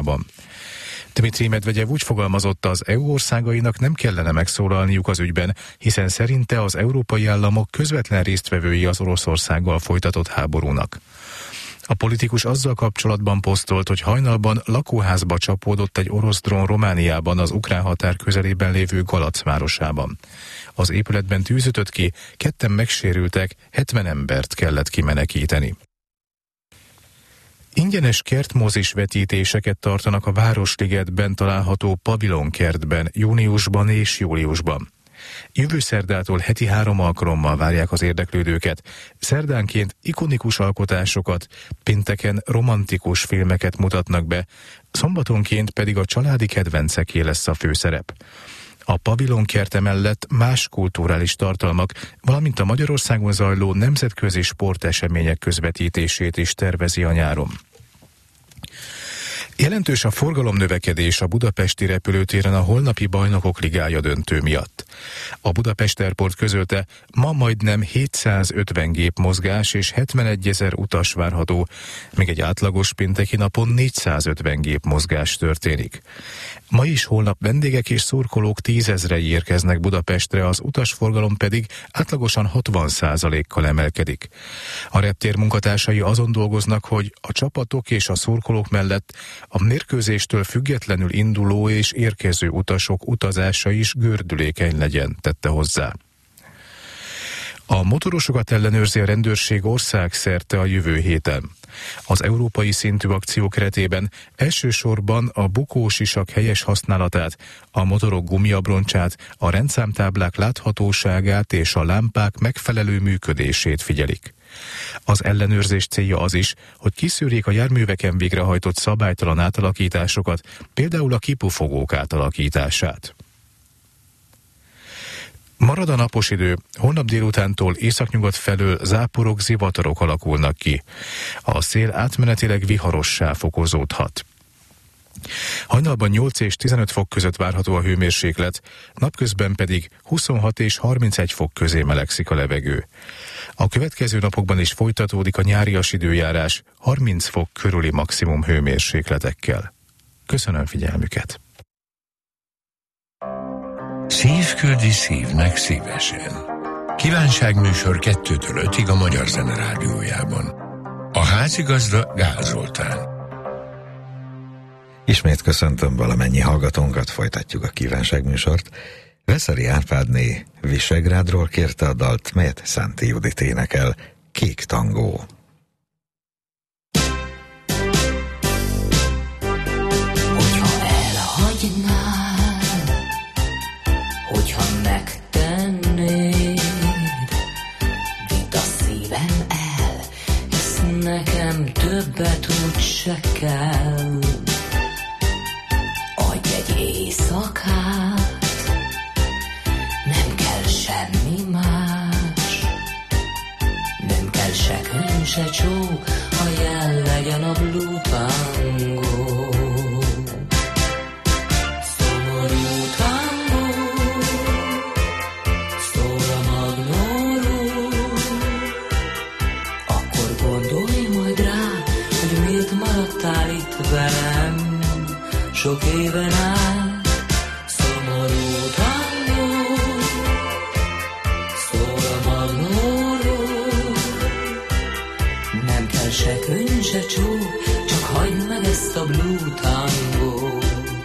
Moszkvában. Dmitrij Medvegyev úgy fogalmazott, az EU országainak nem kellene megszólalniuk az ügyben, hiszen szerinte az európai államok közvetlen résztvevői az Oroszországgal folytatott háborúnak. A politikus azzal kapcsolatban posztolt, hogy hajnalban lakóházba csapódott egy orosz drón Romániában, az ukrán határ közelében lévő Galac városában. Az épületben tűz ütött ki, 2 megsérültek, 70 embert kellett kimenekíteni. Ingyenes kertmozis vetítéseket tartanak a Városligetben található pavilonkertben júniusban és júliusban. Jövő szerdától heti 3 alkalommal várják az érdeklődőket. Szerdánként ikonikus alkotásokat, pénteken romantikus filmeket mutatnak be, szombatonként pedig a családi kedvenceké lesz a főszerep. A pavilonkert mellett más kulturális tartalmak, valamint a Magyarországon zajló nemzetközi sportesemények közvetítését is tervezi a nyáron. Jelentős a forgalomnövekedés a budapesti repülőtéren a holnapi Bajnokok Ligája döntő miatt. A Budapest Airport közölte, ma majdnem 750 gépmozgás és 71 000 utas várható, míg egy átlagos pénteki napon 450 gépmozgás történik. Ma is holnap vendégek és szurkolók 10 000-ei érkeznek Budapestre, az utasforgalom pedig átlagosan 60%-kal emelkedik. A reptér munkatársai azon dolgoznak, hogy a csapatok és a szurkolók mellett a mérkőzéstől függetlenül induló és érkező utasok utazása is gördülékeny legyen, tette hozzá. A motorosokat ellenőrzi a rendőrség országszerte a jövő héten. Az európai szintű akció keretében elsősorban a bukósisak helyes használatát, a motorok gumiabroncsát, a rendszámtáblák láthatóságát és a lámpák megfelelő működését figyelik. Az ellenőrzés célja az is, hogy kiszűrjék a járműveken végrehajtott szabálytalan átalakításokat, például a kipufogók átalakítását. Marad a napos idő, holnap délutántól északnyugat felől záporok, zivatarok alakulnak ki. A szél átmenetileg viharossá fokozódhat. Hajnalban 8 és 15 fok között várható a hőmérséklet, napközben pedig 26 és 31 fok közé melegszik a levegő. A következő napokban is folytatódik a nyárias időjárás 30 fok körüli maximum hőmérsékletekkel. Köszönöm figyelmüket! Szív küldi szívnek szívesen. Kívánságműsor 2-től 5-ig a Magyar Zene Rádiójában. A házigazda Gál Zoltán. Ismét köszöntöm valamennyi hallgatónkat, folytatjuk a kívánságműsort. Veszeli Árpádné Visegrádról kérte a dalt, melyet Szánti Judit énekel, Kék tangó. Hogyha elhagynál, hogyha megtennéd, vidd a szívem el, hisz nekem többet úgy se kell. Adj egy éjszakát, nem kell semmi más, nem kell se könyv, se csók, ha jel legyen a blue tango. Szomorú tango, szól a magnóról, akkor gondolj majd rá, hogy miért maradtál itt velem sok éven át. Szomorú tango, szól a magnóról, nem kell se könyv, se csók, csak hagyd meg ezt a blue tangót.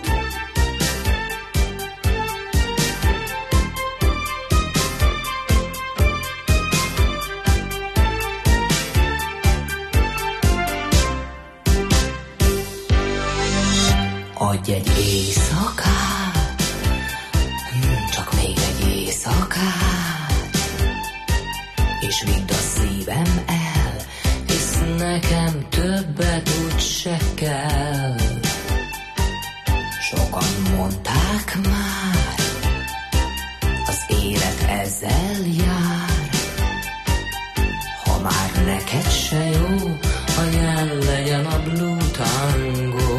Adj egy éjszakát, csak még egy éjszakát, és vidd a szívem el, hisz nekem többet úgy se kell. Sokan mondták már, az élet ezzel jár, ha már neked se jó, ha jel legyen a blue tango.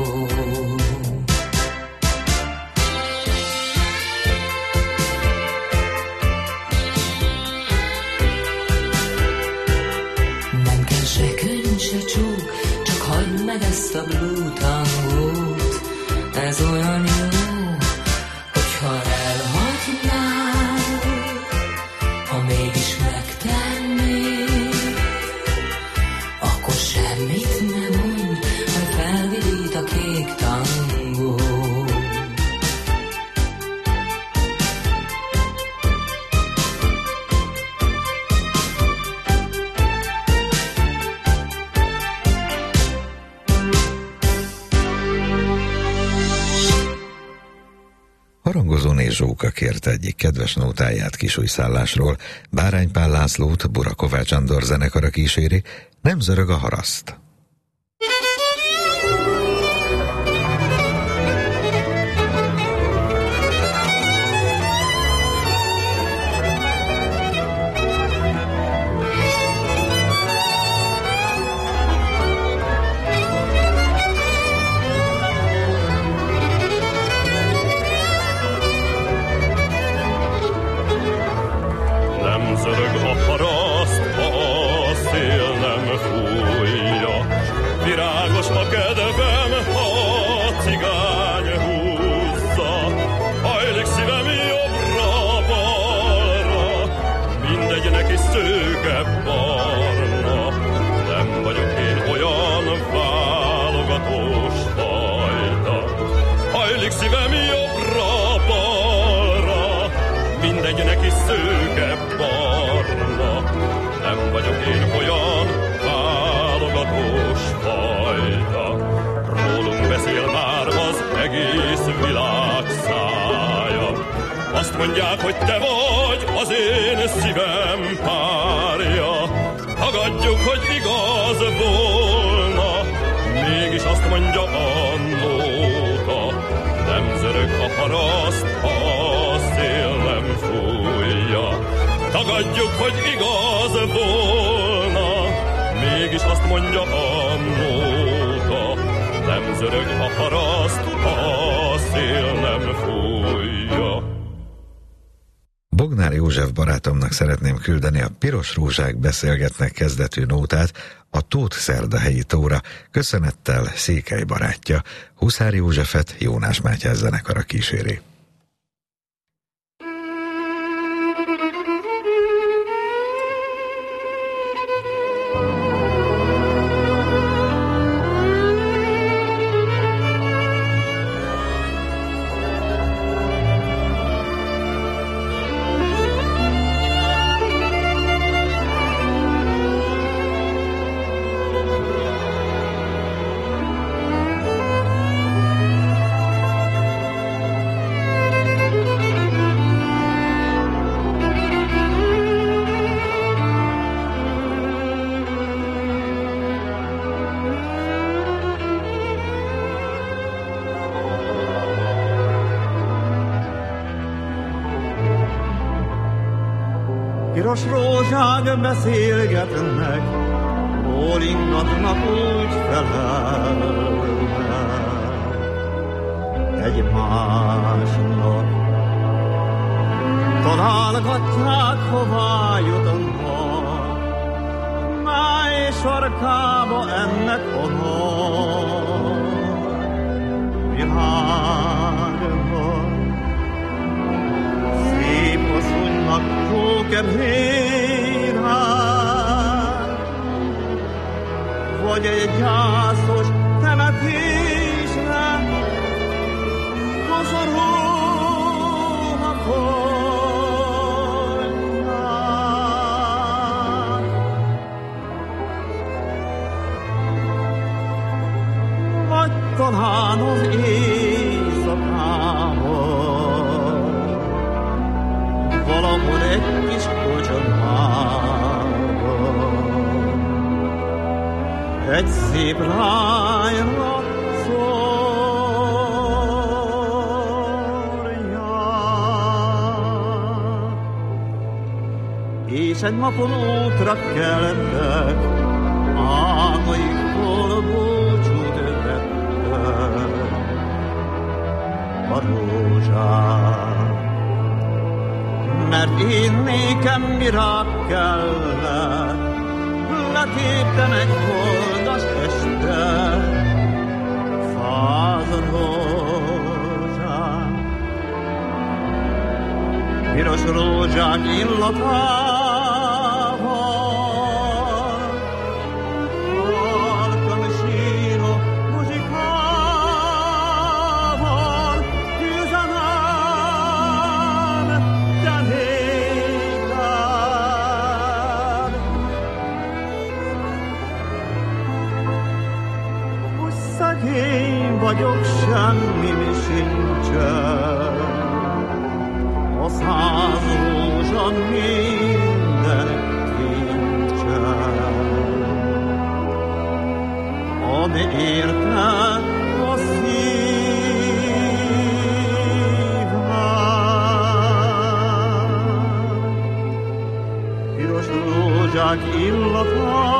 Se könyv, se csók, csak hagyd meg ezt a blue tango. ez olyan jó, hogyha elhagynál, ha mégis megtennéd, akkor semmit nem mondj, majd felvidít a kék tangó. Harangozóné Zsóka kérte egyik kedves nótáját Kisújszállásról, Bárány Pál Lászlót Bura Kovács Andor zenekara kíséri, Nem zörög a haraszt. Mondják, hogy te vagy az én szívem párja. Tagadjuk, hogy igaz volna, mégis azt mondja a nóta. Nem zörög a paraszt, ha a szél nem fújja. Tagadjuk, hogy igaz volna, mégis azt mondja a nóta. Nem zörög a paraszt, ha a szél nem fújja. Bognár József barátomnak szeretném küldeni a Piros rózsák beszélgetnek kezdetű nótát, a Tóth Szerdahelyi tóra. Köszönettel Székely barátja. Huszár Józsefet Jónás Mátyás zenekara kíséri. Piros rózsák beszélgetnek, bólingatnak úgy felelnek egymásnak. Találgatják, hová jutnak, mely sarkába ennek honnan világban. Szép asszonynak hókemhérán, vagy egy gyászos temetésre, koszorúna folynak. Vagy talán az éjszakában, valahol egy kis kocsmában, egy szép lányra szórják. És egy napon útra kellettek, álmaiktól búcsút vettek a rózsák. Mert én nékem virág kellett, letéptem egy holdas este, fázadon piros rózsák illatával, halkan síró muzsikával, üzenem te néked. Hogy szegény vagyok, semmi mi sincsen, a 100 rózsa minden kincsen. Add érte a szívem, piros rózsák illatával,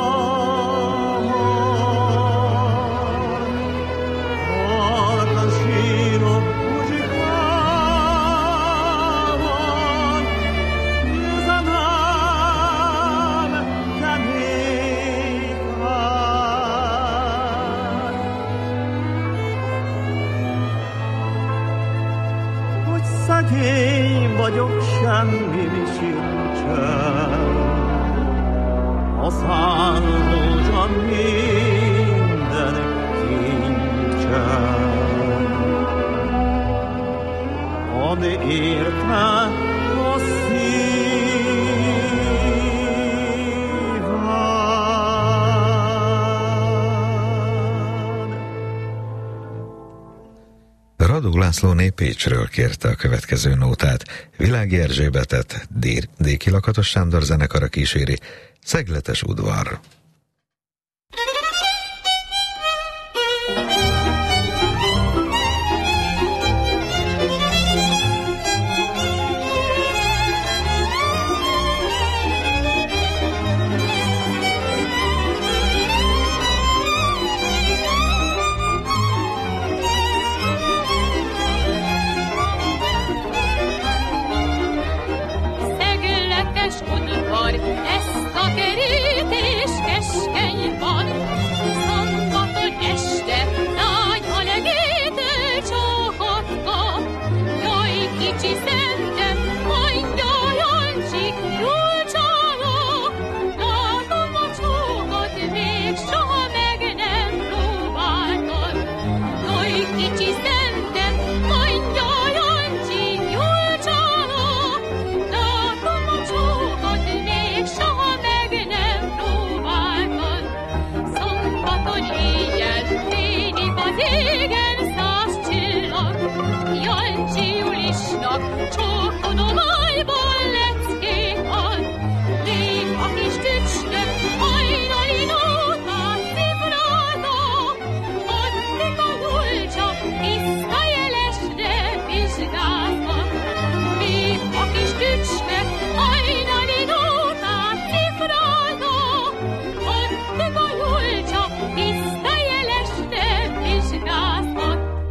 halkan síró muzsikával, üzenem te néked. Hogy szegény vagyok, semmi mi sincsen, a 100 rózsa minden kincsen. Add érte a szívem. Radó Lászlóné Pécsről kérte a következő nótát. Világi Erzsébetet Déki Lakatos Sándor zenekara kíséri, Szegletes udvar. Szegletes udvar, ezt a kerítés keskeny van. Szombaton este nagy a legétől csókotka. Jaj, kicsi szentem, mondja Jancsi, jól csalok. Látom a csókot, még soha meg nem próbáltad. Jaj, kicsi szentem, mondja Jancsi, jól csalok. Látom a csókot, még soha meg nem próbáltad. Szombaton éjjel fényik az égen 100 csillag. Jancsi Julisnak csókodomájból leckét ad. Lép a kis tücsnök, hajnali nótát cifrálta. Addig a Julcsa tiszta jelesre vizsgálta. Lép a kis tücsnök, hajnali nótát cifrálta. Addig a Julcsa tiszta jelesre vizsgálta.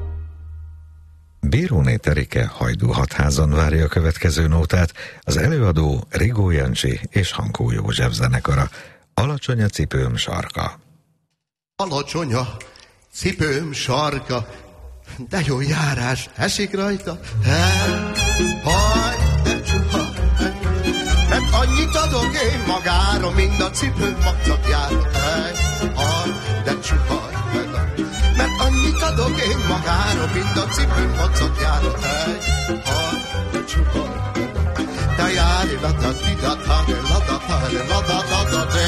Bíróné Terike Hajdú Hatházon várja a következő nótát, az előadó Rigó Jancsi és Hankó József zenekara. Alacsony a cipőm sarka. Alacsony a cipőm sarka, de jó járás esik rajta. Haj, de csuha, mert annyit adok én magára, mind a cipőm magzatjára. Haj, de csuha, mert annyit adok én magára, mind a cipőm magzatjára. Haj, de csuha, de jári ladatatare, ladatare, ladatatare,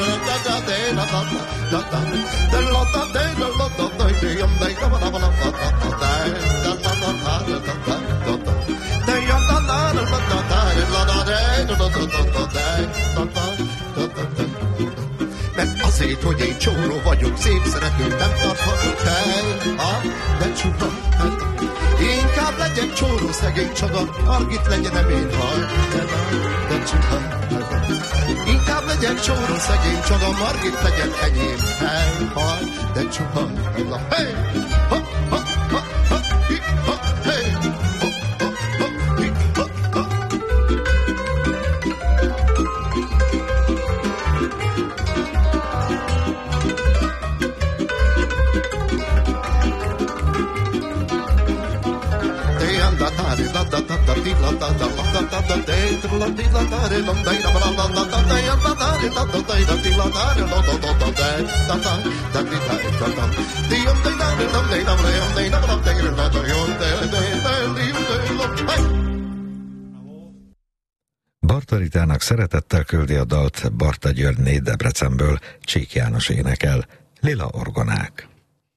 mert azért, hogy én csóró vagyok, szép szerető, nem tarthatok hely, de csupa, inkább legyek csóró szegény, csak a Margit legyen én hal, de csupa, inkább legyek csóró szegény, csak a Margit legyen enyém hely, de csupa, hey, ha, ha, ha, ha, ha, hey, ha, ha, ha, ha, ha. Da da da da da da da da da da Barta Ritának szeretettel küldi a dalt Barta Györgyné Debrecenből, Csík János énekel, Lila orgonák.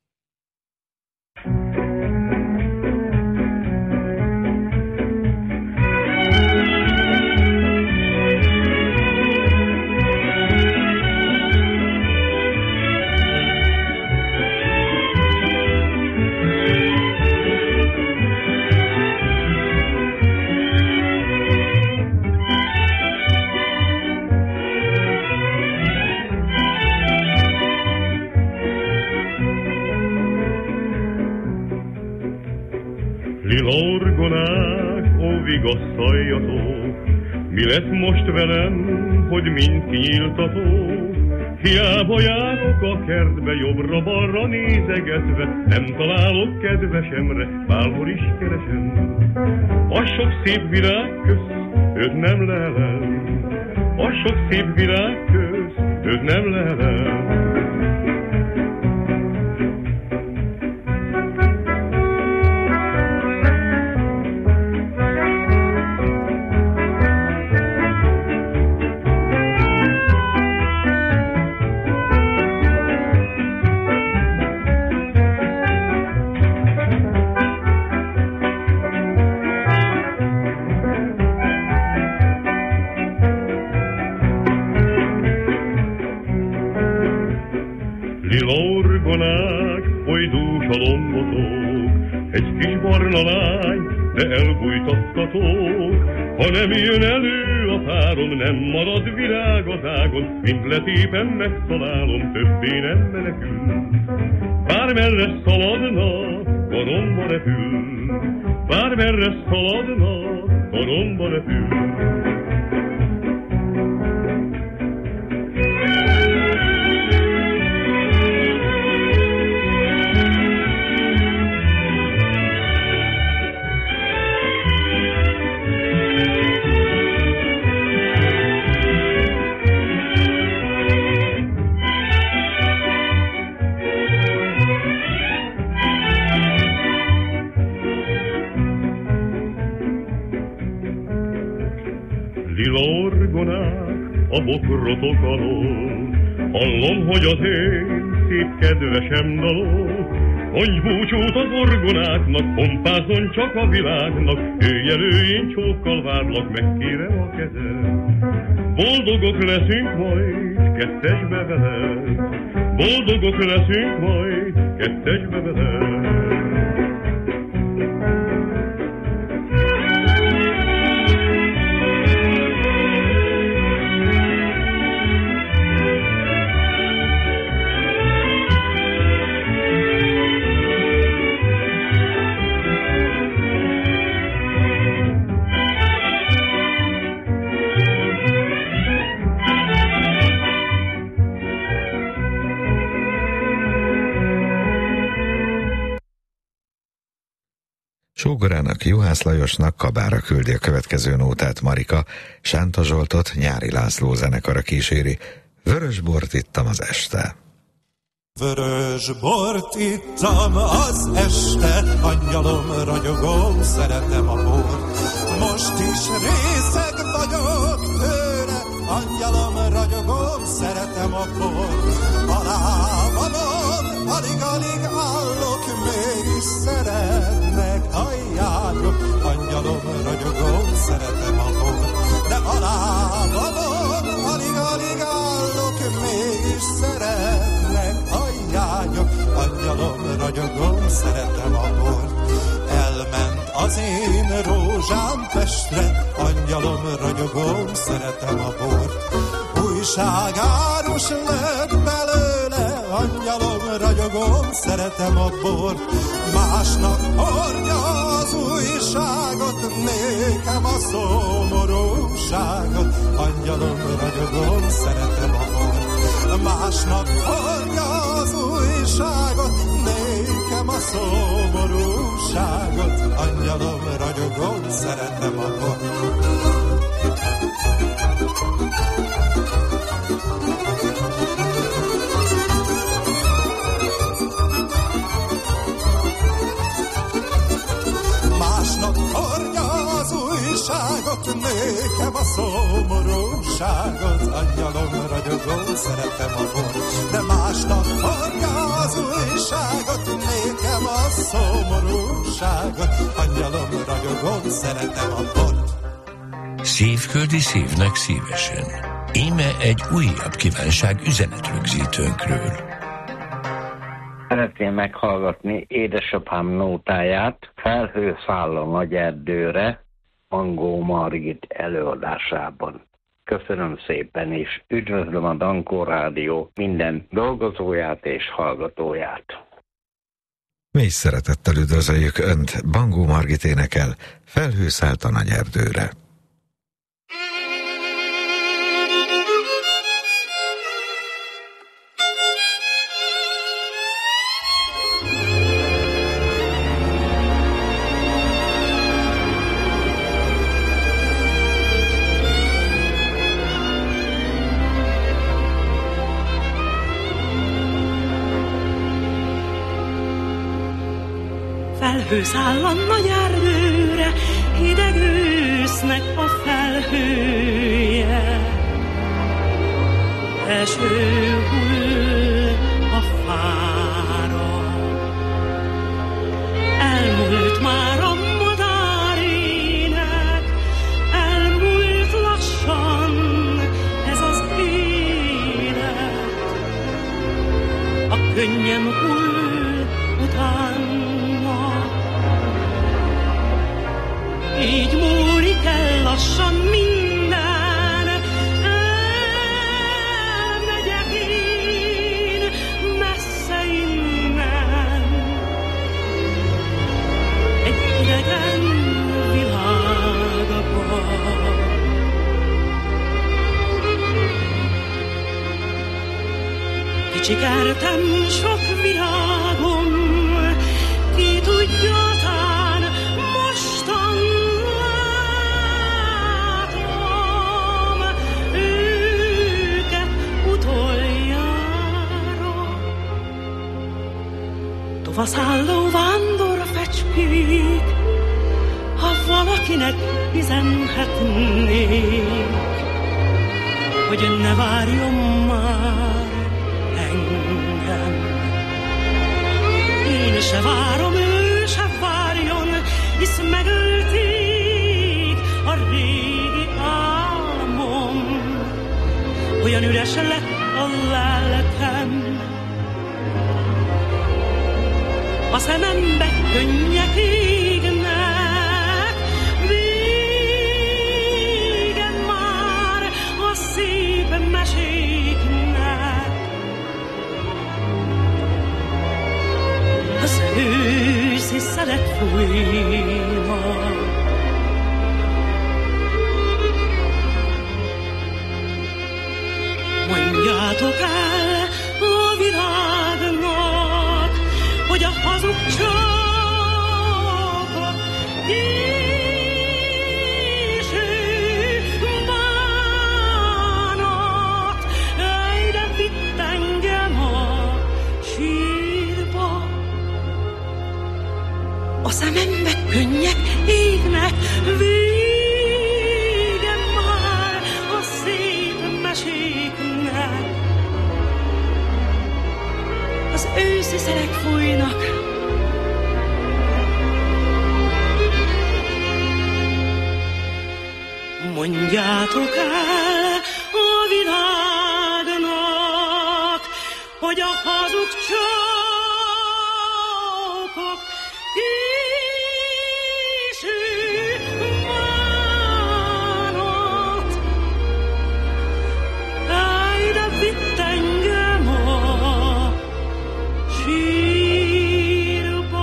Lila orgonák, ó vigasztaljatok, mi lett most velem, hogy mind kinyíltatok? Hiába járok a kertbe, jobbra-balra nézegetve, nem találok kedvesemre, bárhol is keresem. A sok szép virág közt, őt nem lelem, a sok szép virág közt, őt nem lelem. Lila orgonák, oly dús a lombotok, egy kis barna lány, de elbújtattatok. Ha nem jön elő a párom, nem marad virág az ágon, mint letépen megtalálom, többé nem menekül. Bármerre szaladna, garomba repül, bármerre szaladna, garomba repül. Lila orgonák a bokrotok alól, hallom, hogy az én szép kedvesem dalol. Mondj búcsút az orgonáknak, pompázzon csak a világnak, jöjj elő, én csókkal várlak, megkérem a kezed. Boldogok leszünk majd kettesbe veled, boldogok leszünk majd kettesbe veled. Sógorának, Juhász Lajosnak kabára küldi a következő nótát Marika, Sánta Zsoltot Nyári László zenekara kíséri. Vörös bort ittam az este. Vörös bort ittam az este, angyalom ragyogom, szeretem a bort. Most is részeg vagyok tőle, angyalom ragyogom, szeretem a bort. A lábamon alig-alig állok, mégis szeretnek, hajjányok, angyalom ragyogom, szeretem a bort. De a lábamon alig-alig állok, mégis szeretnek, hajjányok, angyalom ragyogom, szeretem a bort. Elment az én rózsám Pestre, angyalom ragyogom, szeretem a bort. Újságárus lett belőle, angyalom ragyogom, szeretem a bort. Másnak hordja az újságot, nékem a szomorúságot, angyalom ragyogom, szeretem a bort. Másnak hordja az újságot, nékem a szomorúságot, angyalom ragyogom, szeretem a bort. újságot, nékem a szomorúságot, angyalom ragyogó, szeretem a bort, de másnak hordja az újságot, nékem a szomorúságot, angyalom ragyogó, szeretem a bort. Szív küldi szívnek szívesen. Íme egy újabb kívánság üzenetrögzítőnkről. Szeretném meghallgatni édesapám nótáját, Felhő száll a nagy erdőre, Angó Margit előadásában. Köszönöm szépen, és üdvözlöm a Dankó Rádió minden dolgozóját és hallgatóját. Mi is szeretettel üdvözöljük Önt, Bangó Margit énekel, Felhő szállt a nagy erdőre. Felhő száll a nagy erdőre, hideg ősznek a felhője. Eső hull a fára, elmúlt már a madárének, elmúlt lassan ez az élet. A könnyen hull utána, így múlik el lassan minden, elmegyek én messze innen, egy idegen világba. Kicsi kertem, sok virágom, ki tudja, tán mostan tovaszálló vándorfecskék, ha valakinek üzenhetnék, hogy ne várjon már engem. Én se várom, ő se várjon, hisz megölték a régi álmom. Olyan üres lett a lelkem, a szemembe könnyek égnek, vége már a szép meséknek. Az őszi szelek fújnak, mondjátok el a világnak, hogy a hazug csókok késő bánat, ide vitt engem a sírba. A szemembe könnyek égnek, vége már a szép meséknek. Az őszi szelek fújnak, mondjátok el a világnak, hogy a hazug csókok késő bánat, ide vitt engem a sírba.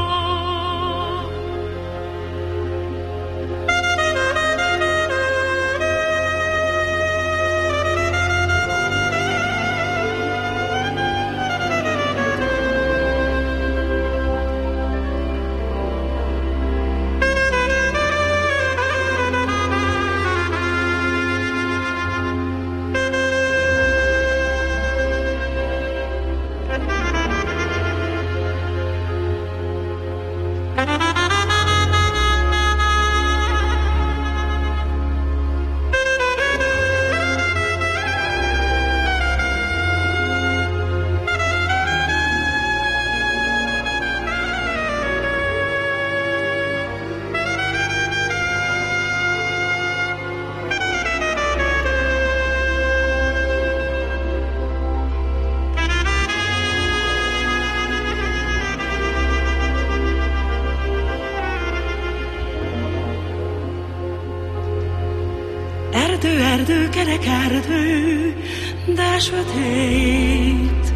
Fektő erdő, kerek erdő, de sötét.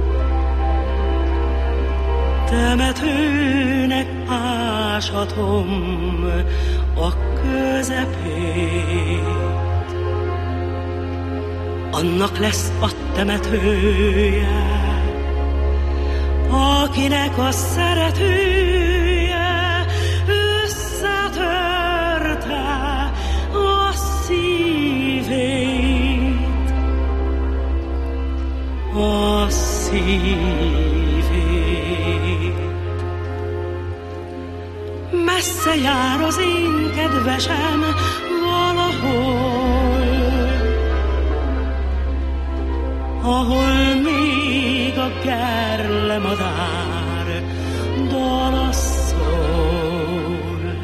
Temetőnek áshatom a közepét. Annak lesz a temetője, akinek a szeretője összetörte a szívét. A szívét. Messze jár az én kedvesem valahol, ahol még a gerlemadár dalasszol.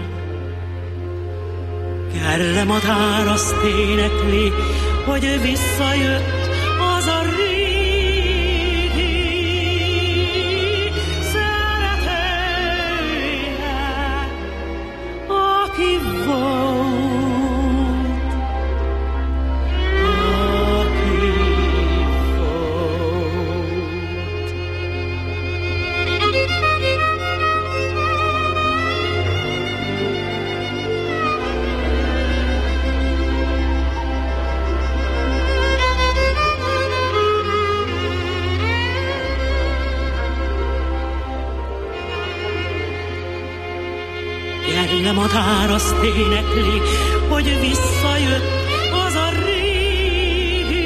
Gerlemadár azt énekli, hogy visszajött az a régi szeretője, aki volt. Gerlemadár azt énekli, hogy visszajött az a régi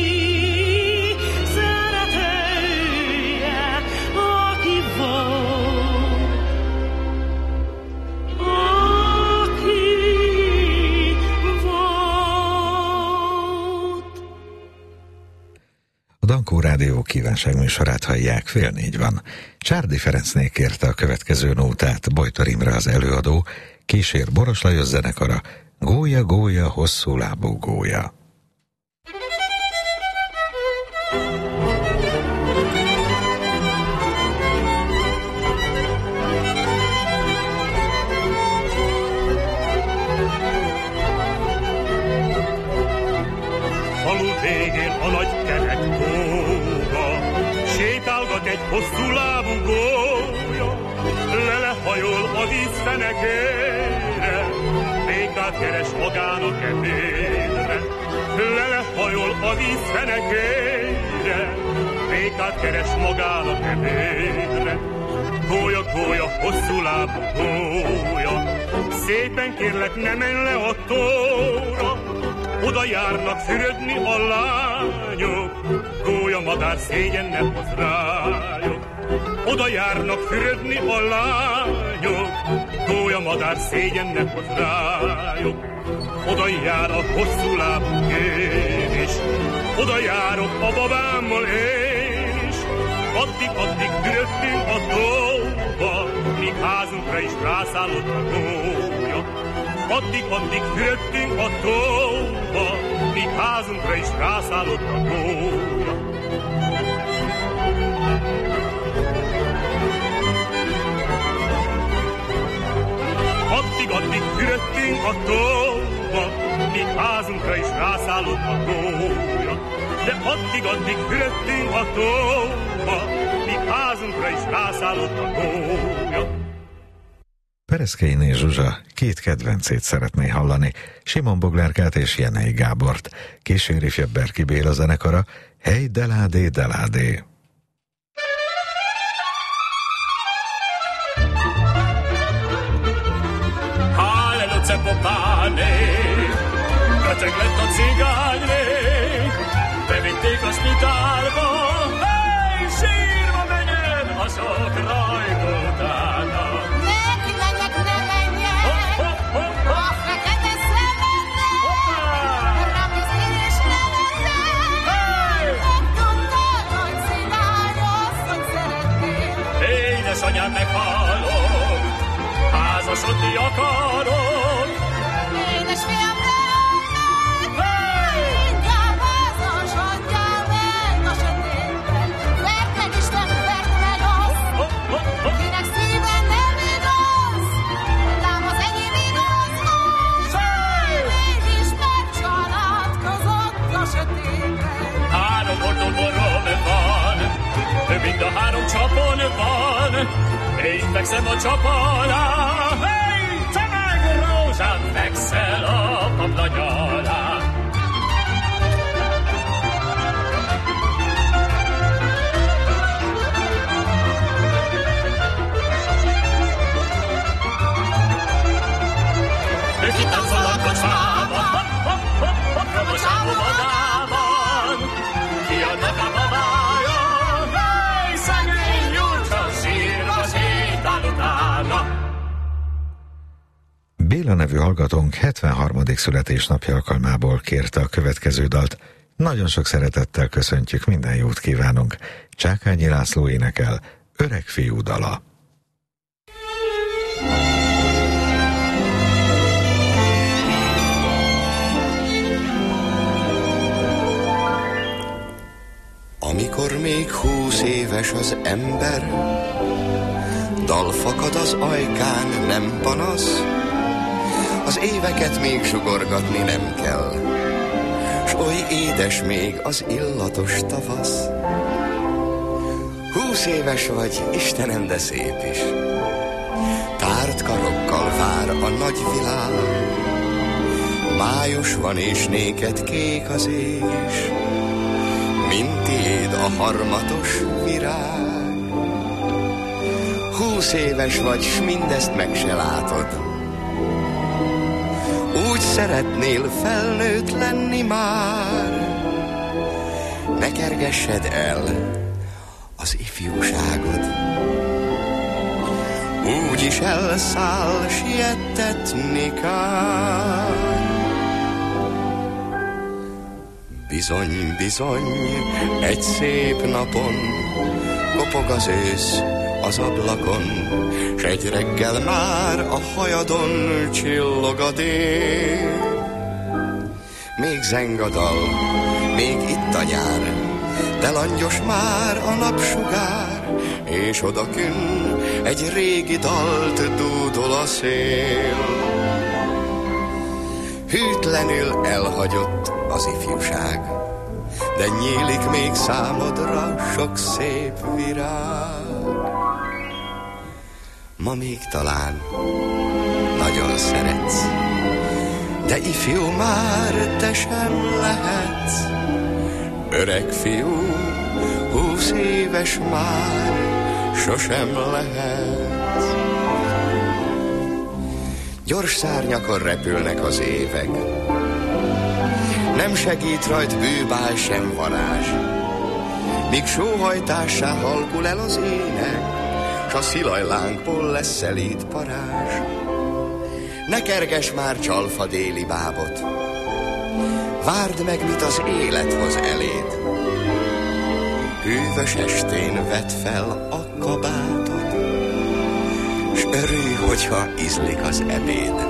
szeretője, aki volt. Aki volt. A Dankó Rádió kívánságműsorát hallják, 3:30. Csárdi Ferencné kérte a következő nótát, Bojtor Imre az előadó, kísér Boros Lajos zenekara, Gólya, gólya, hosszú lábú gólya. Falu végén a nagy kerek tóba, sétálgat egy hosszú lábú gólya, lelehajol a víz fenekére, békát keres magának ebédre. Lelehajol a víz fenekére, békát keres magának ebédre. Gólya, gólya, hosszú lábú gólya, szépen kérlek, ne menj le a tóra, oda járnak fürödni a lányok, gólya madár szégyen ne hoz rájuk. Oda járnak fürödni a lányok, gólya madár szégyen ne hoz rájuk. Oda jár a hosszú lábú én is, oda járok a babámmal én is. Addig fürödtünk a tóba, míg házunkra is rászállott a gólya. Addig fürödtünk a tóba, míg házunkra is rászállott a gólya. Addig fürödtünk a tóba, míg házunkra is rászállott a gólya. De addig fürödtünk a tóba, míg házunkra is rászállott a gólya. Pereszkeiné Zsuzsa két kedvencét szeretné hallani, Simon Boglárkát és Jenei Gábort, kíséri Fjebberki Béla zenekara, Hey deládé, deládé. Cepopáné, beteg lett a cigányné, bevitték a szpitálba, hely, sírva menjen a sok rajtótána. Neki menjek, ne menjek, a fekete szemednek, rabisztin és nevetek, megtudtad, hogy cigányosszony szeretnél. Édesanyám, meghallom, házasodni akarok. Édesfiam, inkább házasodjál meg a sötétben. Vert meg Isten, vert meg azt, kinek szíven nem igaz, lám az enyém igaz az. Mégis megcsalál. végzem a csap alá. Hey, te meg rózsám, fekszel a paplany alá. Kitánzol a kocsmában, a csávó magában, ki a nekem a vájon, hely, szegény Júlcsa, sírva sétál utána. Béla nevű hallgatónk 73. születésnapja alkalmából kérte a következő dalt. Nagyon sok szeretettel köszöntjük, minden jót kívánunk. Csákányi László énekel, Öreg fiú dala. Amikor még 20 éves az ember, dal fakad az ajkán, nem panasz, az éveket még sugorgatni nem kell, s oly édes még az illatos tavasz. 20 éves vagy, Istenem, de szép is, tárt karokkal vár a nagy világ, május van és néked kék az ég is, mint tiéd a harmatos virág. 20 éves vagy, s mindezt meg se látod, úgy szeretnél felnőtt lenni már. Ne kergessed el az ifjúságod, úgy is elszáll, siettetni kár. Bizony, bizony, egy szép napon kopog az ősz az ablakon, s egy reggel már a hajadon csillog a dél. Még zeng a dal, még itt a nyár, de langyos már a napsugár, és odakünn egy régi dalt dúdol a szél. Hűtlenül elhagyott az ifjúság, de nyílik még számodra sok szép virág. Ma még talán nagyon szeretsz, de ifjú már te sem lehetsz. Öreg fiú, 20 éves már sosem lehetsz. Gyors szárnyakon repülnek az évek, nem segít rajt bűbál sem varázs, míg sóhajtássá halkul el az ének, s a szilajlánkból lesz szelíd parázs. Ne kerges már csalfa déli bábot, várd meg, mit az élet hoz eléd. Hűvös estén vedd fel a kabátod, s örülj, hogyha ízlik az ebéd.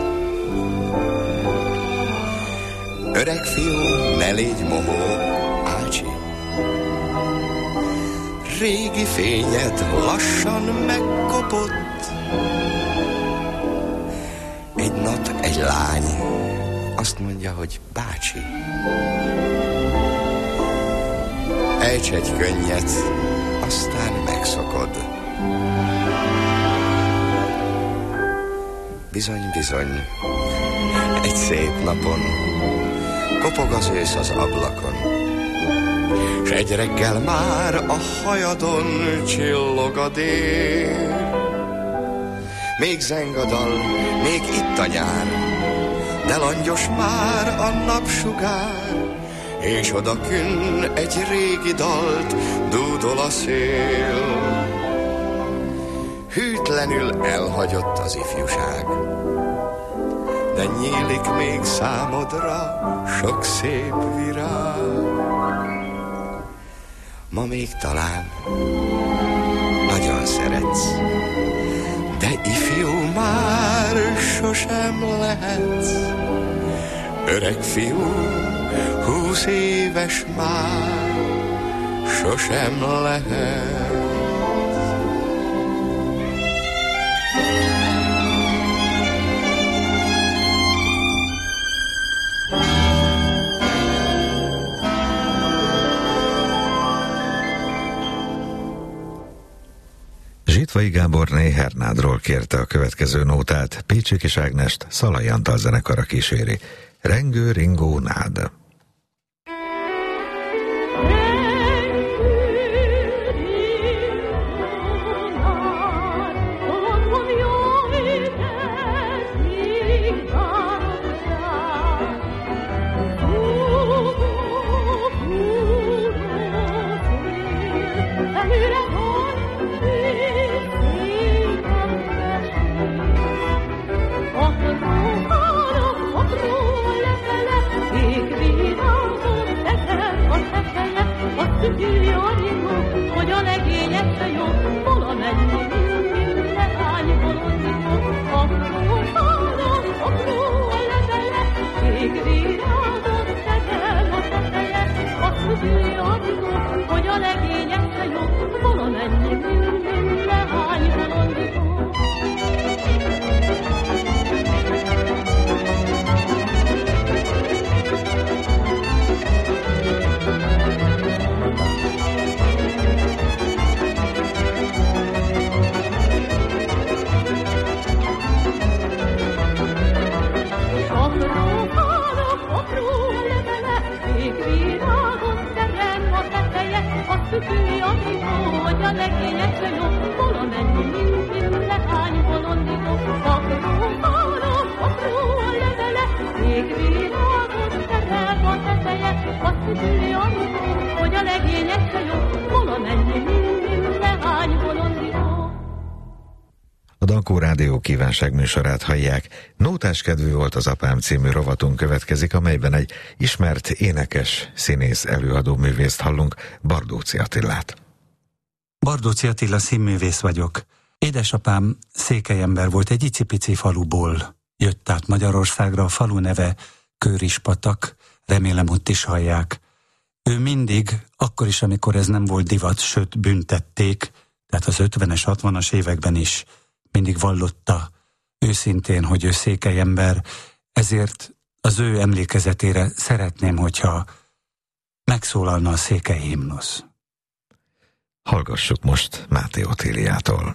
Öreg fiú, ne légy mohó, ácsi, régi fényed lassan megkopott. Egy nap egy lány azt mondja, hogy bácsi, ejts egy könnyet, aztán megszokod. Bizony, bizony, egy szép napon kopog az ősz az ablakon, s egy reggel már a hajadon csillog a dél. Még zeng a dal, még itt a nyár, de langyos már a napsugár, és odakünn egy régi dalt dúdol a szél. Hűtlenül elhagyott az ifjúság, de nyílik még számodra sok szép virág. Ma még talán nagyon szeretsz, de ifjú már sosem lehetsz. Öreg fiú, 20 éves már sosem lehetsz. Árpád-Fai Gáborné Hernádról kérte a következő nótát, Pécsi Kis Ágnest Szalai Antal zenekara kíséri. Rengő ringó nád. Hogy a legények se jobb, valamennyi minden hány bolondikó. Apró a levele, ég virágot tegel a teteje. Azt tudja a rigó, hogy a legények se jobb, valamennyi minden hány bolondikó. Tűni a rigó, hogy a legények se jobb, valamennyi minden hány bolondikó. Apró a levele, még virágot terel a teteje. Azt tűni a rigó, hogy a legények se jobb, valamennyi minden hány bolondikó. A Dankó Rádió kívánság műsorát hallják. Nótáskedvű volt az apám című rovatunk következik, amelyben egy ismert énekes, színész, előadó művészt hallunk, Bardóczy Attilát. Bardóczy Attila színművész vagyok. Édesapám székelyember volt, egy icipici faluból jött át Magyarországra, a falu neve Kőrispatak, remélem ott is hallják. Ő mindig, akkor is, amikor ez nem volt divat, sőt büntették, tehát az 50-es, 60-as években is mindig vallotta őszintén, hogy ő székelyember, ezért az ő emlékezetére szeretném, hogyha megszólalna a székely himnusz. Hallgassuk most Máté Otíliától.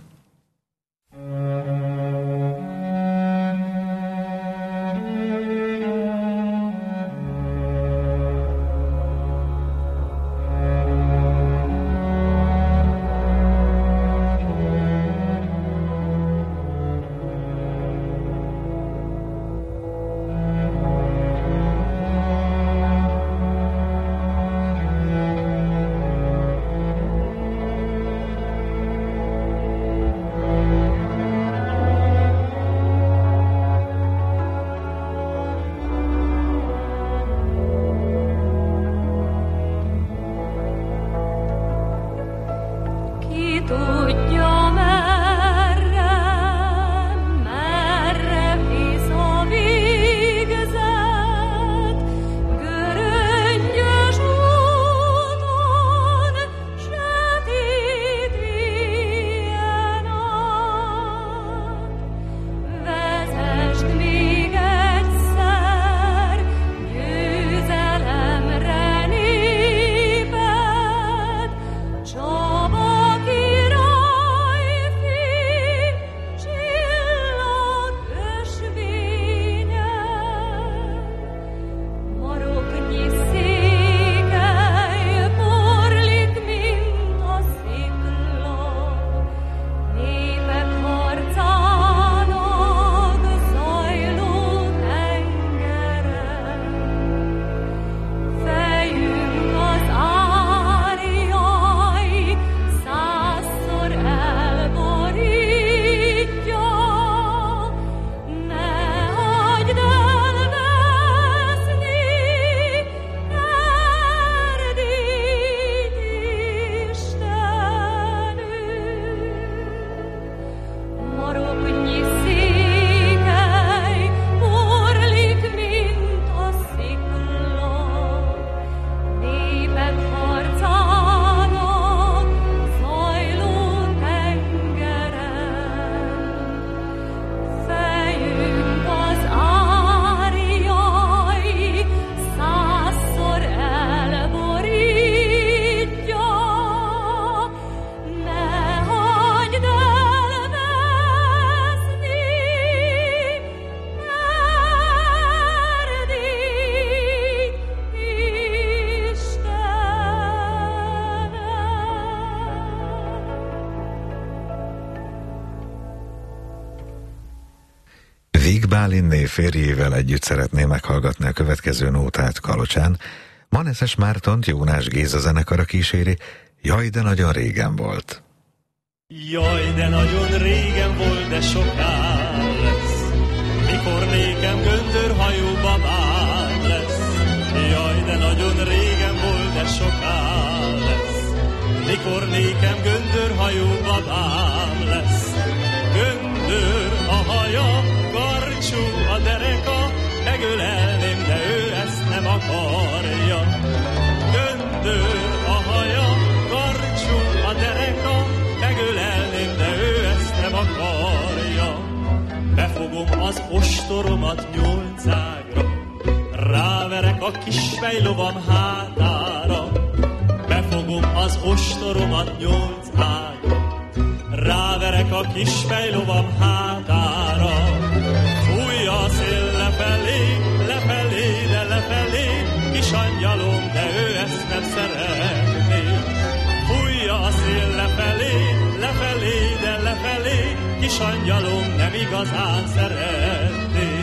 Víg Bálinné férjével együtt szeretné meghallgatni a következő nótát Kalocsán. Maneszes Mártont Jónás Géza zenekara kíséri, Jaj, de nagyon régen volt. Jaj, de nagyon régen volt, de soká lesz, mikor nékem göndörhajó babám lesz. Jaj, de nagyon régen volt, de soká lesz, mikor nékem göndörhajó babám lesz. Göndör a haja, karcsú a dereka, megölelném, de ő ezt nem akarja. Göndör a haja, karcsú a dereka, megölelném, de ő ezt nem akarja. Befogom az ostoromat 8 ágra, ráverek a kis fejlovam hátára. Befogom az ostoromat 8 ágra, ráverek a kis fejlovam hátára. Fújj a szél lefelé, lefelé, de lefelé, kis angyalom, de ő ezt nem szeretné. Fújj a szél lefelé, lefelé, de lefelé, kis angyalom, nem igazán szeretné.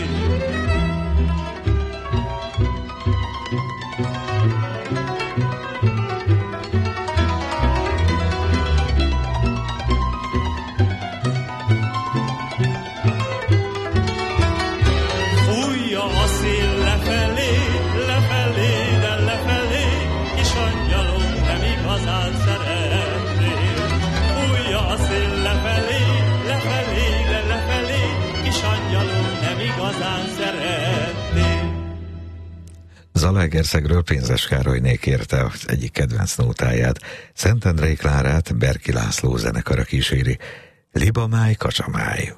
Zalaegerszegről Pénzes Károlyné kérte az egyik kedvenc nótáját, Szentendrei Klárát Berki László zenekara kíséri, Libamáj, kacsamáj.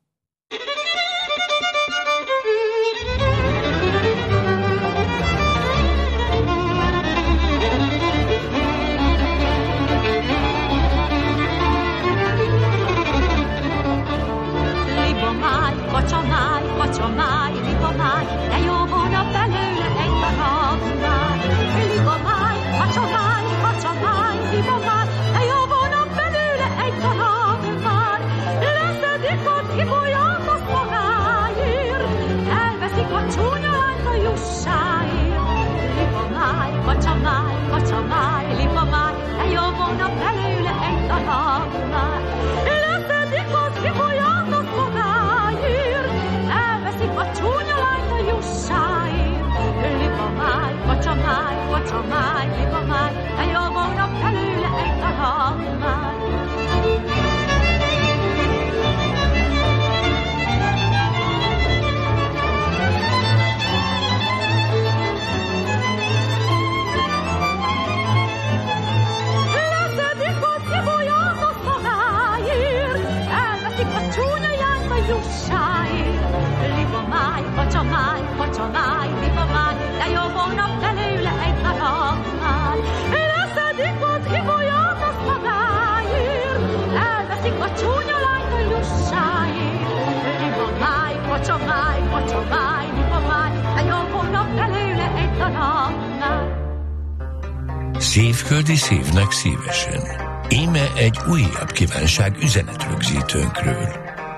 Szívköldi szívnek szívesen. Íme egy újabb kívánság üzenetrögzítőnkről.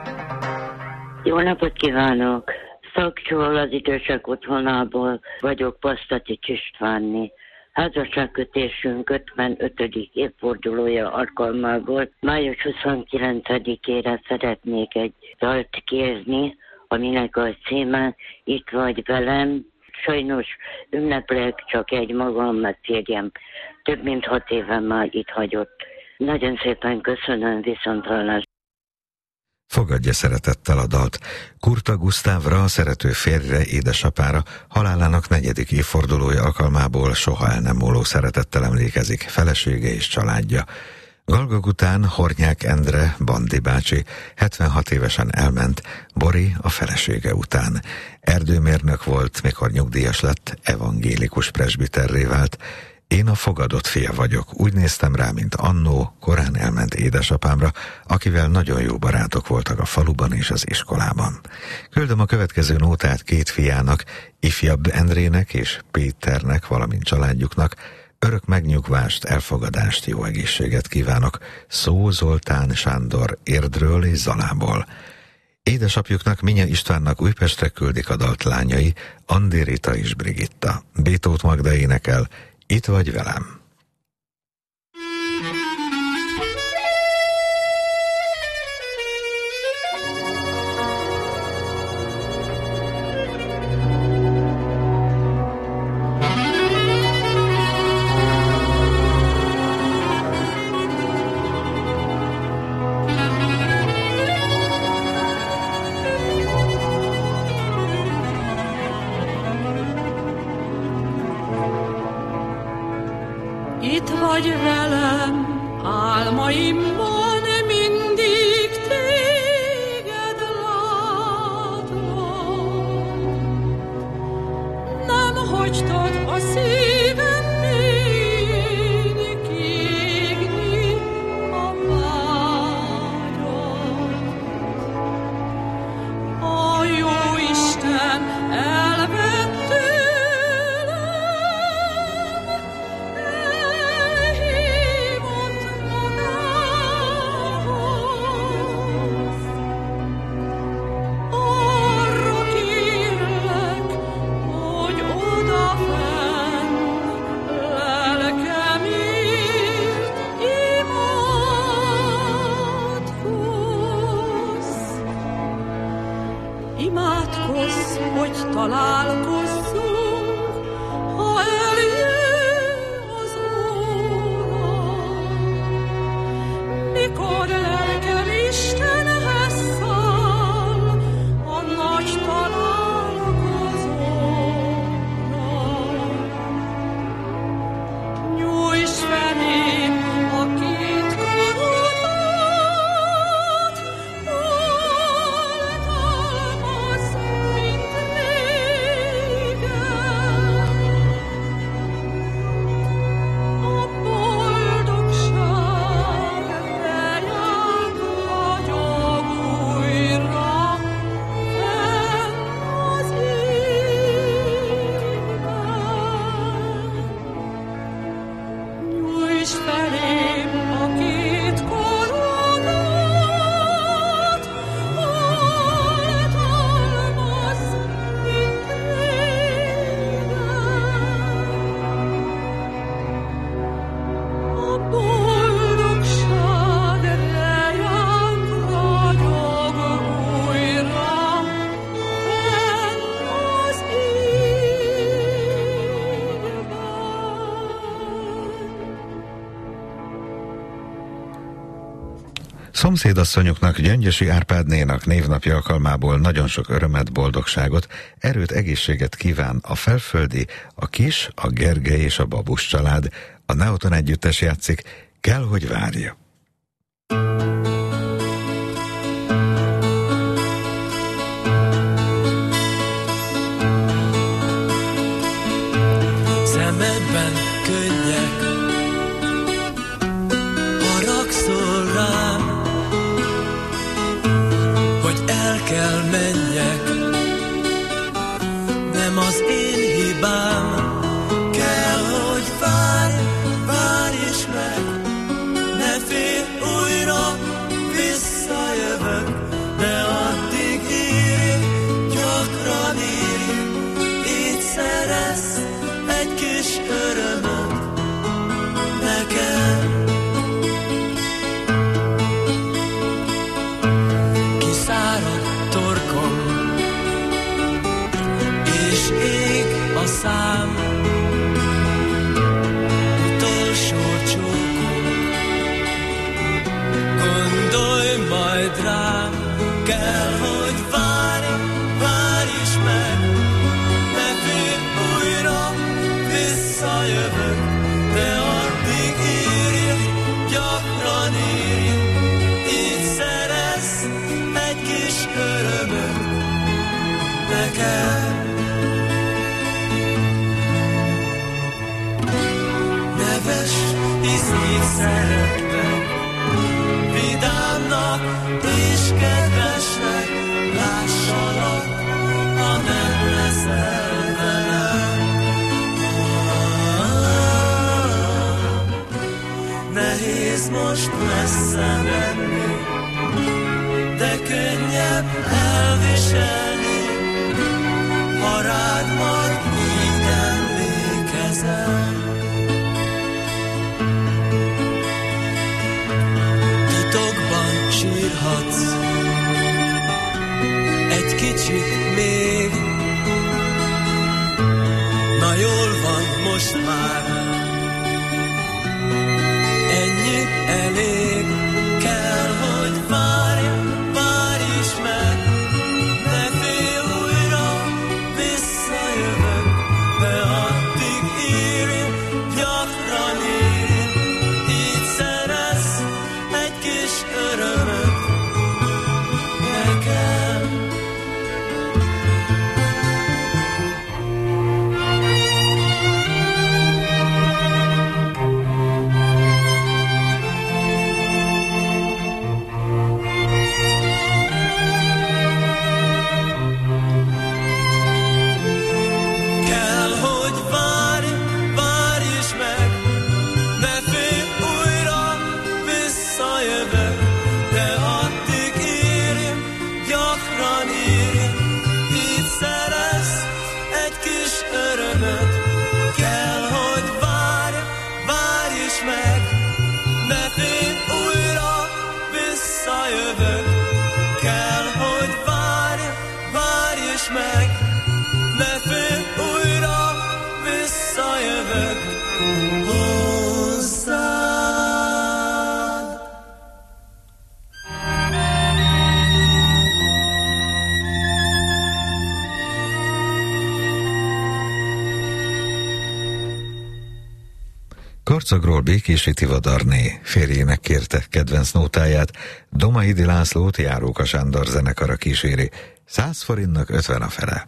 Jó napot kívánok! Szakcsol az idősek otthonából vagyok, Pasztatics Istvánné. Házasságkötésünk 55. évfordulója alkalmából május 29-ére szeretnék egy dalt kérni, aminek a címe Itt vagy velem. Sajnos ünneplek csak egy magam, mert férjem több mint 6 éve már itt hagyott. Nagyon szépen köszönöm, viszonthallásra. Fogadja szeretettel a dalt. Kurta Gusztávra, a szerető férjre, édesapára halálának 4. évfordulója alkalmából soha el nem múló szeretettel emlékezik felesége és családja. Galgag után Hornyák Endre, Bandi bácsi 76 évesen elment, Bori a felesége után. Erdőmérnök volt, mikor nyugdíjas lett, evangélikus presbiterré vált. Én a fogadott fia vagyok, úgy néztem rá, mint annó, korán elment édesapámra, akivel nagyon jó barátok voltak a faluban és az iskolában. Küldöm a következő nótát 2 fiának, ifjabb Endrének és Péternek, valamint családjuknak. Örök megnyugvást, elfogadást, jó egészséget kívánok. Szó Zoltán Sándor Érdről és Zalából. Édesapjuknak, Minya Istvánnak Újpestre küldik a dalt lányai, Andi, Rita és Brigitta. B. Tóth Magda énekel, Itt vagy velem. Itt vagy velem, álmaimban mindig téged látom. Nem hagytad a szívem mélyén kiégni a vágyat. A Jóisten elvett tőlem, elhívott magához. Arra kérlek, hogy odafenn lelkemért imádkozz. Imádkozz, hogy találkozzunk, ha eljön az óra. Mikor lelkem Istenhez száll a nagy találkozóra. Nyújts felém a két karodat, oltalmazz, mint régen. A boldogság reád ragyog újra fenn az égben. Nyújts felém a két karodat, oltalmazz, mint régen. A boldogság reád ragyog újra fenn az égben. Szomszédasszonyuknak, Gyöngyösi Árpádnénak névnapja alkalmából nagyon sok örömet, boldogságot, erőt, egészséget kíván a Felföldi, a Kis, a Gergely és a Babus család. A Neoton együttes játszik, Kell, hogy várja. Szemedben könnyek, haragszol rám, hogy el kell menjek. Nem az én hibám, kell, hogy várj, várj is meg. Ne félj, újra visszajövök, de addig írj, gyakran írj, így szerezz egy kis örömöt nekem. Kiszárad torkom, és ég a szám. Utolsó csókom, gondolj majd rám. Kell, hogy várj, várj is meg. Ne félj, újra visszajövök, de addig írj, gyakran írj, így szerezz egy kis örömöt nekem. Neves, hisz így szeretlek, vidámnak és kedvesnek lássalak, ha nem leszel velem. Nehéz most messze menni, de könnyebb viselni, ha rád majd így emlékezem. Titokban sírhatsz egy kicsit még, na jól van most már, ennyi elég. Kell, hogy várj, várj is meg, ne félj, újra visszajövök, de addig írj, gyakran írj, így szerezz egy kis örömöt nekem. Karcagról Békési Tivadarné férjének kérte kedvenc nótáját, Domaidi Lászlót Járóka Sándor zenekara kíséri. 100 forintnak 50 a fele.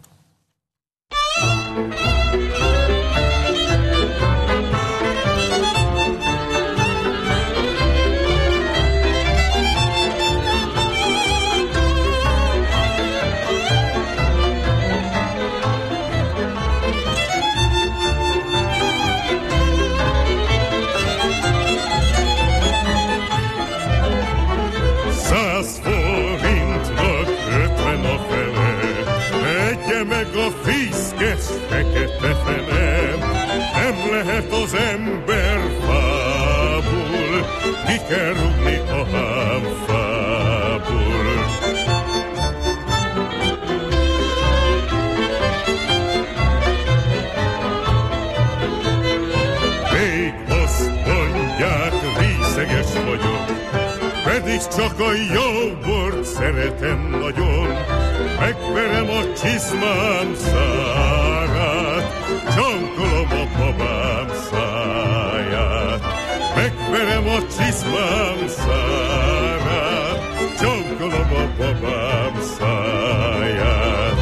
Meg a fészkes fekete fenem, nem lehet az ember fából, ki kell rúgni a hámfából. Még azt mondják, részeges vagyok, pedig csak a jó bort szeretem nagyon. Megverem a csizmám szárát, csankolom a babám száját. Megverem a csizmám szárát, csankolom a babám száját.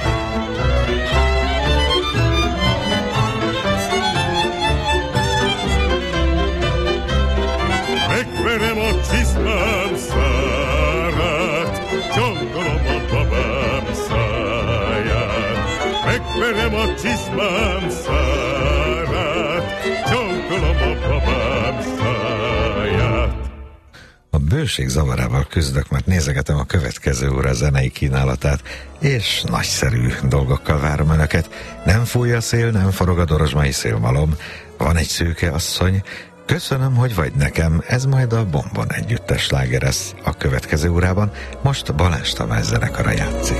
Megverem a csizmám szárát, csankolom a babám száját. Megverem a csizmám szárát, csankolom a babám száját. A bőség zavarával küzdök, mert nézegetem a következő óra zenei kínálatát, és nagyszerű dolgokkal várom önöket. Nem fúj a szél, nem forog a dorozsmai szélmalom, van egy szőke asszony, köszönöm, hogy vagy nekem, ez majd a Bombon együttes sláger lesz a következő órában, most Balázs Tamás zenekara játszik.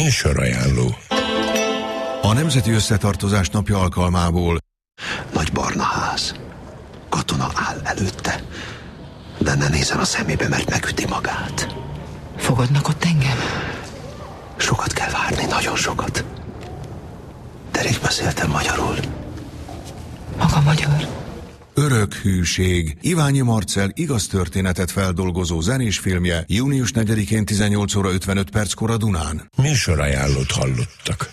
Műsorajánló. A Nemzeti Összetartozás napja alkalmából nagy barna ház. Katona áll előtte, de ne nézzen a szemébe, mert megüti magát. Fogadnak ott engem? Sokat kell várni, nagyon sokat. De rég beszéltem magyarul. Maga magyar? Örök hűség. Iványi Marcell igaz történetet feldolgozó zenés filmje június 4-én 18 óra 55 perckor a Dunán. Műsorajánlót hallottak.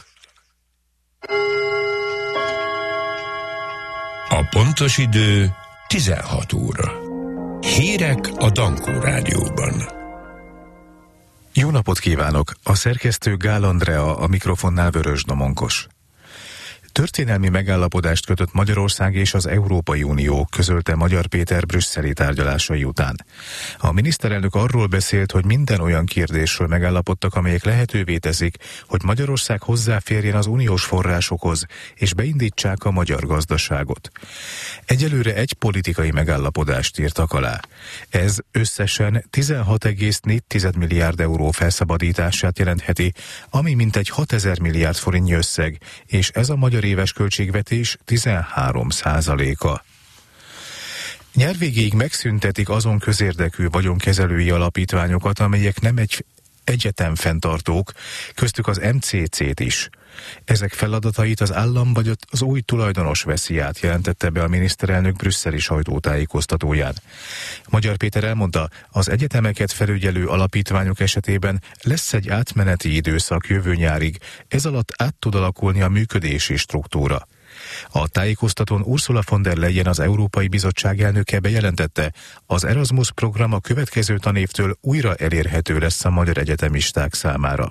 A pontos idő 16 óra. Hírek a Dankó Rádióban. Jó napot kívánok! A szerkesztő Gál Andrea, a mikrofonnál Vörös Domonkos. Történelmi megállapodást kötött Magyarország és az Európai Unió, közölte Magyar Péter brüsszeli tárgyalásai után. A miniszterelnök arról beszélt, hogy minden olyan kérdésről megállapodtak, amelyek lehetővé teszik, hogy Magyarország hozzáférjen az uniós forrásokhoz, és beindítsák a magyar gazdaságot. Egyelőre egy politikai megállapodást írtak alá. Ez összesen 16,4 milliárd euró felszabadítását jelentheti, ami mintegy 6000 milliárd forintnyi összeg, és ez a magyar éves költségvetés 13%-a. Nyár végéig megszüntetik azon közérdekű vagyonkezelői alapítványokat, amelyek nem egyetem fenntartók, köztük az MCC-t is. Ezek feladatait az állam vagy az új tulajdonos veszi át, jelentette be a miniszterelnök brüsszeli sajtótájékoztatóján. Magyar Péter elmondta, az egyetemeket felügyelő alapítványok esetében lesz egy átmeneti időszak jövő nyárig, ez alatt át tud alakulni a működési struktúra. A tájékoztatón Ursula von der Leyen, az Európai Bizottság elnöke bejelentette, az Erasmus program a következő tanévtől újra elérhető lesz a magyar egyetemisták számára.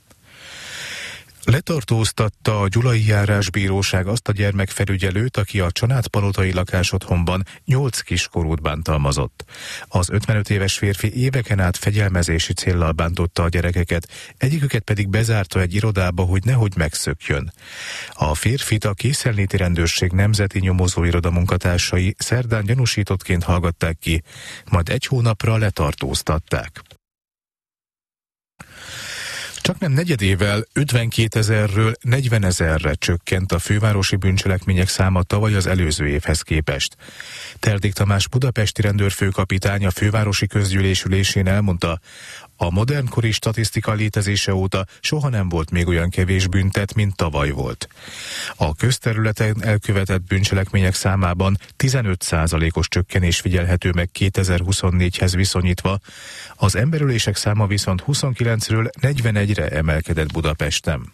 Letartóztatta a Gyulai Járásbíróság azt a gyermekfelügyelőt, aki a Csanádpalotai lakásotthonban 8 kiskorút bántalmazott. Az 55 éves férfi éveken át fegyelmezési céllal bántotta a gyerekeket, egyiküket pedig bezárta egy irodába, hogy nehogy megszökjön. A férfit a Készenléti Rendőrség Nemzeti Nyomozóiroda munkatársai szerdán gyanúsítottként hallgatták ki, majd egy hónapra letartóztatták. Csaknem negyedével 52 000-ről 40 000-re csökkent a fővárosi bűncselekmények száma tavaly az előző évhez képest. Terdik Tamás budapesti rendőrfőkapitány a fővárosi közgyűlés ülésén elmondta, a modernkori statisztika létezése óta soha nem volt még olyan kevés büntet, mint tavaly volt. A közterületen elkövetett bűncselekmények számában 15%-os csökkenés figyelhető meg 2024-hez viszonyítva, az emberölések száma viszont 29-ről 41-re emelkedett Budapesten.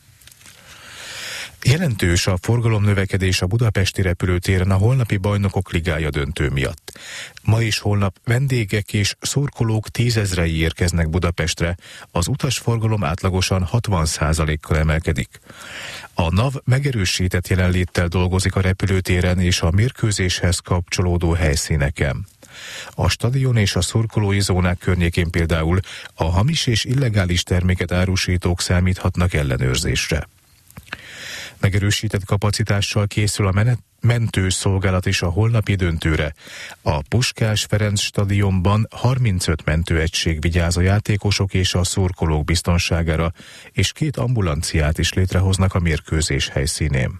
Jelentős a forgalomnövekedés a budapesti repülőtéren a holnapi Bajnokok Ligája döntő miatt. Ma és holnap vendégek és szurkolók 10 000-ei érkeznek Budapestre, az utasforgalom átlagosan 60%-kal emelkedik. A NAV megerősített jelenléttel dolgozik a repülőtéren és a mérkőzéshez kapcsolódó helyszíneken. A stadion és a szurkolói zónák környékén például a hamis és illegális terméket árusítók számíthatnak ellenőrzésre. Megerősített kapacitással készül a mentőszolgálat is a holnapi döntőre. A Puskás Ferenc stadionban 35 mentőegység vigyáz a játékosok és a szurkolók biztonságára, és 2 ambulanciát is létrehoznak a mérkőzés helyszínén.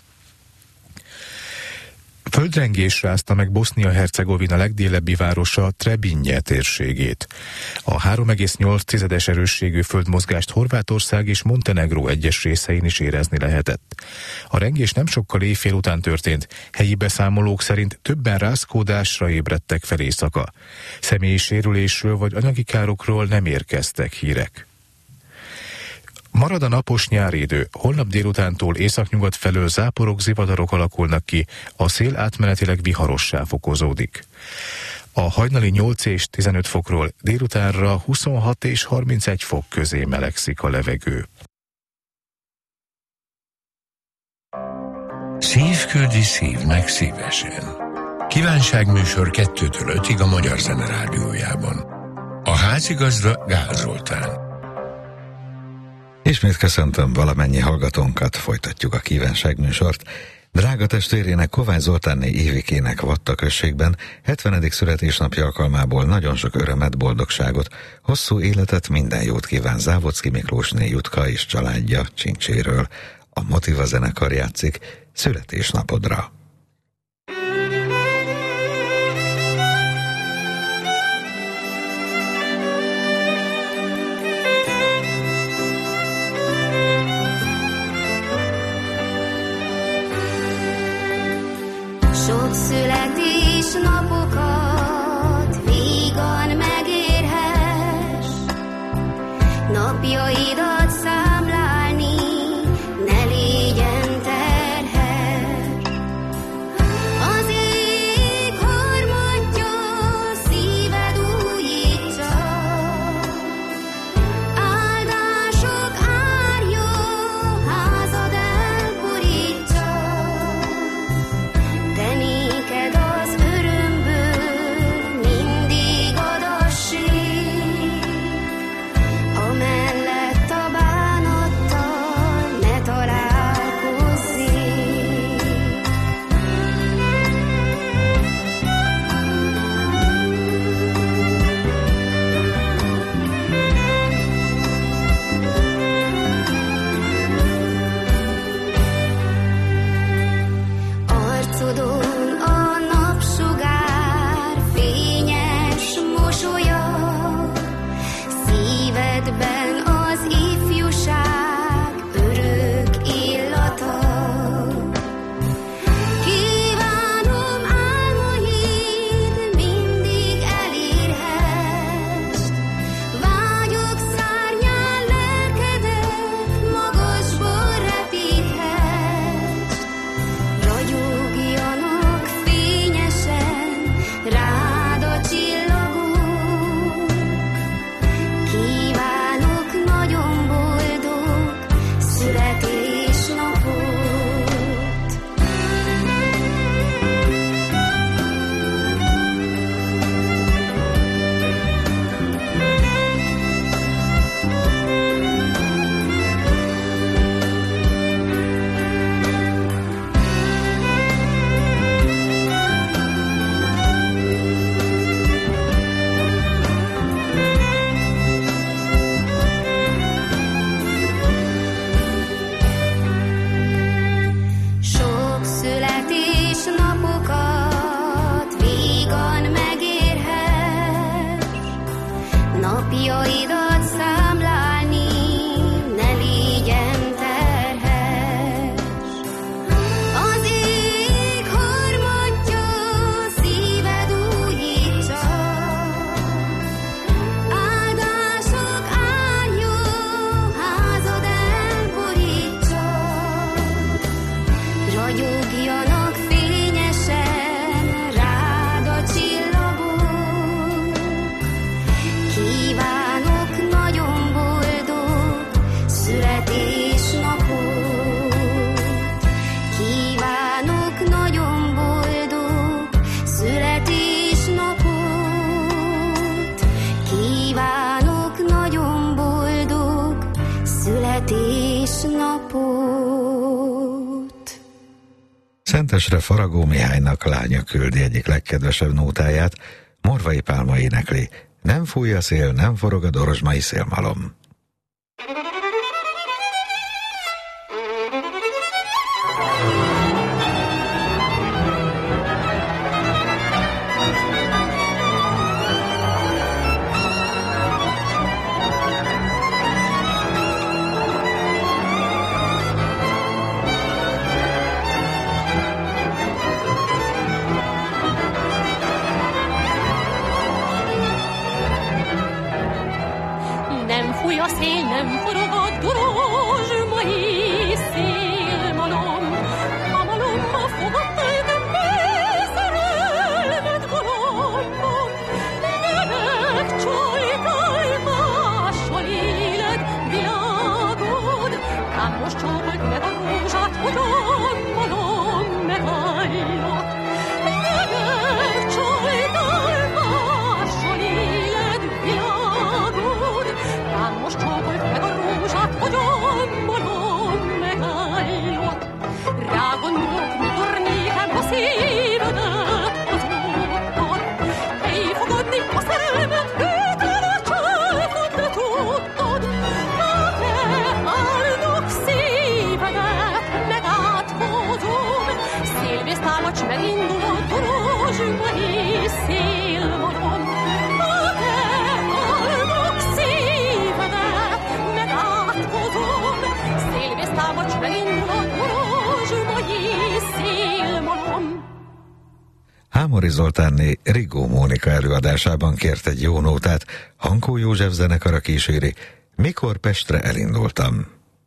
Földrengés rázta meg Bosznia-Hercegovina legdélebbi városa Trebinje térségét. A 3,8 erősségű földmozgást Horvátország és Montenegró egyes részein is érezni lehetett. A rengés nem sokkal éjfél után történt, helyi beszámolók szerint többen rázkódásra ébredtek fel éjszaka. Személyi sérülésről vagy anyagi károkról nem érkeztek hírek. Marad a napos nyári idő, holnap délutántól északnyugat felől záporok, zivatarok alakulnak ki, a szél átmenetileg viharossá fokozódik. A hajnali 8 és 15 fokról délutánra 26 és 31 fok közé melegszik a levegő. Szívküldi szívnek szívesen. Kívánságműsor 2-től 5-ig a Magyar Zene Rádiójában. A házigazda Gál Zoltán. Ismét köszöntöm valamennyi hallgatónkat, folytatjuk a kívánságműsort. Drága testvérének, Kovács Zoltánné Évikének Vatta községben 70. születésnapja alkalmából nagyon sok örömet, boldogságot, hosszú életet, minden jót kíván Závodszky Miklósné Jutka és családja Csincséről. A Motiva zenekar játszik születésnapodra. Sok születésnapokat vígan megérhess, napjaidat számlálni ne légyen terhes. Az ég harmadja szíved újítsa, áldások árja házad elborítsa. De néked az örömből mindig adassék, amellett a bánattal ne találkozzék. Arcodon a napsugár fényes mosolya, szívedben az ifjúság örök illata. Kívánom álmaid mindig elérhess, vágyok szárnyán lelkedet magasból repíthess. Ragyogjanak fényesen rád a csillagok, kívánok nagyon boldog születésnapot. Sok születésnapokat vígan megérhess, napjaidat számlálni ne légyen terhes. Az ég harmadja szíved újítsa, áldások árja házad elborítsa. Ragyogjanak fényesen rád a csillagok, kívánok nagyon boldog születésnapot. Kívánok nagyon boldog születésnapot. Kívánok nagyon boldog születésnapot. Szentesre Faragó Mihálynak lánya küldi egyik legkedvesebb nótáját, Morvai Pálma énekli. Nem fúj a szél, nem forog a dorozsmai szélmalom. Nem fúj a szél, nem forog Támad, s megindul a rozsmai szélmalom. Hámori Zoltánné Rigó Mónika előadásában kért egy jó nótát, Hankó József zenekara kíséri, Mikor Pestre elindultam.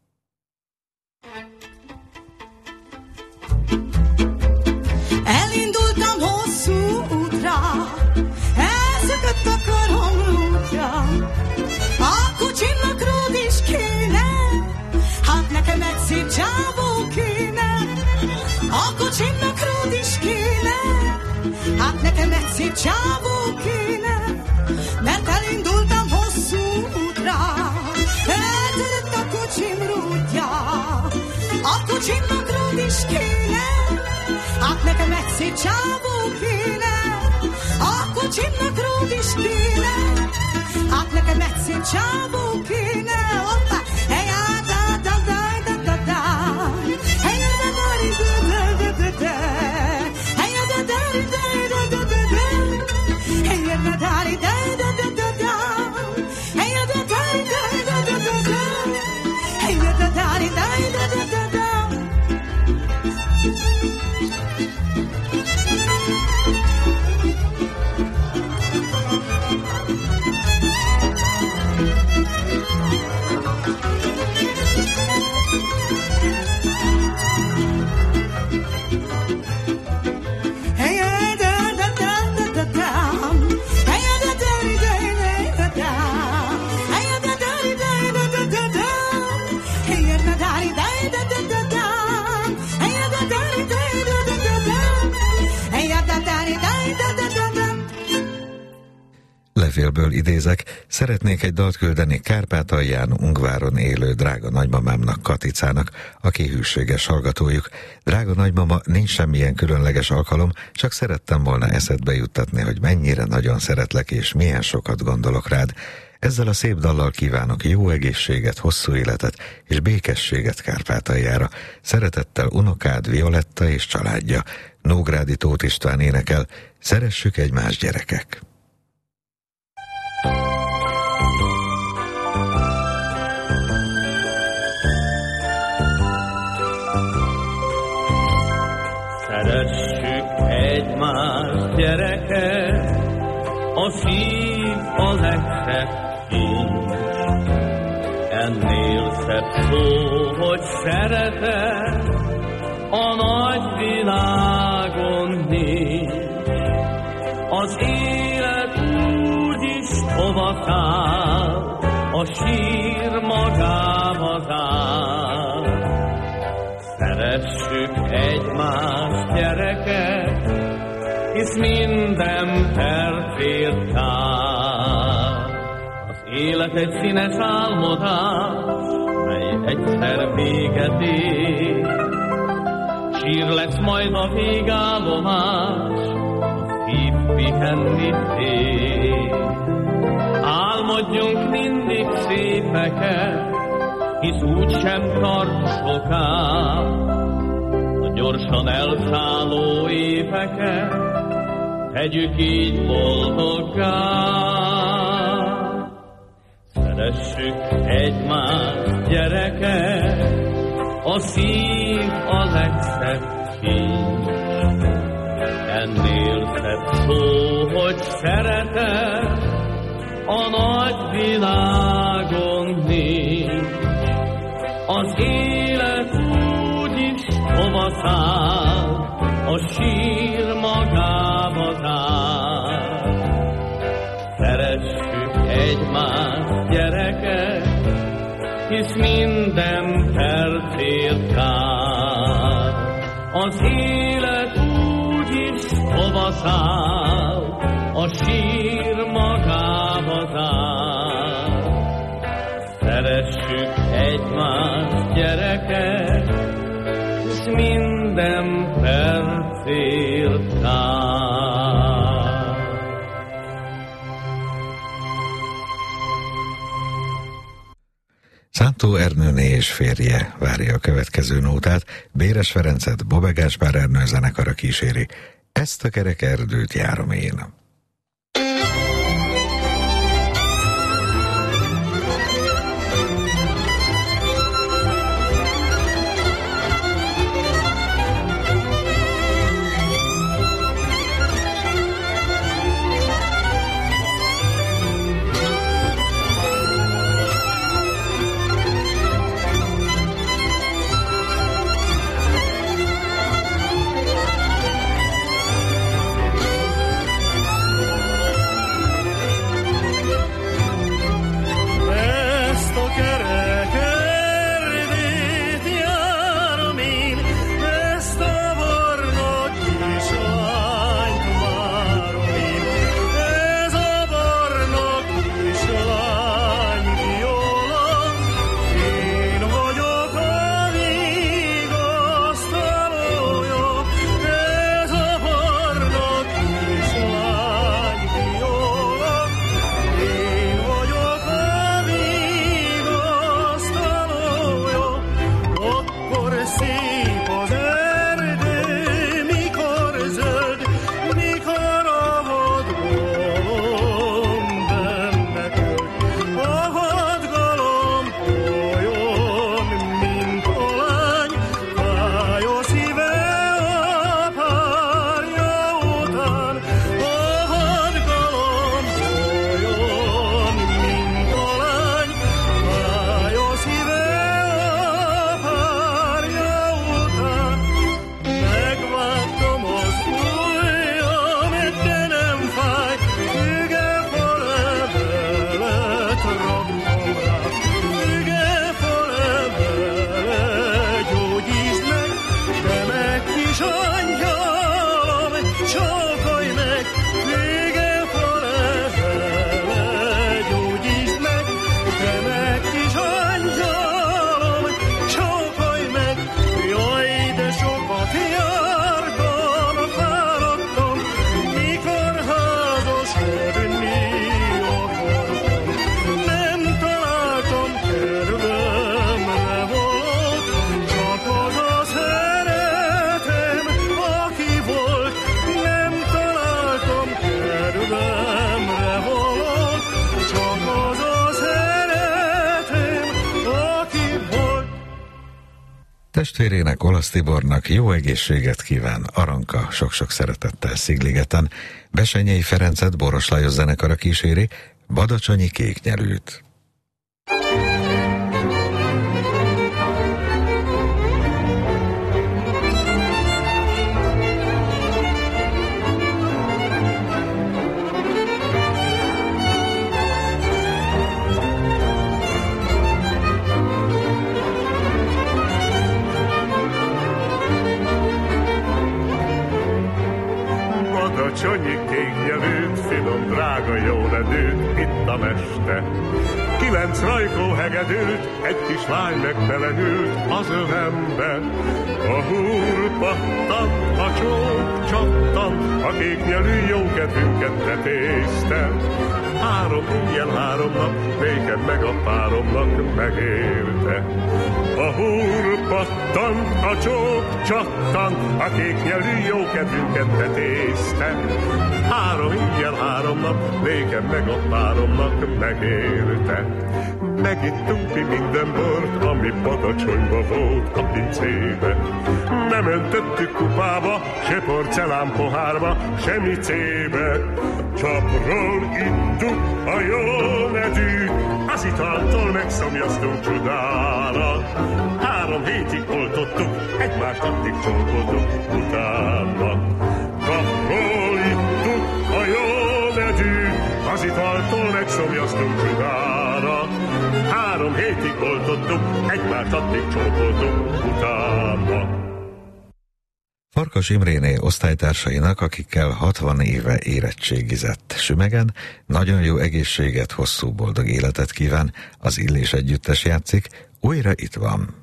Elindultam hosszú útra, elszökött a karom rútja. A kocsimnak ród is kéne, hát nekem egy szép csávó kéne. A kocsimnak ród is kéne, hát nekem egy szép csávó kéne. Mert elindultam hosszú útra, eltörött a kocsim rútja. A kocsimnak ród is kéne, hát nekem egy szép csávó kéne. A kocsimnak ród is kéne, hát nekem egy szép csávó kéne. Hoppá, hey, da da da da da da, hey, da da da da da da, hey, da da da da da da da, hey, da da da da da da da, hey, da da da da da da da, hey, da da da da da da da. Levélből idézek, szeretnék egy dalt küldeni Kárpátalján, Ungváron élő drága nagymamámnak, Katicának, aki hűséges hallgatójuk. Drága nagymama, nincs semmilyen különleges alkalom, csak szerettem volna eszedbe juttatni, hogy mennyire nagyon szeretlek és milyen sokat gondolok rád. Ezzel a szép dallal kívánok jó egészséget, hosszú életet és békességet Kárpátaljára. Szeretettel unokád Violetta és családja. Nógrádi Tóth István énekel, szeressük egymást, gyerekek! Szeressük egymást, gyerekek, a szív a legszebb kincs. Ennél szebb szó, hogy szeretet, a nagy világon nincs. Az élet úgy is hova száll, a sír magába zár. Szeressük egymást, gyerekek, hisz minden percért kár. Az élet egy színes álmodás, mely egyszer véget ér. Sír lesz majd a végállomás, a szív pihenni tér. Álmodjunk mindig szépeket, hisz úgysem tart soká. A gyorsan elszálló éveket tegyük így boldoggá. Szeressük egymást, gyerekek, a szív a legszebb kincs. Ennél szebb szó, hogy szeretet, a nagy világon nincs. Az élet úgy is hova száll, a sír magába zár. Szeressük egymást, gyerekek, hisz minden percért kár. Az élet úgy is hova száll, a sír magába zár. Szeressük egymást, gyerekek, hisz minden percért kár. Szántó Ernőné és férje várja a következő nótát, Béres Ferencet Bobbe Gáspár Ernő zenekara kíséri. Ezt a kerek erdőt járom én. Testvérének, Olasz Tibornak jó egészséget kíván Aranka sok-sok szeretettel Szigligeten. Besenyei Ferencet Boros Lajos zenekara kíséri, Badacsonyi Kéknyelűt. Badacsonyi kéknyelűt, finom, drága, jó nedűt, itt a meste. 9 rajkó hegedűt, egy kis lány megtelenült az övembe. A húr pattant, a csók csattant, a kéknyelű jó kedvünket tetézte. 3 éjjel, 3 nap, nékem meg a páromnak megérte. A húr pattant, a csók csattant, a kéknyelű jó kedvünket tetézte. 3 éjjel, 3 nap, nékem meg a páromnak megérte. Megittunk mi minden bort, ami Badacsonyba volt a pincébe. Nem öntöttük kupába, se porcelán pohárba, se micébe. Csapról ittuk a jó nedűt, az italtól megszomjaztunk csodára. 3 hétig oltottuk, egymást addig csókoltuk utána. Csapról ittuk a jó nedűt, az italtól megszomjaztunk csodára. 3 hétig oltottuk, egymást addig csókoltuk utána. Farkas Imréné osztálytársainak, akikkel 60 éve érettségizett Sümegen, nagyon jó egészséget, hosszú boldog életet kíván. Az Illés együttes játszik, Újra itt van.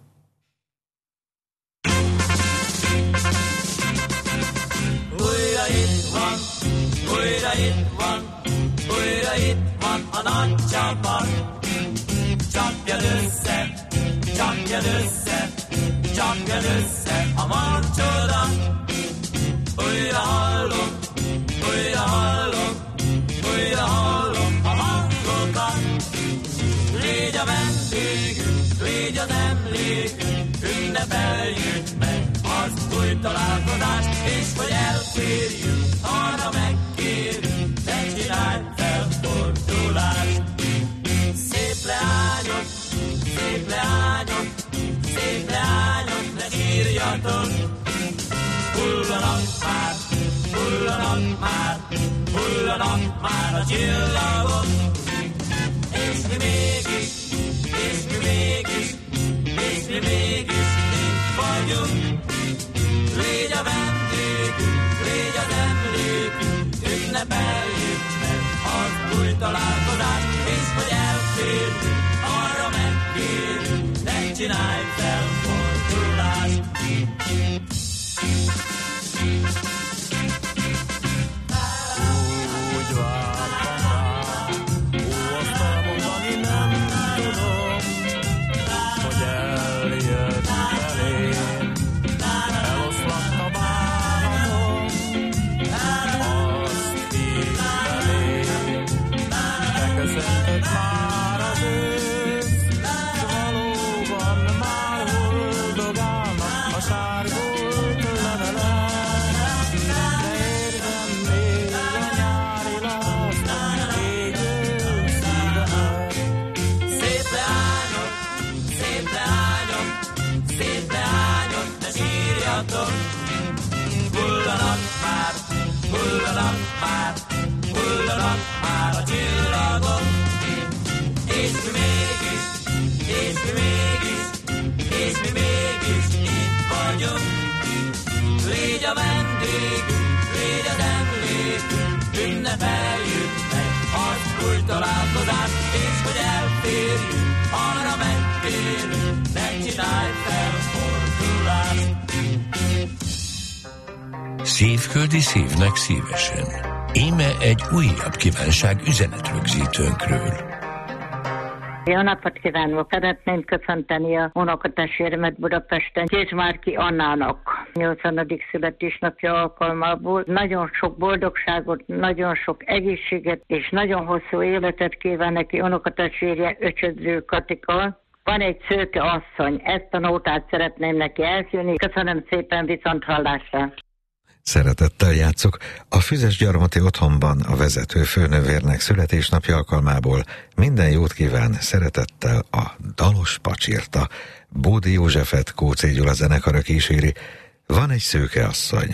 Újra itt van, újra itt van, újra itt van a nagy csapat. Csapjad össze, csapjad össze, csapjad össze a marcsoda. Újra hallom, újra hallom, újra hallom a hangokat. Légy a vendégünk, légy az emlékünk, ünnepeljük meg az új találkozást, és hogy elférjünk, arra megkérjünk, ne csinálj felfordulást. Szép leányok, szép leányok, szép leányok, ne sírjatok. Hullanak már, hullanak már, hullanak már a csillagok. És mi mégis, és mi mégis, és mi mégis itt vagyunk. Légy a vendégünk, légy az emlékünk, ünnepeljük meg az új találkozást, és hogy elférjünk, arra megkérjünk, ne csinálj felfordulást. Úgy vártam rá, aztán mondani nem tudom, hogy eljött felém, eloszlatta bánatom, azt hív felém, beköszöntött már az ősz, s valóban már boldogálnak a sárgult levelek. De érzem még a nyári lázban égő szívemet. Szép leányok, szép leányok, szép leányok, ne sírjatok. Hullanak már, hullanak már, hullanak már a csillagok. És mi mégis, és mi mégis, és mi mégis itt vagyunk. Légy a vendégünk, légy az emlékünk, ünnepeljük meg az új találkozást, és hogy elférjünk, arra megkérjünk, ne csinálj felfordulást. Szívföldi szívnek szívesen. Íme egy újabb kívánság üzenetrögzítőnkről. Jó napot kívánok! Szeretném köszönteni a unokatestvéremet Budapesten, Kézmárki Annának 80. születésnapja alkalmából. Nagyon sok boldogságot, nagyon sok egészséget és nagyon hosszú életet kíván neki unokatestvérje Öcsödrő Katika. van egy szőke asszony. Ezt a nótát szeretném neki elkülni. Köszönöm szépen, viszont hallásra. Szeretettel játszok. A Füzes Gyarmati Otthonban a vezető főnövérnek születésnapja alkalmából minden jót kíván szeretettel a Dalos Pacsirta. Bódi Józsefet Kóczé Gyula zenekara kíséri. Van egy szőke asszony.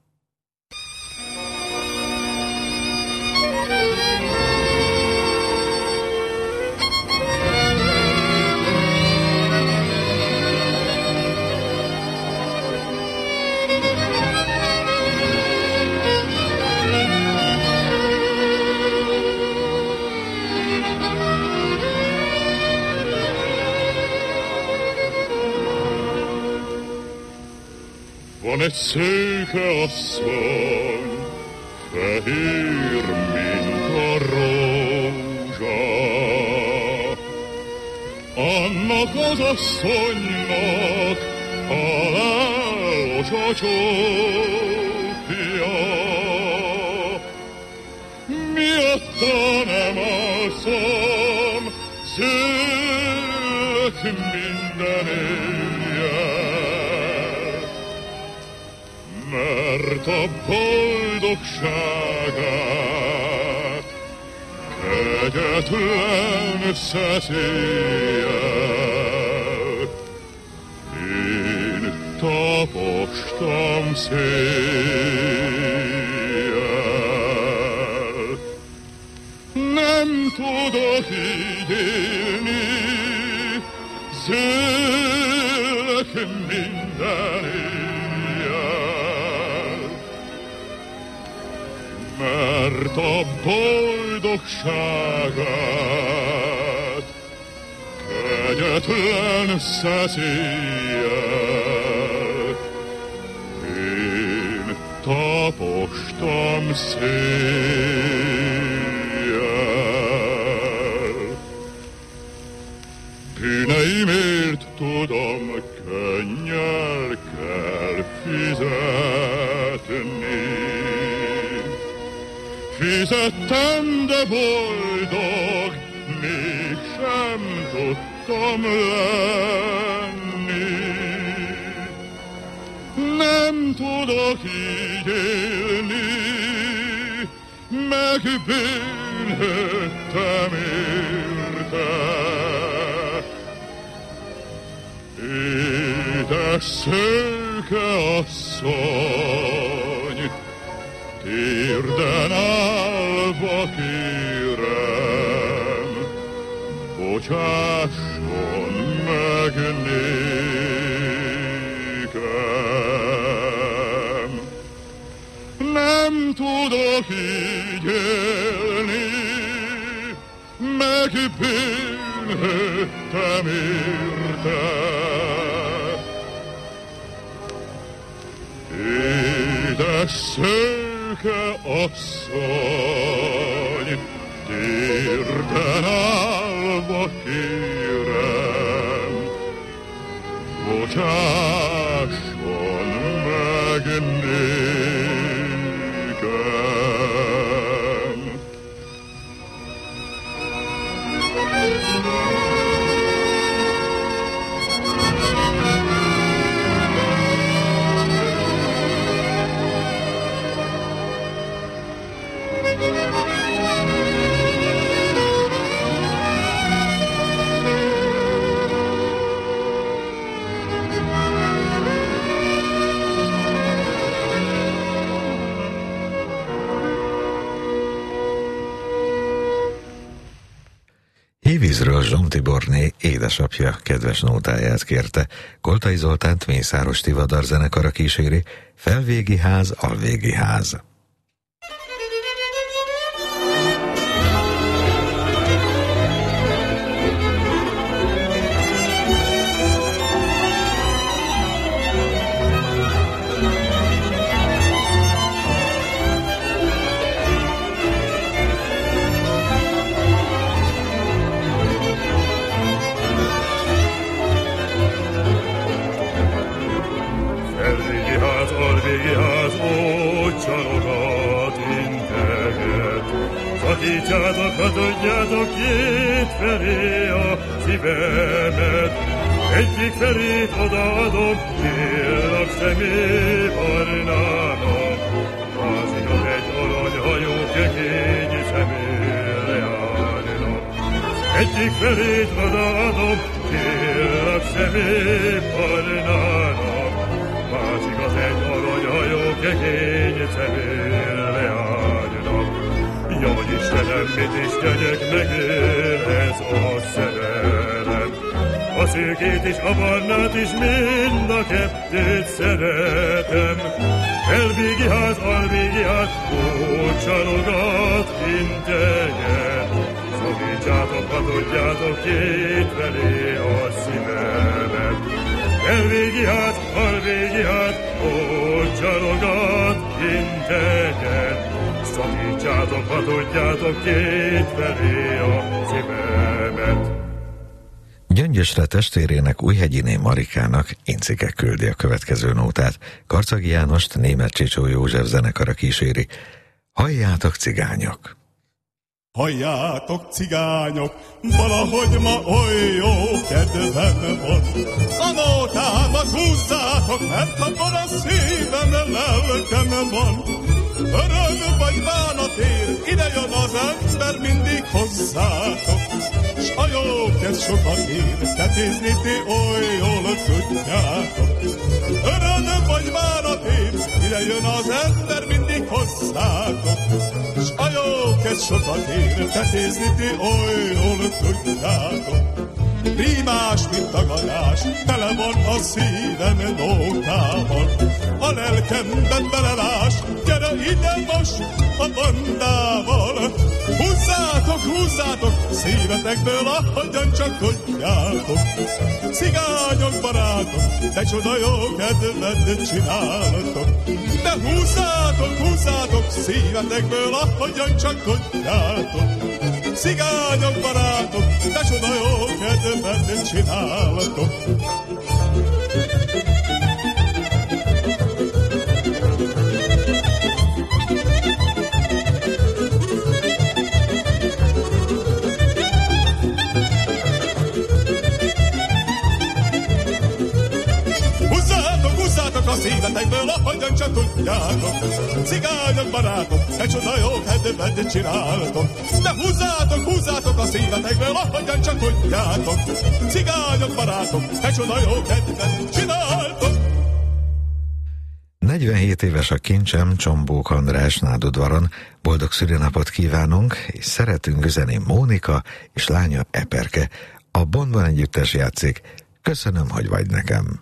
Van egy szőke asszony, fehér, mint a rózsa. Annak az asszonynak halálos a csókja. Miatta nem alszom, szők minden éjjel, mert a boldogságát kegyetlen szeszéllyel én tapostam széjjel. Nem tudok így élni, szélek minden éjjel, mert a boldogságát kegyetlen szeszéllyel én tapostam széjjel. Bűneimért tudom, könnyel kell fizetni. Fizettem, de boldog mégsem tudtam lenni. Nem tudok így élni, megbűnhöttem érte. Édes szőke asszony, térden állva kérem, bocsásson meg nékem. Nem tudok így élni, megbűnhöttem érte. Édes szőke asszony, térden állva kérem, bocsásson meg nékem. Hévízről Zsom Tiborné édesapja kedves nótáját kérte. Koltai Zoltánt Mészáros Tivadar zenekara kíséri. Felvégi ház, alvégi ház. Csalogat integet, Szaki Szakítsátok, ha tudjátok kétfelé a szívemet. Egyik felét odaadom, kérlak személy barnának. Az igaz egy aranyhajó kekényi szemére járnak. Egyik felét odaadom, kérlak személy barnának. Az igaz egy aranyhajó kekényi szemére járnak. Jaj, Istenem, mit is tegyek, megél ez a szerelem. A szőkét is, a barnát is, mind a kettőt szeretem. Elvégi ház, alvégi ház, úgy csalogat, kinteget. Szakítsátok, ha tudjátok, kétfelé a szívemet. Elvégi ház, alvégi ház, úgy csalogat, kinteget. Szakítsátok, ha tudjátok, kétfelé a szívemet. Gyöngyösre testvérének Újhegyiné Marikának Incike küldi a következő nótát. Karcagi Jánost Németh Csicsó József zenekara kíséri. Halljátok, cigányok! Halljátok, cigányok, valahogy ma oly jó kedvem van. A nótámat húzzátok, mert abban a szívem, lelkem van. Öröm vagy bánatér, ide jön az ember mindig hozzátok. S a jó kezd sokat ér, tetézni ti oly jól tudjátok. Öröm vagy bánatér, ide jön az ember mindig hozzátok. S a jó kezd sokat ér, tetézni ti oly jól tudjátok. Rímás, mint tagadás, tele van a szívem nótával. A lelkemben belelás, gyere ide most a bandával. Húzzátok, húzzátok, szívetekből, ahogyan csak tudjátok. Cigányok, barátok, de csoda jó kedvet csináltok. De húzzátok, húzzátok, szívetekből, ahogyan csak tudjátok. Cigányok, barátok, de csoda jó kedvet csináltok. A szívetekből, ahogyan csak tudjátok. Cigányok, barátok, egy csoda jó kedvet csináltok. De húzzátok, húzzátok a szívetekből, ahogyan csak tudjátok. Cigányok, barátok, egy csoda jó kedvet csináltok. 47 éves a kincsem, Csombók András Nádudvaron. Boldog szülinapot kívánunk, és szeretünk üzeni Mónika és lánya Eperke. A Bondban együttes játszik. Köszönöm, hogy vagy nekem.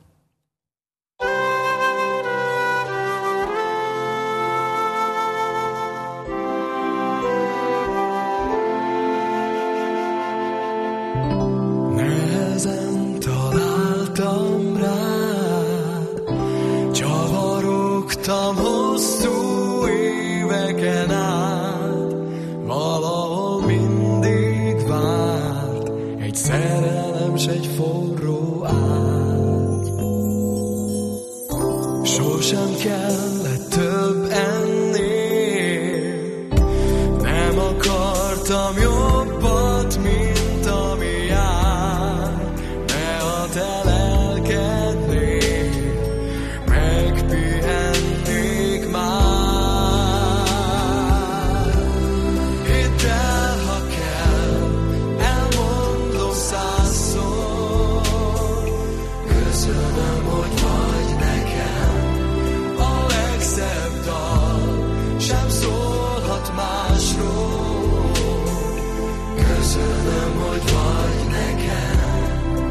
Nehezen találtam rád, csavarogtam hosszú éveken át, valahol mindig várt egy szerelem s egy forró ágy. Sosem kellett több ennél, nem akartam jobbat, mint ami jár, de ha te lelkednél, megpihennék már. Hidd el, ha kell, elmondom 100-szor, köszönöm, hogy vagy nekem a legszebb dal, sem szólhat másról. Köszönöm, hogy vagy nekem.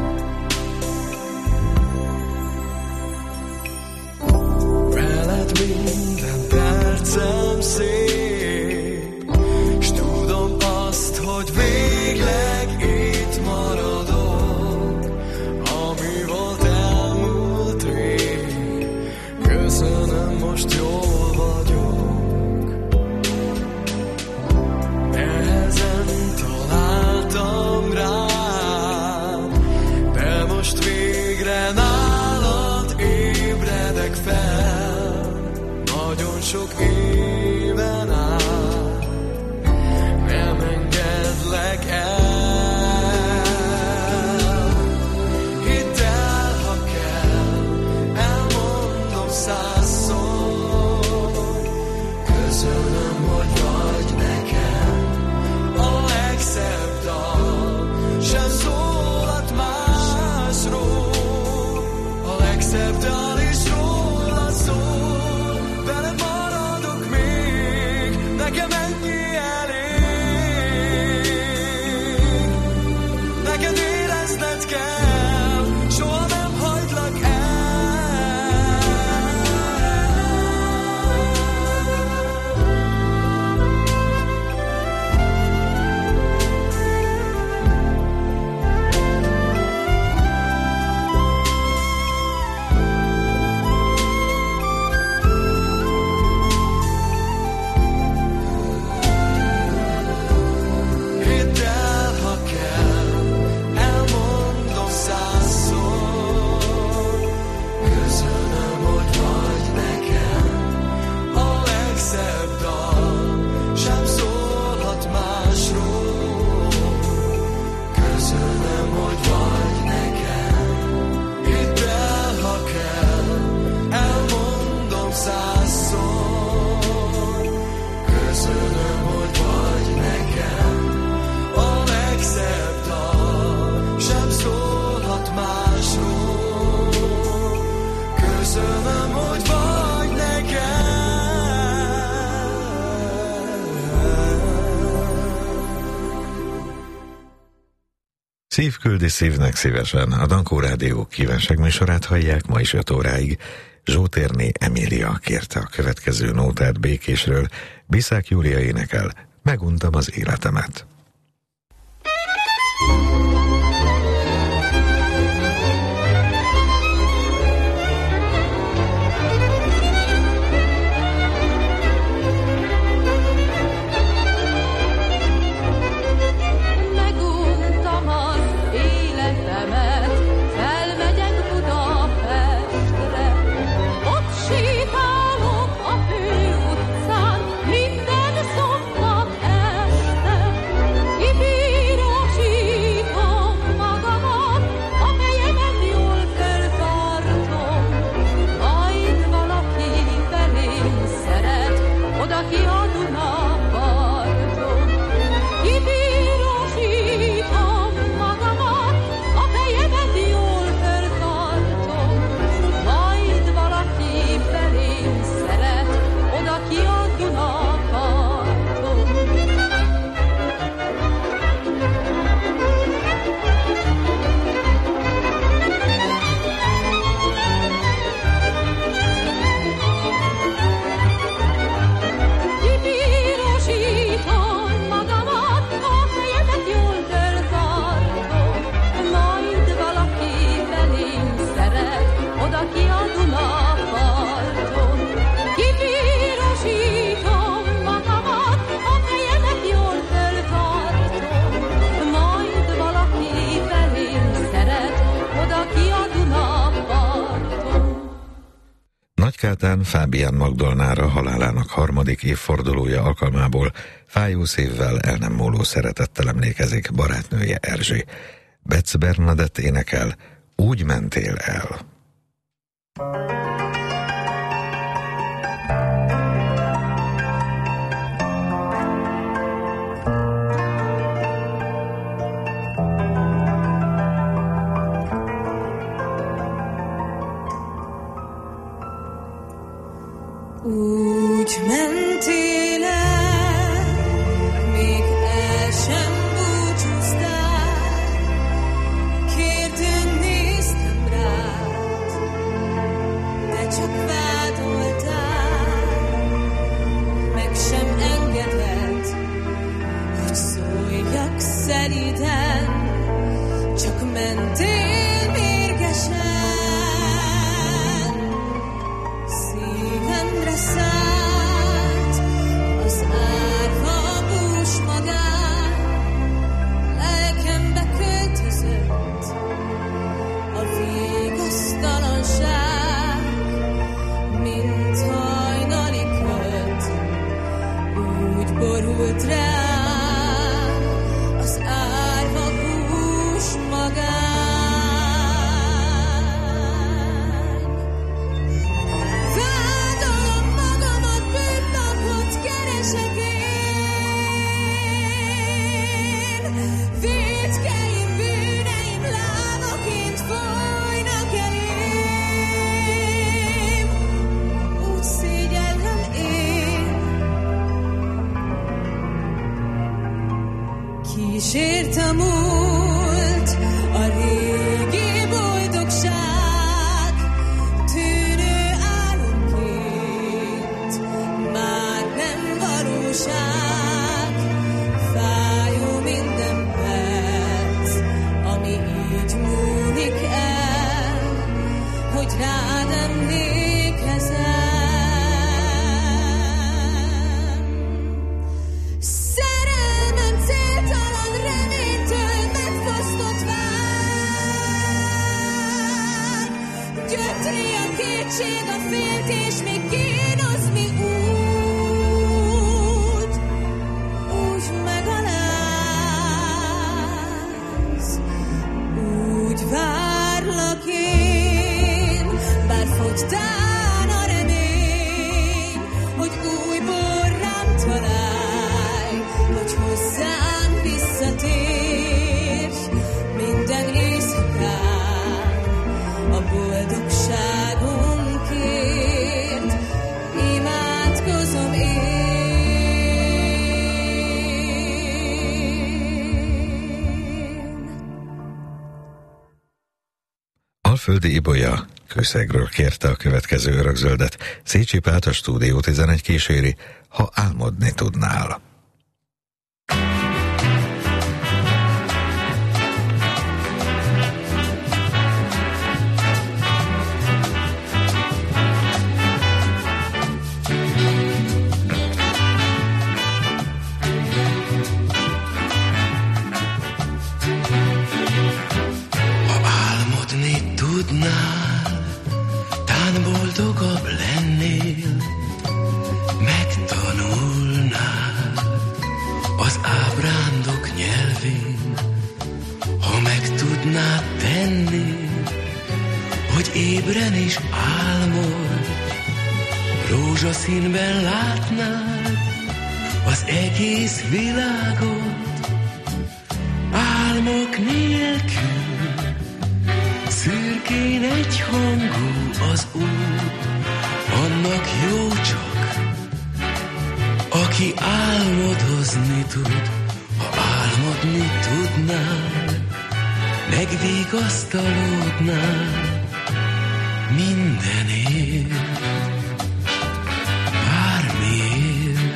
Veled minden percem szép, s tudom azt, hogy végleg itt maradok. Ami volt elmúlt rég, köszönöm, most jól vagyok. Nehezen találtam rád, de most végre nálad ébredek fel. Nagyon sok éven át nem legszebb dal is róla szól, vele maradok még, nekem ennyi elég. Neked érezned kell, soha nem hagylak el. Szív küldi szívnek szívesen. A Dankó Rádió kívánságműsorát hallják ma is 5 óráig. Zsótérné Emília kérte a következő nótát Békésről. Biszák Júlia énekel, meguntam az életemet. Kátán Fábián Magdolnára halálának 3. évfordulója alkalmából fájó szívvel, el nem múló szeretettel emlékezik barátnője Erzsi. Betsz Bernadett énekel, úgy mentél el. Úgy mentél el, még el sem búcsúztál, kérdőn néztem rád, de csak vádoltál, meg sem engedett, hogy szóljak szelíden, csak mentél mérgesen. Szívemre száll, a múlt, a régi boldogság, tűnő álomként, már nem valóság, fájó minden perc, ami így múlik el, hogy rád emlékezem. Szerelmem céltalan reménytől megfosztott vár, gyötri a kétség, a féltés, még kínoz mi út, úgy megaláz, úgy várlak én, bár fogytán a remény, hogy újból rám találj, hogy hozzám visszatérj minden éjszakán a boldogságunkért, imádkozom én. Alföldi Ibolya Kőszegről kérte a következő örökzöldet. Szécsi Pát a Stúdió 11 kíséri, ha álmodni tudnál. Álmodni tudnál, tán boldogabb lennél, megtanulnál az ábrándok nyelvén, ha meg tudnád tenni, hogy ébren is álmod, rózsaszínben látnád az egész világot, álmok nélkül. Szürkén egyhangú az út, annak jó csak, aki álmodozni tud. Ha álmodni tudnál, megvigasztalódnál mindenért, bármiért.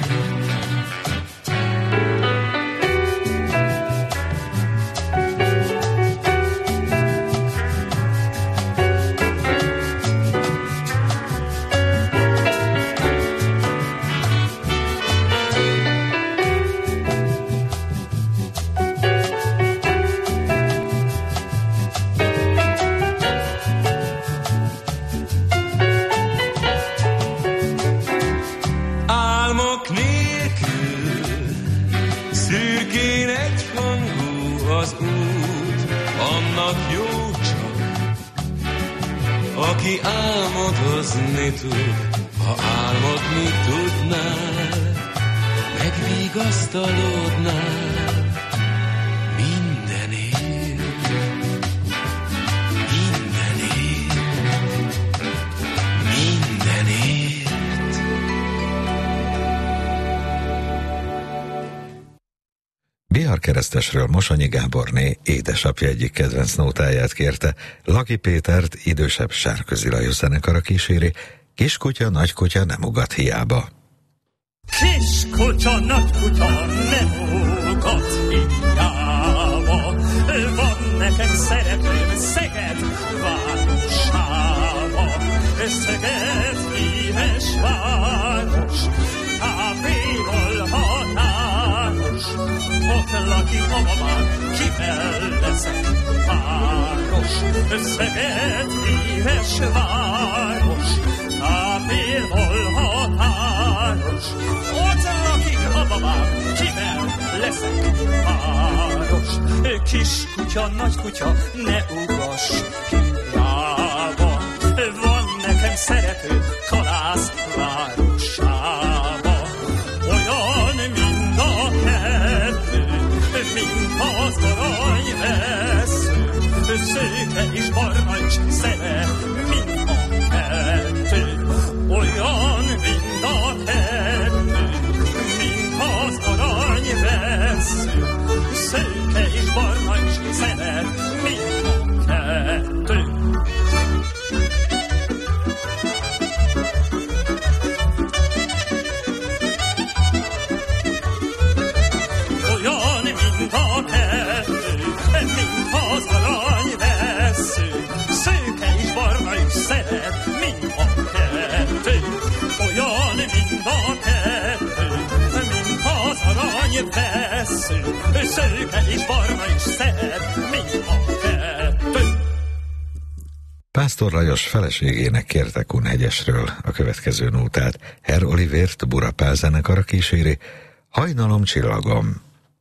Aki álmodozni tud, ha álmodni tudnál, megvigasztalódnál mindenért, mindenért, mindenért. Bihar Keresztesről Mosonyi Gáborné édesapja egyik kedvenc nótáját kérte, Laki Pétert idősebb Sárközi Lajos zenekara kíséri, Kiskutya, nagykutya nem ugat hiába. Kiskutya, nagykutya nem ugat hiába, van nekem szeretőm Szeged városába, Szeged híres város, távéról határos, ott lakik a babám, kivel leszek páros. Szeged híres város, távéról határos, ott lakik a babám, kivel leszek páros. Kiskutya, nagykutya, ne ugass hiába, van nekem szerető Kalász városába, olyan mind a kettő, mint az aranyvesző, szőke és barna is szere, mind a kettő, olyan mind a kettő, mint az aranyvesző, szőke és barna szed, mint a kettő. Olyan, mint a kettő, mint az aranyvesző. Szőke és barna is szed, mint a kettő. Pásztor Lajos feleségének kérte Kunhegyesről a következő nótát. Herr Olivért Bura Pál zenekara kíséri, Hajnalom csillagom.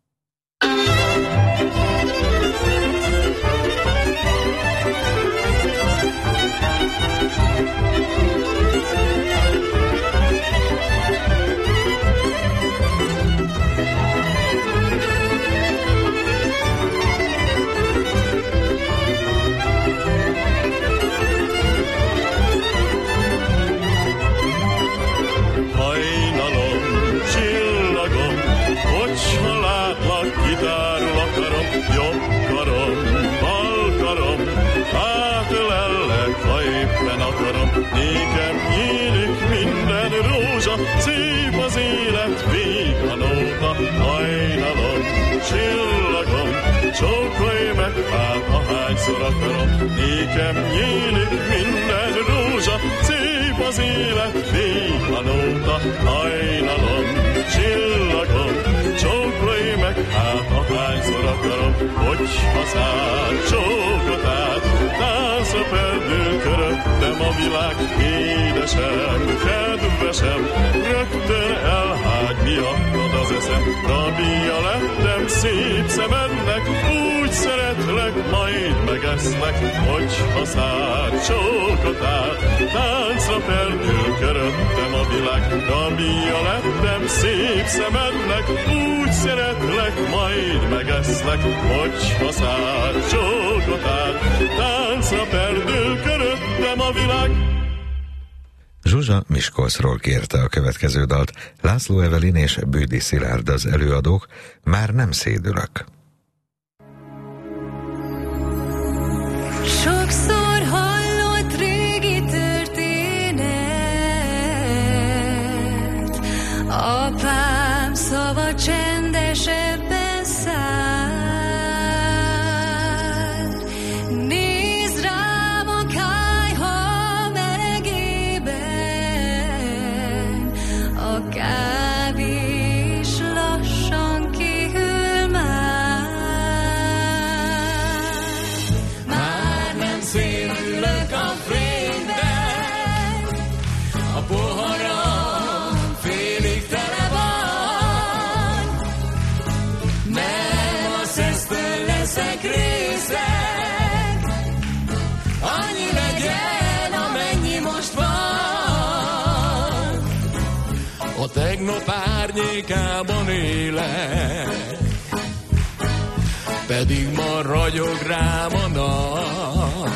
Nékem nyílik minden rózsa, szép az élet, vég a nóta. Hajnalom, csillagom, csókolj meg, hát ahányszor akarom. Nékem nyílik minden rózsa, szép az élet, vég a nóta. Hajnalom, csillagom, csókolj meg, hát ahányszor akarom. Hogyha száll csókot át, táncra perdül köröttem a világ. Édesem, kedvesem, rögtön elhágy miattad az eszem. Rabia lettem szép szemednek, úgy szeretlek, majd megeszlek. Hogyha száll csókot át, táncra perdül köröttem a világ. Rabia lettem szép szemednek, úgy szeretlek, majd megeszlek. Hogyha száll csókot át, táncra perdül köröttem a világ. Zsuzsa Miskolcról kérte a következő dalt. László Evelin és Bődi Szilárd az előadók, Már nem szédülök. Sokszor hallott régi történet, apám szava csendesebben száll. Nézd rám a kályha melegében, a kávé is lassan kihűl már. Már nem szédülök a fényben, a poharam félig tele van. Nem a szesztől leszek részeg, annyi legyen, amennyi most van. A tegnap árnyékában élek, pedig ma ragyog rám a nap.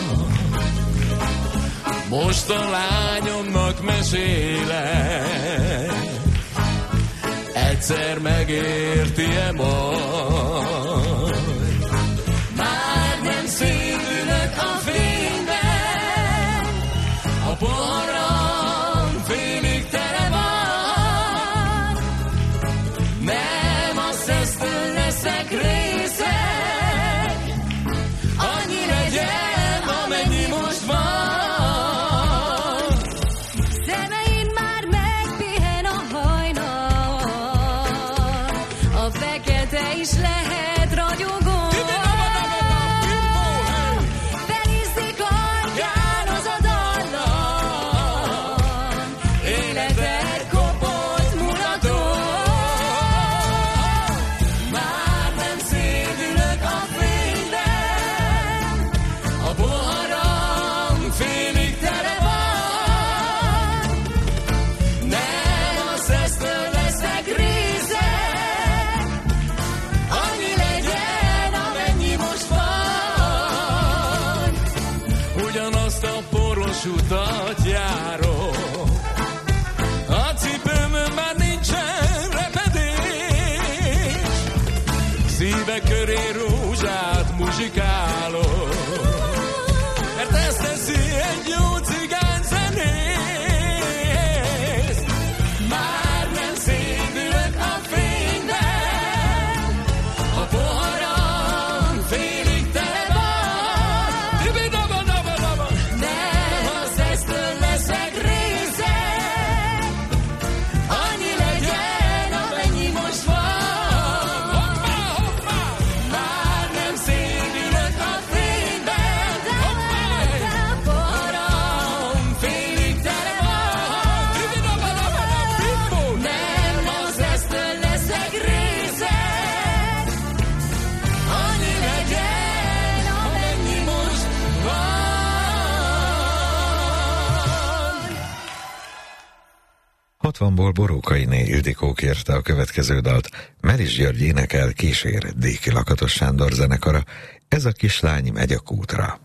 Most a lányomnak mesélek, egyszer megérti-e majd. Már nem szédülök a fényben, a poharam félig tele van. Nem a szesztől leszek részeg, annyi legyen, amennyi most van. Szemein már megpihen a hajnal, a fekete is lehet ragyogó. Felizzik agyán az a dallam, életed kopott mulató. Már nem szédülök a fényben, a poharam félig tele van. Nem a szesztől leszek részeg, annyi legyen, amennyi most van. Ugyanazt a poros utat járom, a cipőmön már nincsen repedés. Szíve köré rózsát muzsikálok, mert ezt teszi egy jó cigány zenész. Már nem szédülök a fényben, a poharam félig tele van. Nem a 60-ból Borókainé Ildikó kérte a következő dalt. Meris György énekel, kísér Déki Lakatos Sándor zenekara. Ez a kislány megy a kútra.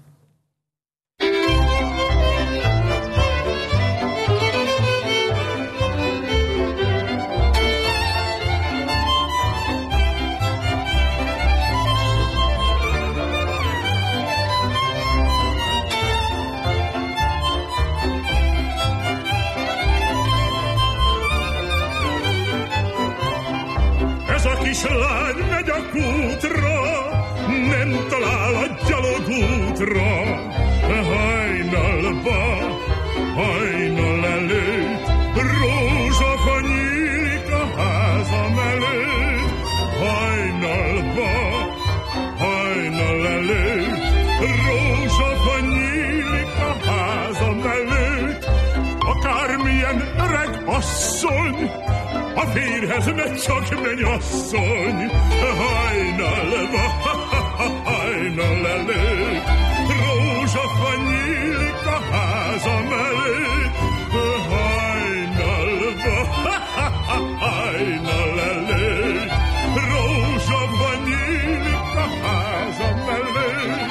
Kislány megy a kútra, nem talál a gyalogútra. Hajnalba, hajnal előtt, rózsafa nyílik a házam előtt. Hajnalba, hajnal előtt, rózsafa nyílik a házam előtt. Akármilyen öreg asszony, a férhez ne csak mennyasszony. Hajnalba, hajnal előtt, rózsafa nyílik a házam előtt. Hajnalba, hajnal előtt, rózsafa nyílik a házam előtt.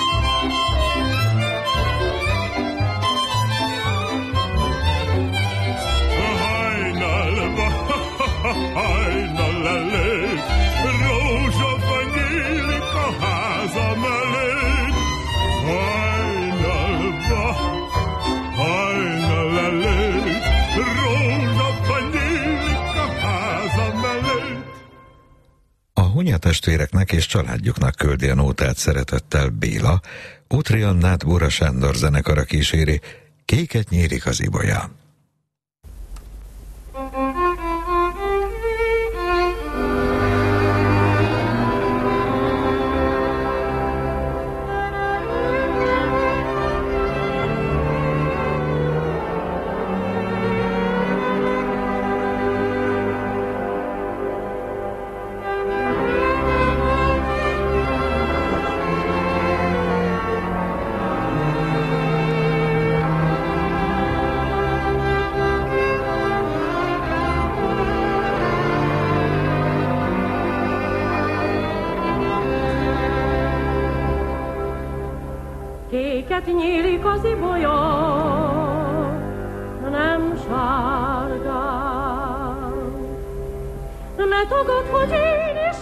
Hajnal előtt, rózsafa nyílik a házam előtt. Hajnalba, hajnal előtt, rózsafa nyílik a házam előtt. A Hunya testvéreknek és családjuknak küldi a nótát szeretettel Béla, Útri Annát Bóra Sándor zenekara kíséri, Kéket nyílik az ibolya. Kéket nyílik az ibolya, nem sárgán. Ne tagad, hogy én is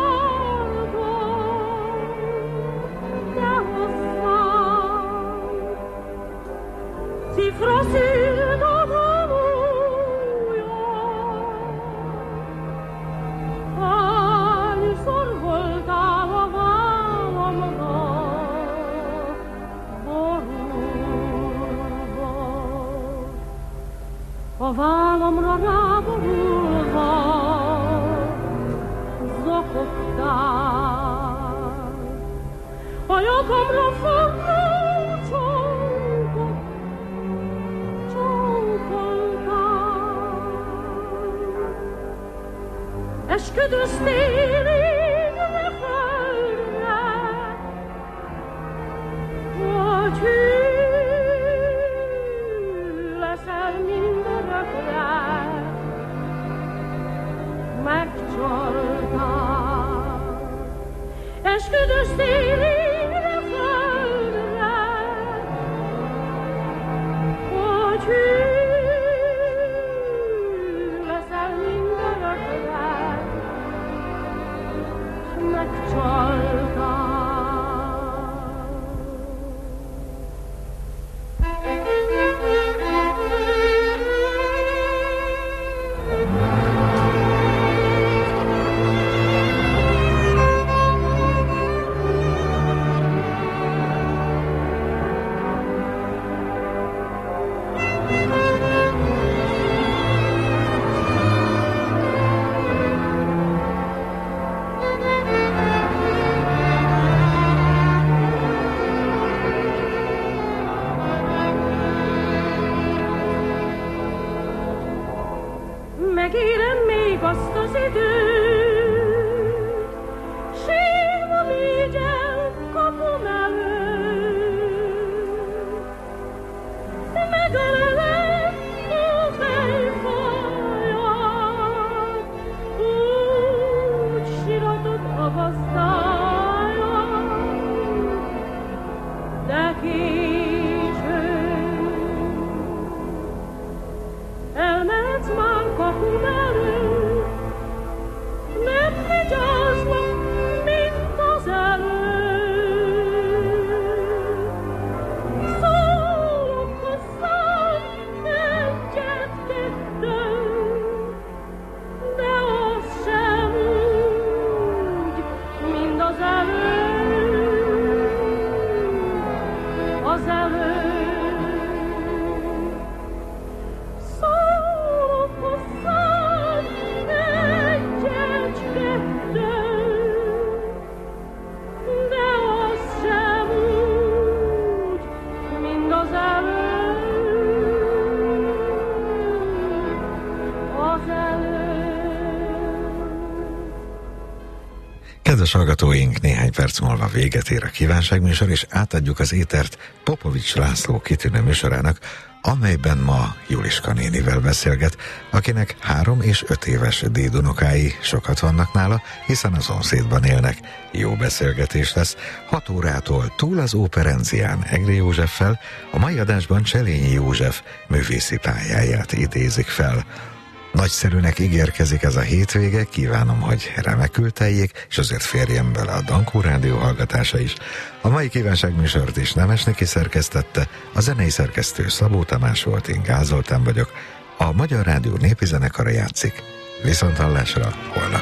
jártam, de hozzám. Cifra szűrt a tanulja, hányszor voltál a vállamra, a vállamra ráborulva zokogtál, a nyakamra forró csókot csókoltál. Esküdöztél égre földre, hogy hű leszel mindörökre. Megcsaltál, esküdöztél égre földre, hogy hű leszel mindörökre, s megcsaltál. Megérem még azt az időt, sírva légyel kapom előtt. Megelelem a fejfal, Kedves hallgatóink, néhány perc múlva véget ér a kívánságműsor, és átadjuk az étert Popovics László kitűnő műsorának, amelyben ma Juliska nénivel beszélget, akinek 3 és 5 éves dédunokái sokat vannak nála, hiszen a szomszédban élnek. Jó beszélgetés lesz. 6 órától túl az Óperencián Egri Józseffel, a mai adásban Cselényi József művészi pályáját idézik fel. Nagyszerűnek ígérkezik ez a hétvége, kívánom, hogy remekül teljék, és azért férjen bele a Dankó Rádió hallgatása is. A mai kívánságműsort is Nemes Niki szerkesztette, a zenei szerkesztő Szabó Tamás volt, én Gál Zoltán vagyok. A Magyar Rádió népi zenekara játszik. Viszonthallásra holnap.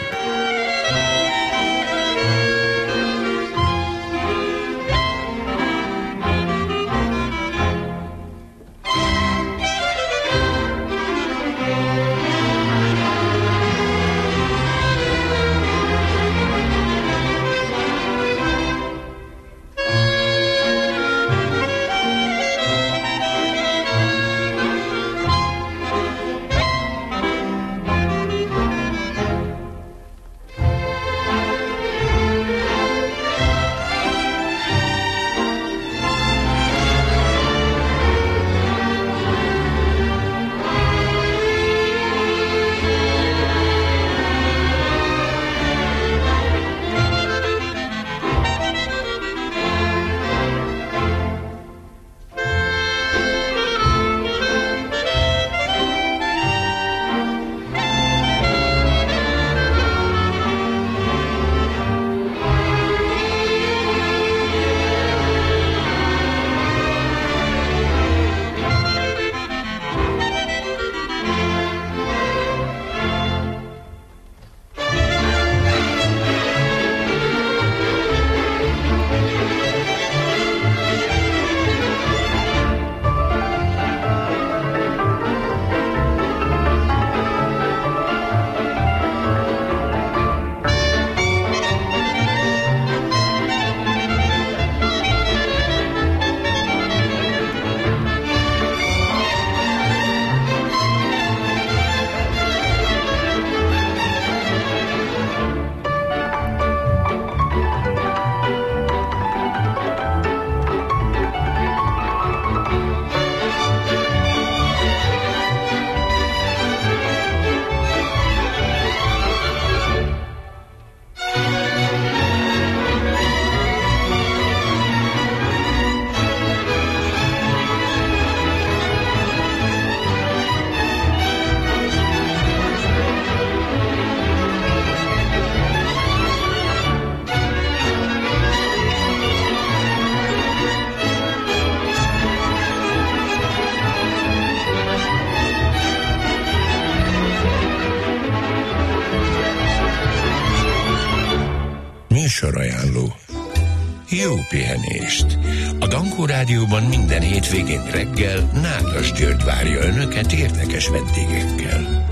Műsorajánló. Jó pihenést! A Dankó Rádióban minden hétvégén reggel Nádas György várja önöket érdekes vendégekkel.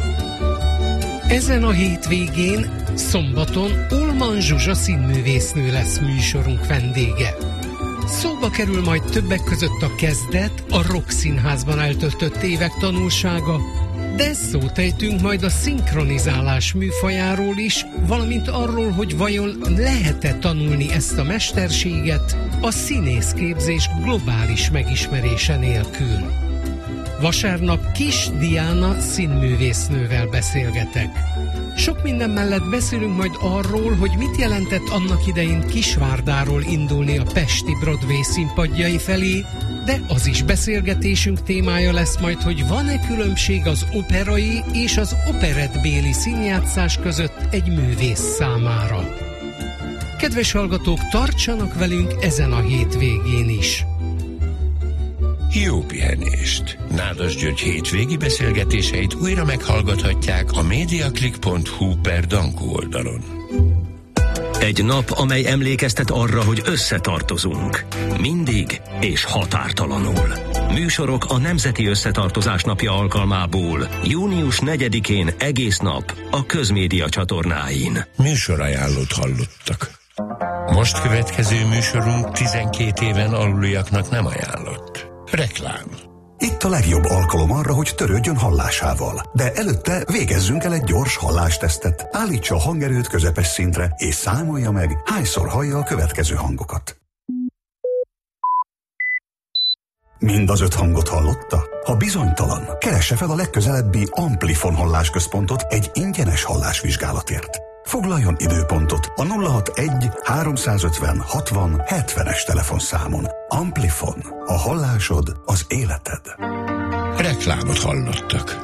Ezen a hétvégén, szombaton Ullmann Zsuzsa színművésznő lesz műsorunk vendége. Szóba kerül majd többek között a kezdet, a Rock Színházban eltöltött évek tanulsága, de szót ejtünk majd a szinkronizálás műfajáról is, valamint arról, hogy vajon lehet-e tanulni ezt a mesterséget a színészképzés globális megismerése nélkül. Vasárnap Kis Diana színművésznővel beszélgetek. Sok minden mellett beszélünk majd arról, hogy mit jelentett annak idején Kisvárdáról indulni a pesti Broadway színpadjai felé, de az is beszélgetésünk témája lesz majd, hogy van-e különbség az operai és az operettbéli színjátszás között egy művész számára. Kedves hallgatók, tartsanak velünk ezen a hétvégén is! Jó pihenést! Nádas György hétvégi beszélgetéseit újra meghallgathatják a mediaclick.hu/Dankó oldalon. Egy nap, amely emlékeztet arra, hogy összetartozunk. Mindig és határtalanul. Műsorok a Nemzeti Összetartozás napja alkalmából június 4-én egész nap a Közmédia csatornáin. Műsorajánlót hallottak. Most következő műsorunk 12 éven aluliaknak nem ajánlott. Reklám. Itt a legjobb alkalom arra, hogy törődjön hallásával. De előtte végezzünk el egy gyors hallástesztet. Állítsa a hangerőt közepes szintre, és számolja meg, hányszor hallja a következő hangokat. Mind az 5 hangot hallotta? Ha bizonytalan, keresse fel a legközelebbi Amplifon hallásközpontot egy ingyenes hallásvizsgálatért. Foglaljon időpontot a 061 350 60 70-es telefonszámon. Amplifon. A hallásod az életed. Reklámot hallottak.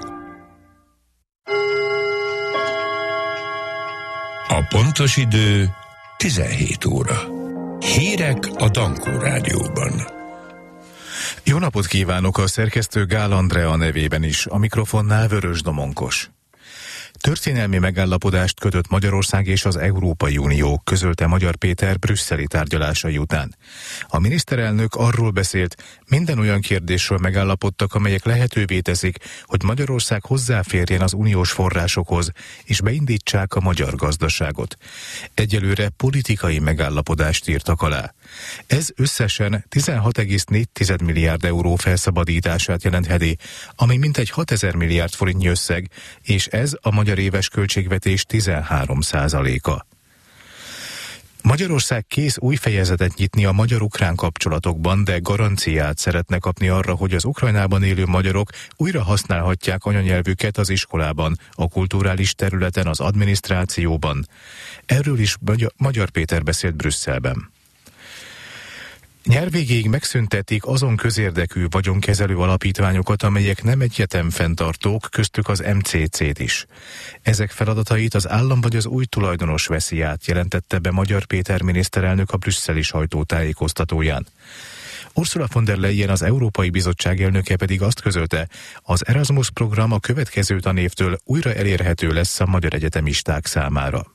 A pontos idő 17 óra. Hírek a Dankó Rádióban. Jó napot kívánok, a szerkesztő Gál Andrea nevében is, a mikrofonnál Vörös Domonkos. Történelmi megállapodást kötött Magyarország és az Európai Unió, közölte Magyar Péter brüsszeli tárgyalásai után. A miniszterelnök arról beszélt, minden olyan kérdésről megállapodtak, amelyek lehetővé teszik, hogy Magyarország hozzáférjen az uniós forrásokhoz, és beindítsák a magyar gazdaságot. Egyelőre politikai megállapodást írtak alá. Ez összesen 16,4 milliárd euró felszabadítását jelentheti, ami mintegy 6000 milliárd forintnyi összeg, és ez a magyar éves költségvetés 13%-a. Magyarország kész új fejezetet nyitni a magyar-ukrán kapcsolatokban, de garanciát szeretne kapni arra, hogy az Ukrajnában élő magyarok újra használhatják anyanyelvüket az iskolában, a kulturális területen, az adminisztrációban. Erről is Magyar Péter beszélt Brüsszelben. Nyár végéig megszüntetik azon közérdekű vagyonkezelő alapítványokat, amelyek nem egyetem fenntartók, köztük az MCC-t is. Ezek feladatait az állam vagy az új tulajdonos veszi át, jelentette be Magyar Péter miniszterelnök a brüsszeli sajtótájékoztatóján. Ursula von der Leyen, az Európai Bizottság elnöke pedig azt közölte, az Erasmus program a következő tanévtől újra elérhető lesz a magyar egyetemisták számára.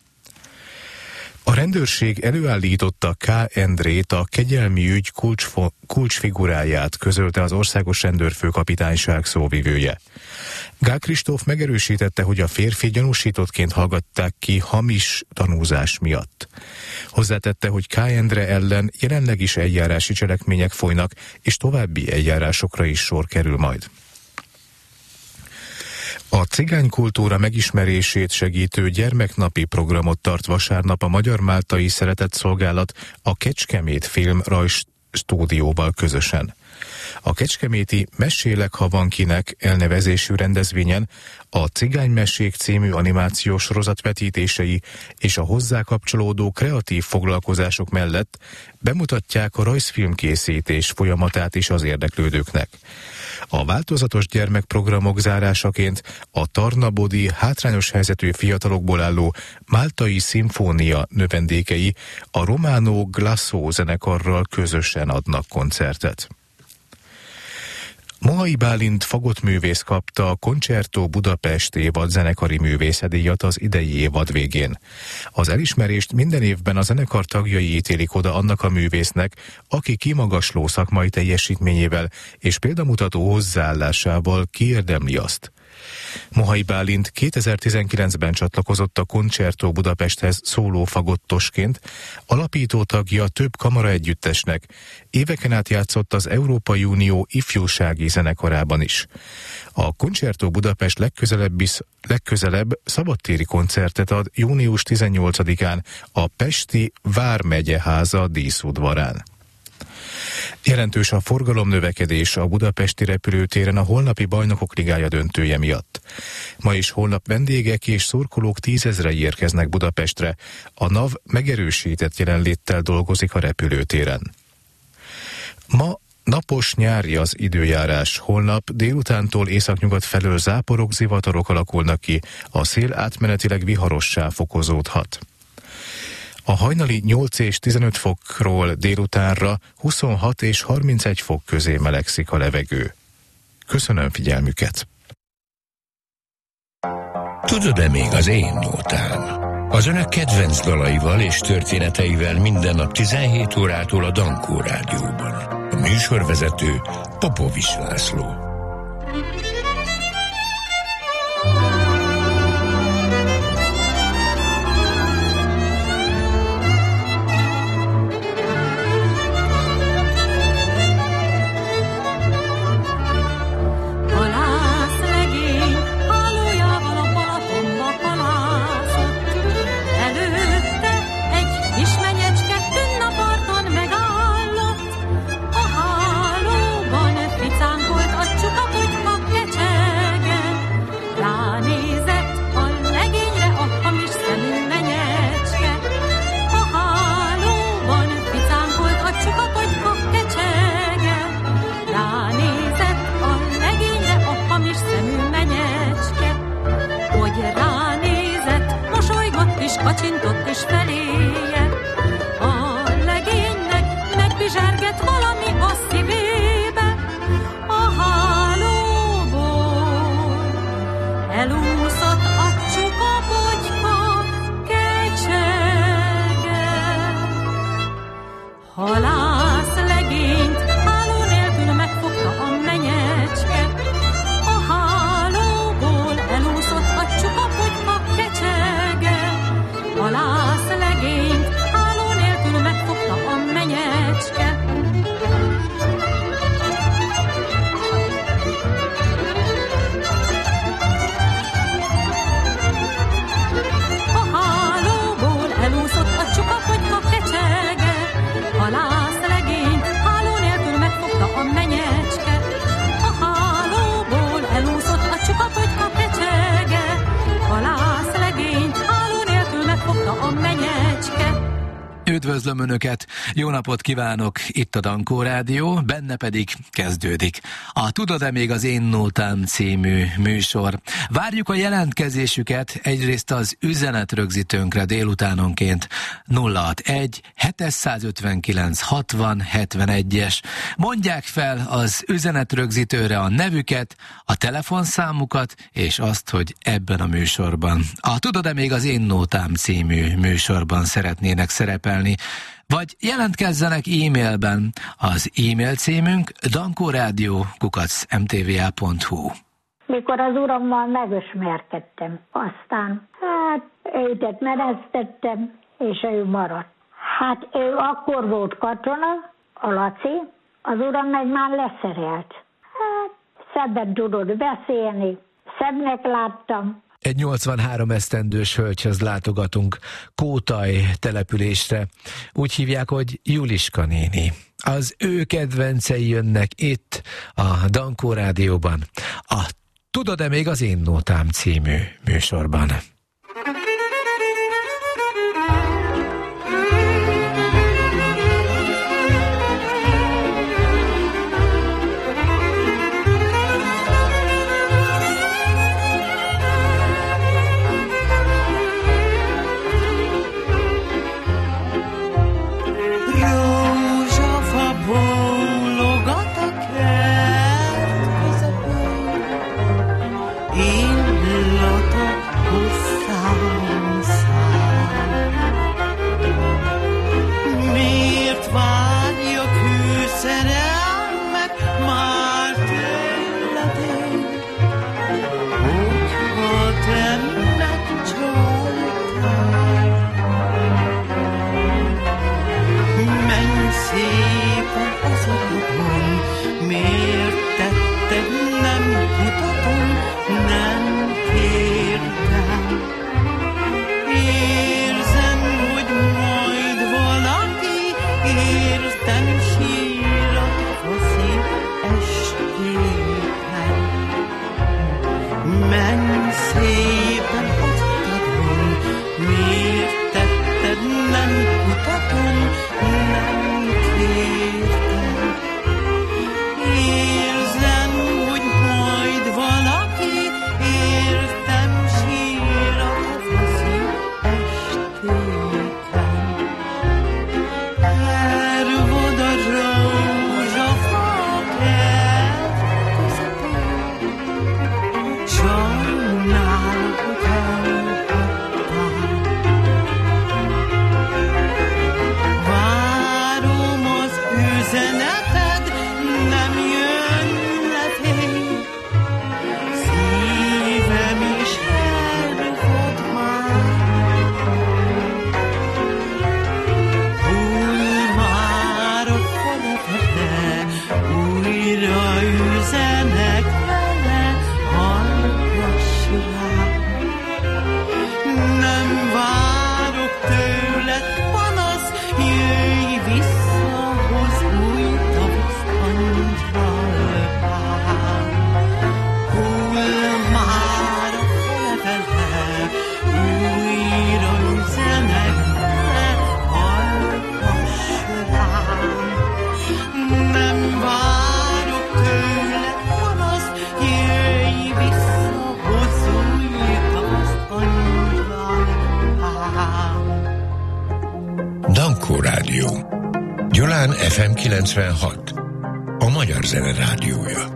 A rendőrség előállította K. Endrét, a kegyelmi ügy kulcsfiguráját, közölte az Országos Rendőrfőkapitányság szóvivője. Gál Kristóf megerősítette, hogy a férfi gyanúsítottként hallgatták ki hamis tanúzás miatt. Hozzátette, hogy K. Endre ellen jelenleg is eljárási cselekmények folynak, és további eljárásokra is sor kerül majd. A cigánykultúra megismerését segítő gyermeknapi programot tart vasárnap a Magyar Máltai Szeretetszolgálat a Kecskemét Film Rajzstúdióval közösen. A kecskeméti Mesélek, ha van kinek elnevezésű rendezvényen a Cigánymesék című animációs sorozat vetítései és a hozzá kapcsolódó kreatív foglalkozások mellett bemutatják a rajzfilmkészítés folyamatát is az érdeklődőknek. A változatos gyermekprogramok zárásaként a Tarnabodi hátrányos helyzetű fiatalokból álló Máltai Szimfónia növendékei a Romano Glasso zenekarral közösen adnak koncertet. Mohai Bálint fagottművész kapta a Concerto Budapest évad zenekari művészedíjat az idei évad végén. Az elismerést minden évben a zenekar tagjai ítélik oda annak a művésznek, aki kimagasló szakmai teljesítményével és példamutató hozzáállásával kiérdemli azt. Mohai Bálint 2019-ben csatlakozott a Concerto Budapesthez szóló fagottosként, alapító tagja több kamaraegyüttesnek, éveken át játszott az Európai Unió ifjúsági zenekarában is. A Concerto Budapest legközelebb szabadtéri koncertet ad június 18-án a pesti Vármegyeháza díszudvarán. Jelentős a forgalomnövekedés a budapesti repülőtéren a holnapi Bajnokok Ligája döntője miatt. Ma és holnap vendégek és szurkolók 10 000 érkeznek Budapestre. A NAV megerősített jelenléttel dolgozik a repülőtéren. Ma napos nyári az időjárás. Holnap délutántól északnyugat felől záporok, zivatarok alakulnak ki. A szél átmenetileg viharossá fokozódhat. A hajnali 8 és 15 fokról délutánra 26 és 31 fok közé melegszik a levegő. Köszönöm figyelmüket! Tudod-e még az én nótám? Az önök kedvenc dalaival és történeteivel minden nap 17 órától a Dankó Rádióban. A műsorvezető Popovics László. üdvözlöm Önöket, jó napot kívánok, itt a Dankó Rádió, benne pedig kezdődik a Tudod-e még az én nótám című műsor. Várjuk a jelentkezésüket egyrészt az üzenetrögzítőnkre délutánonként 061 759 60 71-es. Mondják fel az üzenetrögzítőre a nevüket, a telefonszámukat és azt, hogy ebben a műsorban, a Tudod-e még az én nótám című műsorban szeretnének szerepelni, vagy jelentkezzenek e-mailben. Az e-mail címünk dankoradio@mtva.hu. Mikor az urammal megismerkedtem, aztán őtet menesztettem, és ő maradt. Hát ő akkor volt katona, a Laci, az uram meg már leszerelt. Hát szebben tudod beszélni, szebbnek láttam. Egy 83 esztendős hölgyhöz látogatunk Kótaj településre. Úgy hívják, hogy Juliska néni. Az ő kedvencei jönnek itt a Dankó Rádióban, a Tudod-e még az én nótám című műsorban. Gyulán FM 96, a Magyar Zene Rádiója.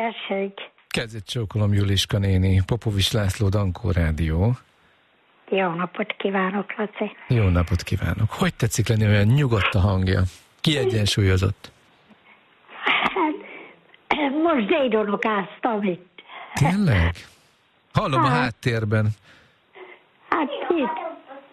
tessék. Kezet csókolom, Juliska néni. Popovics László, Dankó Rádió. Jó napot kívánok, Laci. Jó napot kívánok. Hogy tetszik lenni, olyan nyugodt a hangja? Kiegyensúlyozott? Hát, most dédunokáztam itt. Tényleg? Hallom a háttérben. Hát itt.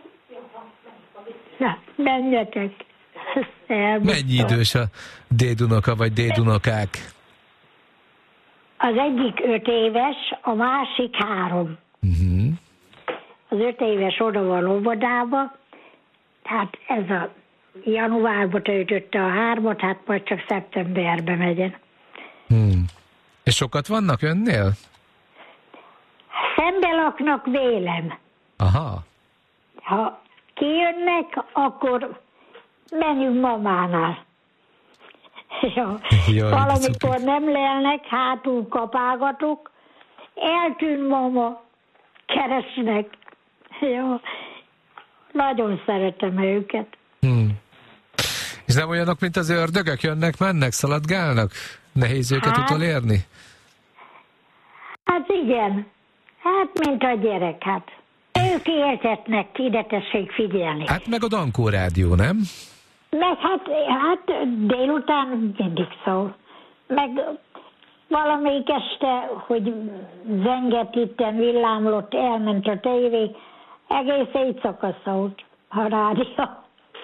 Na, menjetek. Mennyi idős a dédunoka vagy dédunokák? Az egyik 5 éves, a másik 3. Uh-huh. Az 5 éves oda van óvodába, tehát ez a januárban töltötte a 3-at, hát majd csak szeptemberbe megyen. És sokat vannak önnél? Szembe laknak vélem. Aha. Ha kijönnek, akkor menjünk mamánál. Ja. Jaj, valamikor nem lelnek, hátul kapálgatok, eltűn mama, keresnek. Ja. Nagyon szeretem őket. És nem olyanok, mint az ördögök, jönnek, mennek, szaladgálnak? Nehéz őket utolérni? Hát igen, hát mint a gyerek, hát. Ők éltetnek, ide tessék figyelni. Hát meg a Dankó Rádió, nem? Meg hát délután mindig szól. Meg valamelyik este, hogy zenget itten, villámlott, elment a tévé, egész éjszaka szólt a rádió.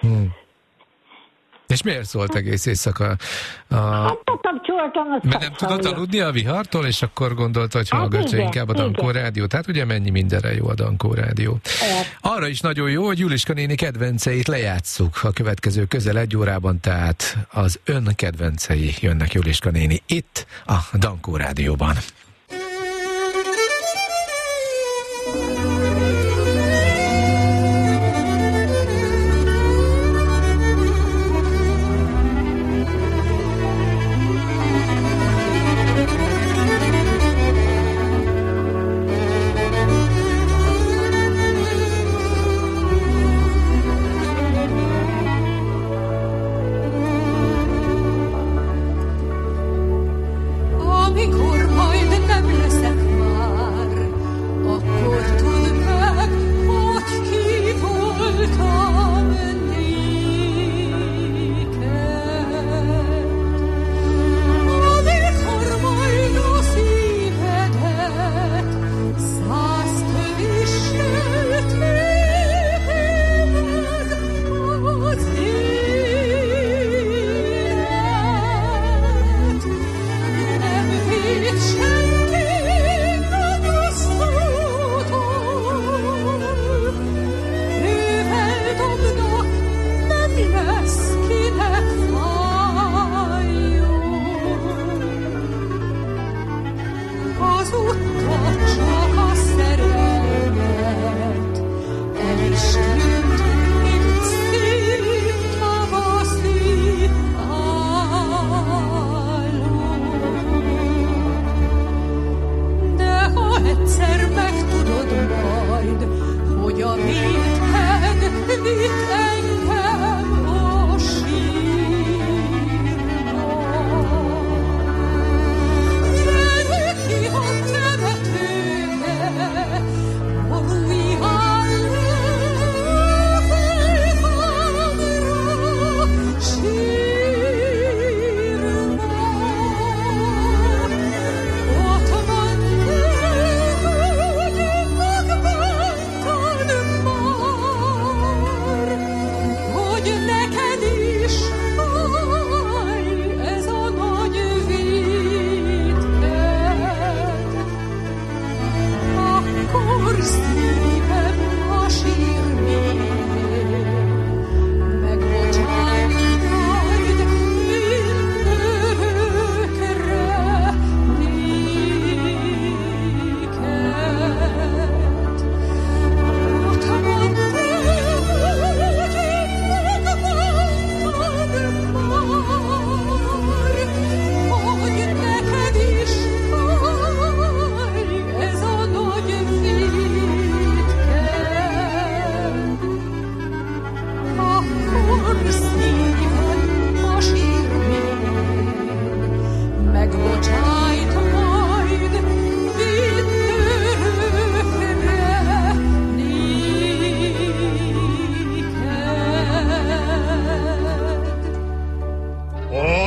És miért szólt egész éjszaka? Hát kapcsoltam a mert nem tudott aludni a vihartól, és akkor gondolta, hogy hallgatja inkább a Dankó Rádiót. Hát ugye mennyi mindenre jó a Dankó Rádió. Arra is nagyon jó, hogy Juliska néni kedvenceit lejátsszuk a következő közel 1 órában, tehát az ön kedvencei jönnek, Juliska néni, itt a Dankó Rádióban. Amikor majd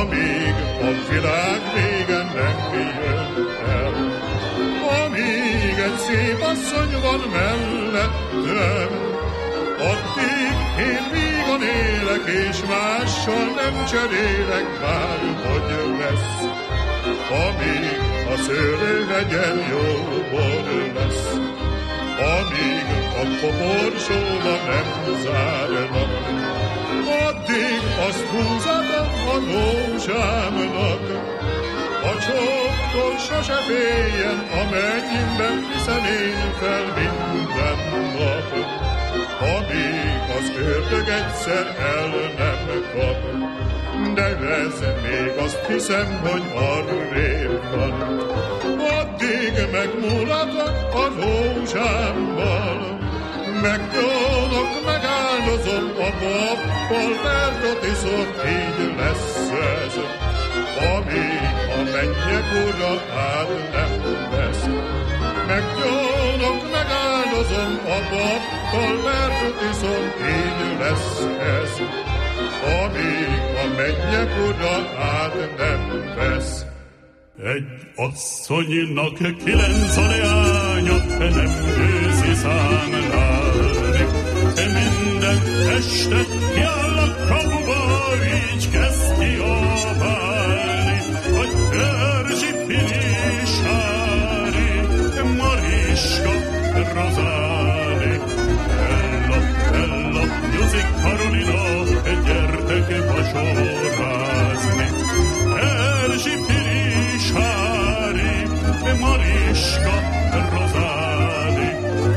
amíg a világ vége nem jön el. Amíg egy szép asszony van mellettem, addig én vígan élek, és mással nem cserélek, bárhogy lesz. Amíg a szőlőhegyen jó bor lesz, amíg a koporsóba nem zárnak, addig azt húzatom a rózsámnak. A csóktól sose féljen a mennyben, hiszen én fel minden nap. Amíg az ördög egyszer el nem kap, de ez még azt hiszem, hogy arrébb van. Addig megmulatok a rózsámmal, meggyónok, megáldozom a pappal, mert a tiszot így lesz ez. Amíg a mennyek ura át nem vesz, meggyónok, megáldozom a pappal, mert a tiszot így lesz ez. Amíg a mennyek ura át nem vesz. Egy asszonynak 9 a leánya, nem győzi számlálni. Minden este kiáll a kapuba, így kezd kiabálni. A Erzsi Pirisári, Mariska, Rozáli. Ella, Nyuzik, Karolina, gyertek vacsorázni. Erzsi Pirisári, Mariska, Rozáli.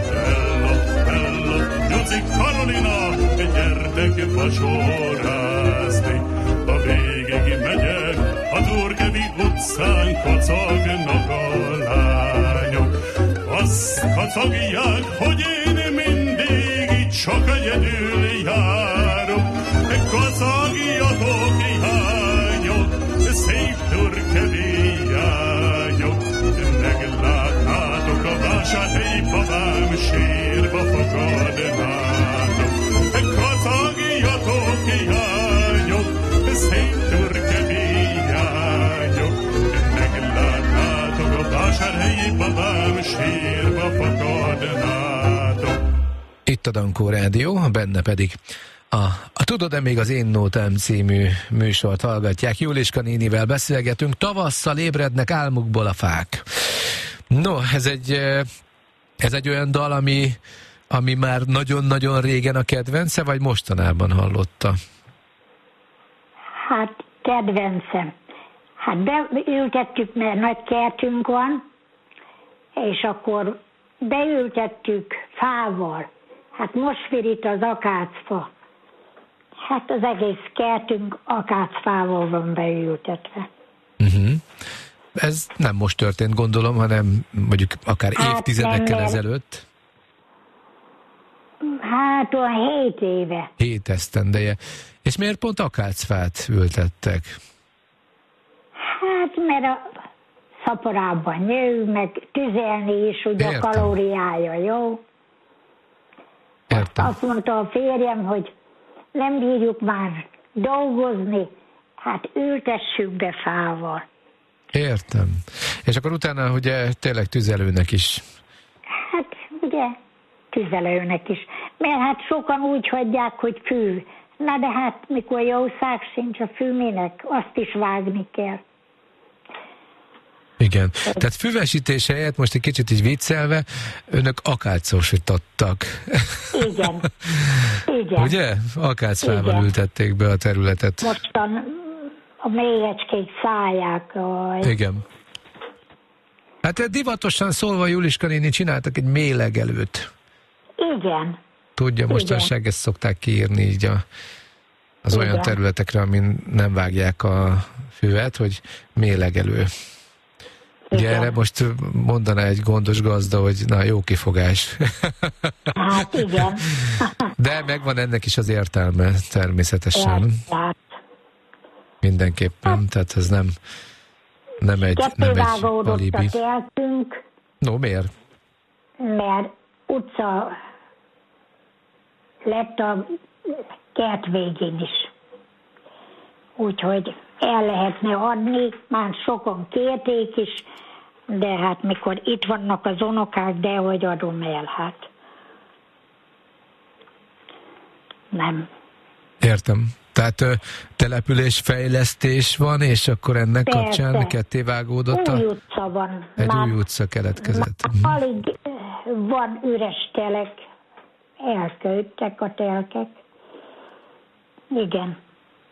Ella, Nyuzik, Karolina, gyertek vacsorázni. A végig megyek, a Turkevi utcán kocognak a lányok. Azt kocogják, hogy én mindig csak egyedül járok. Kocogjatok, lányok, szép Turkevi lányok. Meglátnátok a vásárhelyi babám, sírba fogadnátok. Kocogjatok, lányok, szép Turkevi lányok. Meglátnátok a vásárhelyi babám, sírba fogadnátok. Itt a Dankó Rádió, benne pedig a Tudod-e még az Én Nótám című műsort hallgatják. Juliska nénivel beszélgetünk, tavasszal ébrednek álmukból a fák. No, ez egy olyan dal, ami már nagyon-nagyon régen a kedvence, vagy mostanában hallotta? Hát kedvencem. Hát beültettük, mert nagy kertünk van, és akkor beültettük fával. Hát most virít az akácfa. Hát az egész kertünk akácfával van beültetve. Ez nem most történt, gondolom, hanem mondjuk akár évtizedekkel ezelőtt. Hát olyan 7 éve. 7 esztendeje. És miért pont akácfát ültettek? Hát mert a szaporában nő, meg tüzelni is, ugye a kalóriája jó. Értem. Azt mondta a férjem, hogy nem bírjuk már dolgozni, hát ültessük be fával. Értem. És akkor utána ugye tényleg tüzelőnek is. Hát ugye tüzelőnek is. Mert hát sokan úgy hagyják, hogy fű. Na de hát mikor jószág sincs a fűmének, azt is vágni kell. Igen. Tehát füvesítés helyett, most egy kicsit így viccelve, önök akácosítottak. Igen. Igen. Ugye? Akácfával ültették be a területet. Mostan a mélyecskék szállják. Igen. Hát divatosan szólva, Juliska néni, csináltak egy méhlegelőt. Igen. Tudja, mostanság ezt szokták kiírni így az olyan területekre, amin nem vágják a füvet, hogy méhlegelő. Ugye erre most mondaná egy gondos gazda, hogy na, jó kifogás. Hát igen. De megvan ennek is az értelme, természetesen. Mindenképpen, tehát ez nem egy alibi. Keltünk. No, miért? Mert utca lett a kert végén is. úgyhogy el lehetne adni, már sokan kérték is, de hát mikor itt vannak az unokák, dehogy adom el, hát nem. Értem. Tehát településfejlesztés van, és akkor ennek Persze. kapcsán kettévágódott Új utca van. egy új utca keletkezett. Alig van üres telek, elköltek a telkek. Igen.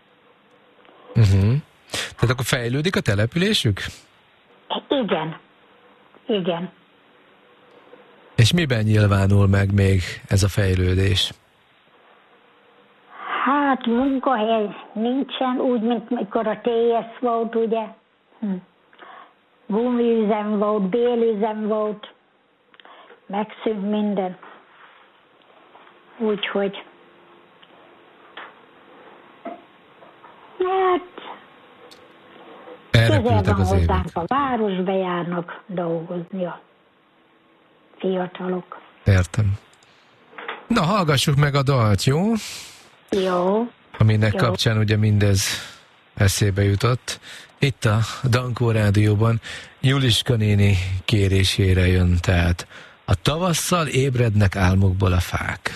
Tehát akkor fejlődik a településük? Igen. Igen. És miben nyilvánul meg még ez a fejlődés? Hát munkahely nincsen, úgy, mint mikor a TS volt, ugye. Gumiüzem volt, bélüzem volt, megszűnt minden. Úgyhogy hát közel van hozzánk, a városba járnak dolgozni a fiatalok. Értem. Na, hallgassuk meg a dalt, jó? Jó. Aminek jó. kapcsán ugye mindez eszébe jutott. Itt a Dankó Rádióban Juliska néni kérésére jön, tehát a tavasszal ébrednek álmokból a fák.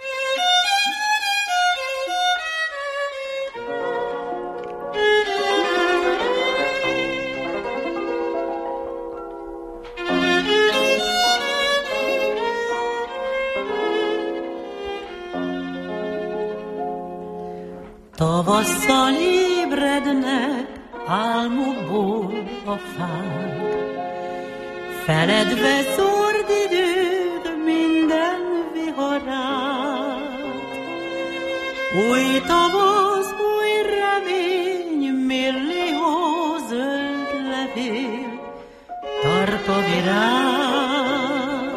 Tavasszal ébrednek álmukból a fák, feledve zord időd minden viharát. Új tavasz, új remény, millió zöld levél, tarka virág.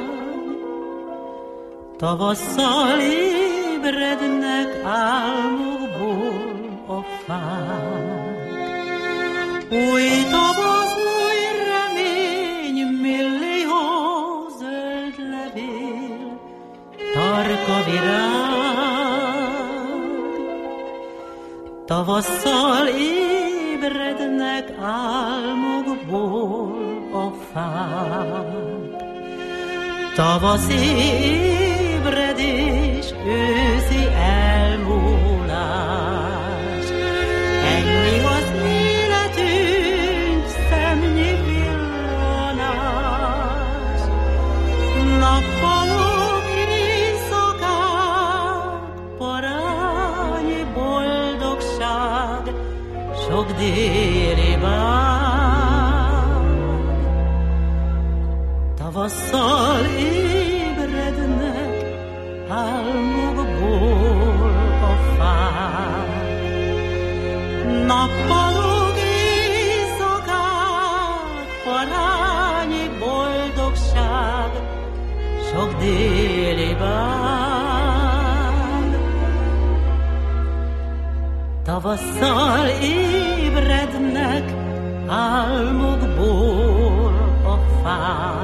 Tavasszal ébrednek álmukból a fák. Új tavasz, új remény, millió zöld levél, tarka virág. Tavasszal ébrednek álmukból a fák. Tavasz ébredés, őszi elmúlás. Ennyi az életünk, szemnyi villanás. Nappalok, éjszakák, parányi boldogság, sok déli bár. Tavasszal ébrednek álmokból a fák. Nappalok, éjszakák, parányi boldogság, sok déli bár. Tavasszal ébrednek álmokból a fák.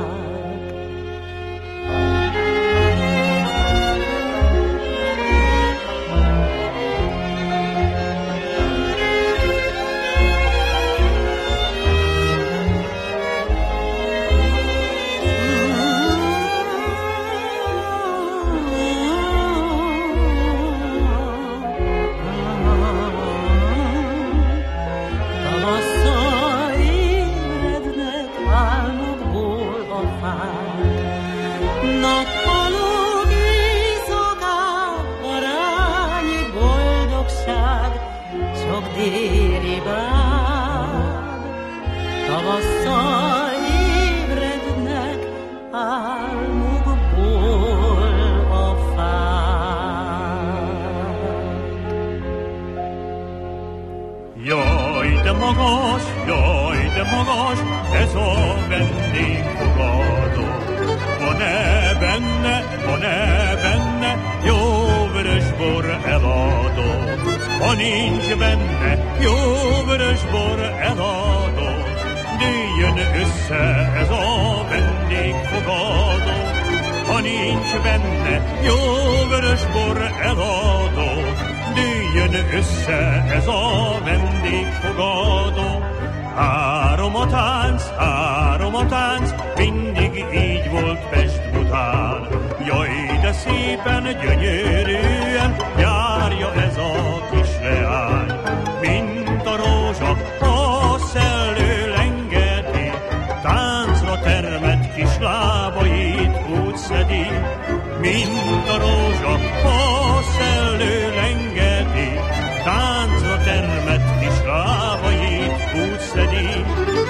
Magas, ez a vendégfogadó. Van-e benne jó vörösbor eladó? Ha nincs benne jó vörösbor eladó, dőljön össze ez a vendégfogadó. Ha nincs benne jó vörösbor eladó, dőljön össze ez a vendégfogadó. Három a tánc, mindig így volt Pest-Budán. Jaj, de szépen, gyönyörűen járja ez a kis leány. Mint a rózsa, a szellő lengeti, táncra termett kis lábait úgy szedi. Mint a rózsa, a szellő lengeti, táncra termett kis lábait úgy szedi.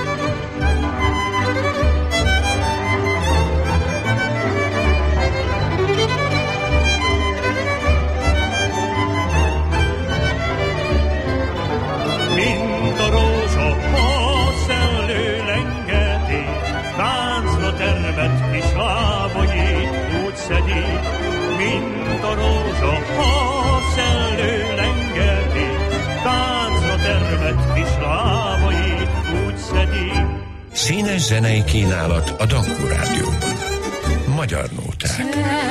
Mint a rózsa, a szellő lengeti, táncra termett kis lábait úgy szedi. Mint a rózsa, a szellő lengeti, táncra termett kis lábait úgy szedi. Színes zenei kínálat a Dankó Rádióban. Magyar nóták.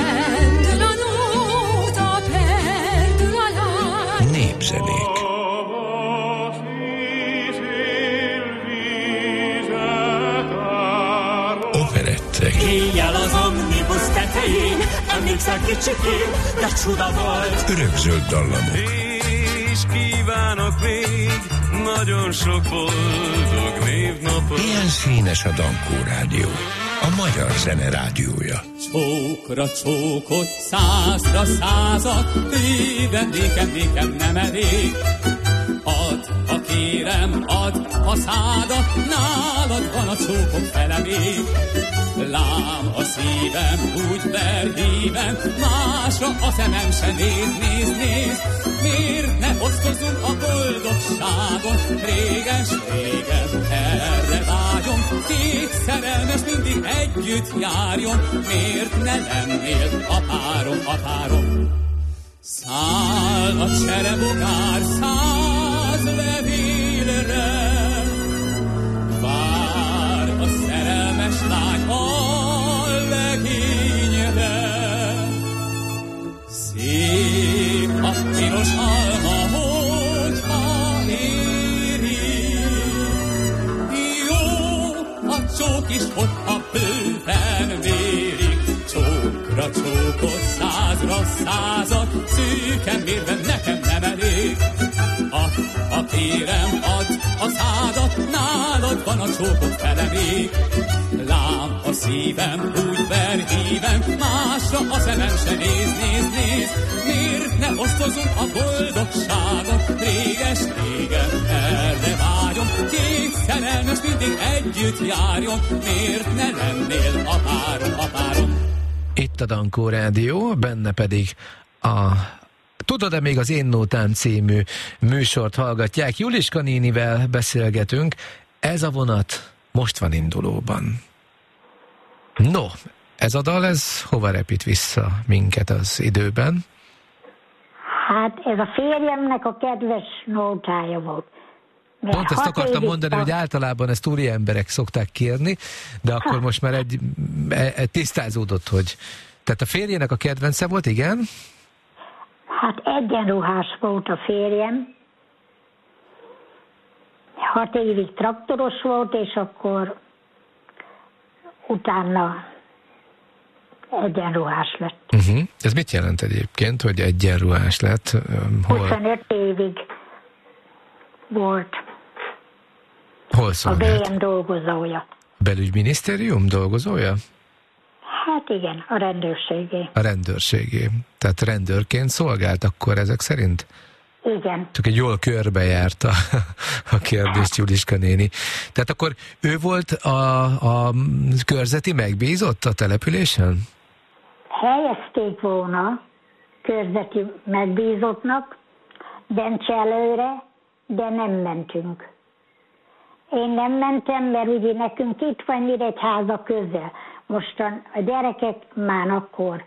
Népzenék. Operettek. Éjjel az omnibus tetején, emlékszel kicsikén, de csuda volt. Örökzöld dallamok. És kívánok még nagyon sok boldog névnapot. Ilyen színes a Dankó Rádió, a magyar zene rádiója. Csókra csókot, százra százat, téven nékem nem elég. Add, ha kérem, add a szádat, nálad van a csókok fele még. Lám a szívem, úgy verhívem, másra a szemem se néz. Miért ne osztozunk a boldogságon? Régen, erre vágyom, két szerelmes mindig együtt járjon. Miért ne lennél a párom? Száll a cserebogár 100 levélre, vár a szerelmes lány a legényre. Szép a piros alma, hogyha éri, jó a csók is, hogyha bőven vérik. Csókra csókot, százra százat, szűken mérve nekem nem elég. A kérem, add a szádat, nálad van a csókok fele még. Lám a szívem, úgy verhívem, másra a szemem se néz. Miért ne osztozunk a boldogságon? Régen, erre vágyom, két szerelmes mindig együtt járjon. Miért ne lennél a párom? Itt a Dankó Rádió, benne pedig a Tudod-e még az Én nótám című műsort hallgatják. Juliska nénivel beszélgetünk. Ez a vonat most van indulóban. No, ez a dal, ez hova repít vissza minket az időben? Hát ez a férjemnek a kedves nótája volt. Pont ezt akartam mondani, hogy általában ezt úri emberek szokták kérni, de akkor most már egy tisztázódott, hogy... Tehát a férjének a kedvence volt, igen? Hát egyenruhás volt a férjem. 6 évig traktoros volt, és akkor utána egyenruhás lett. Ez mit jelent egyébként, hogy egyenruhás lett? 25 évig volt. Hol szolgált? A BM dolgozója. Belügyminisztérium dolgozója? Hát igen, a rendőrségé. A rendőrségé. Tehát rendőrként szolgált akkor ezek szerint? Igen. Csak egy jól körbejárta a kérdést Juliska néni. Tehát akkor ő volt a körzeti megbízott a településen? Helyezték volna körzeti megbízottnak Bencselőre, de nem mentünk. Én nem mentem, mert ugye nekünk itt van Nyíregyháza közel. Mostan a gyerekek már akkor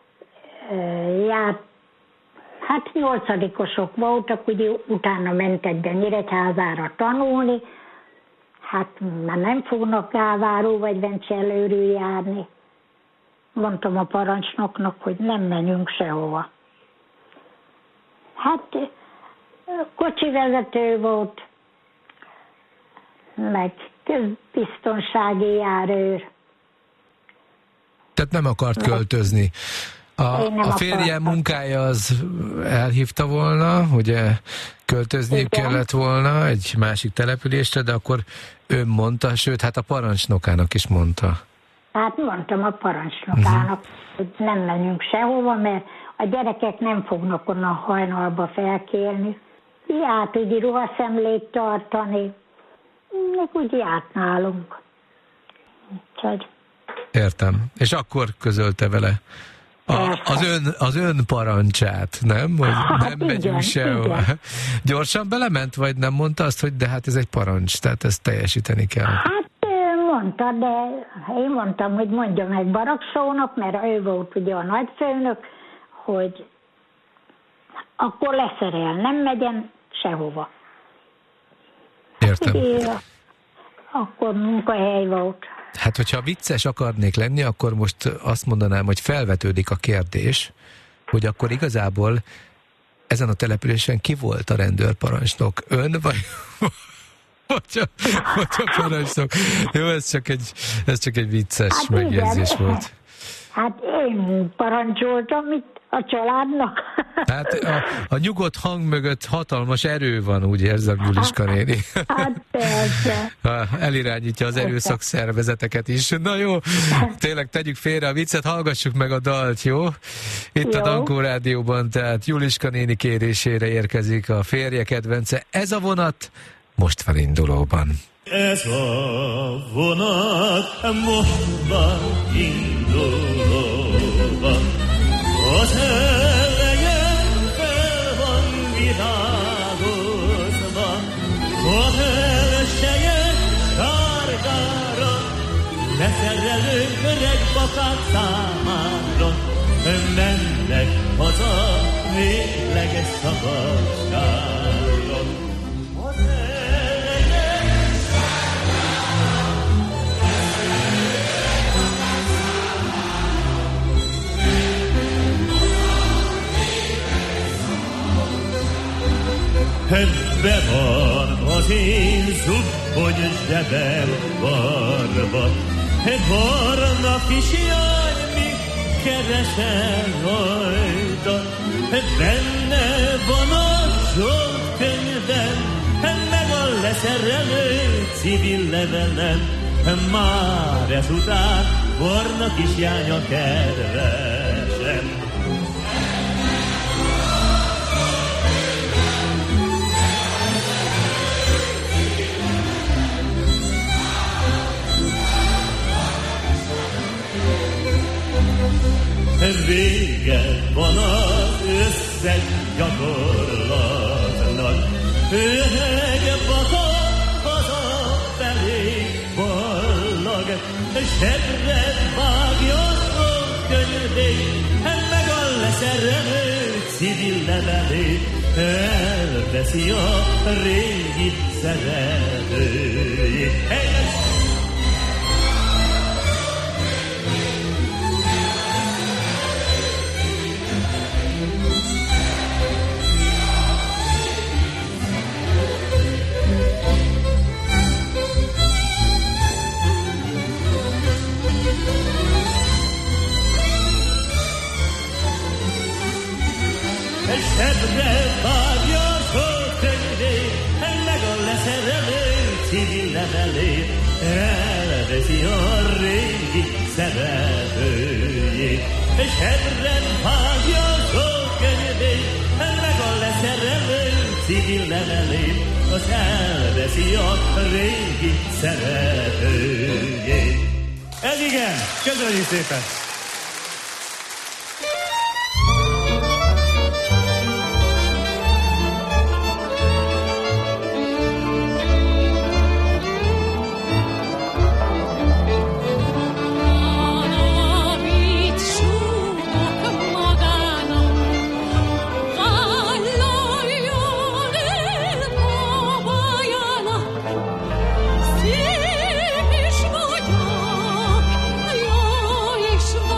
hát 8-osok voltak, ugye utána mentek be Nyíregyházára tanulni, hát már nem fognak Gáváról vagy Bencselőről járni. Mondtam a parancsnoknak, hogy nem menjünk sehova. Hát Kocsivezető volt, meg közbiztonsági járőr. Tehát nem akart költözni. A férje munkája az elhívta volna, ugye költözniük kellett volna egy másik településre, de akkor ő mondta, sőt, hát a parancsnokának is mondta. Hát mondtam a parancsnokának, hogy nem menjünk sehova, mert a gyerekek nem fognak onnan hajnalba felkélni. Járt úgy ruhaszemlét tartani, meg úgy járt nálunk. Úgyhogy... Értem. És akkor közölte vele az ön parancsát, nem? Hogy nem megyünk sehova. Gyorsan belement, vagy nem mondta azt, hogy de hát ez egy parancs, tehát ezt teljesíteni kell? Hát mondta, de én mondtam, hogy mondja meg Baraksónak, mert ő volt ugye a nagyfőnök, hogy akkor leszerel, nem megyen sehova. Értem. Akkor munkahely volt. Hát, hogyha vicces akarnék lenni, akkor most azt mondanám, hogy felvetődik a kérdés, hogy akkor igazából ezen a településen ki volt a rendőrparancsnok? Ön vagy a parancsnok? Jó, ez csak egy vicces megjegyzés volt. Hát én parancsoltam itt a családnak. Hát a nyugodt hang mögött hatalmas erő van, úgy érzem, Juliska néni. Hát persze. Elirányítja az erőszakszervezeteket is. Na jó, tényleg tegyük félre a viccet, hallgassuk meg a dalt, jó? Itt jó. A Dankó Rádióban, tehát Juliska néni kérésére érkezik a férje kedvence. Ez a vonat most felindulóban. Ez a vonat most van indulóban. Az elejen fel van virágozva, az elsője sárgára, leszerelő öreg bakák számára, mennek haza végleges szabadságra. Az elejen Be van az én zubbony zsebem barba, barna kisjány, mit keresel rajta? Benne van a sok könyvem, meg a leszerelő civil levelem, már ezután barna kisjány a kedvesem. Vége van az összes gyakorlatnak, öreg baka hazafelé ballag, zsebre vágja a könyvét, meg a leszerelő civil levelét, elveszi a régi szeretőjét. Zsebre vágja sok könyvét, meg a leszerelő civil levelét, elveszi a régi szeretőjét. Zsebre vágja sok könyvét, meg a leszerelő civil levelét, az elveszi a régi szeretőjét. Ez igen, köszönjük szépen! Szép is vagyok, jó is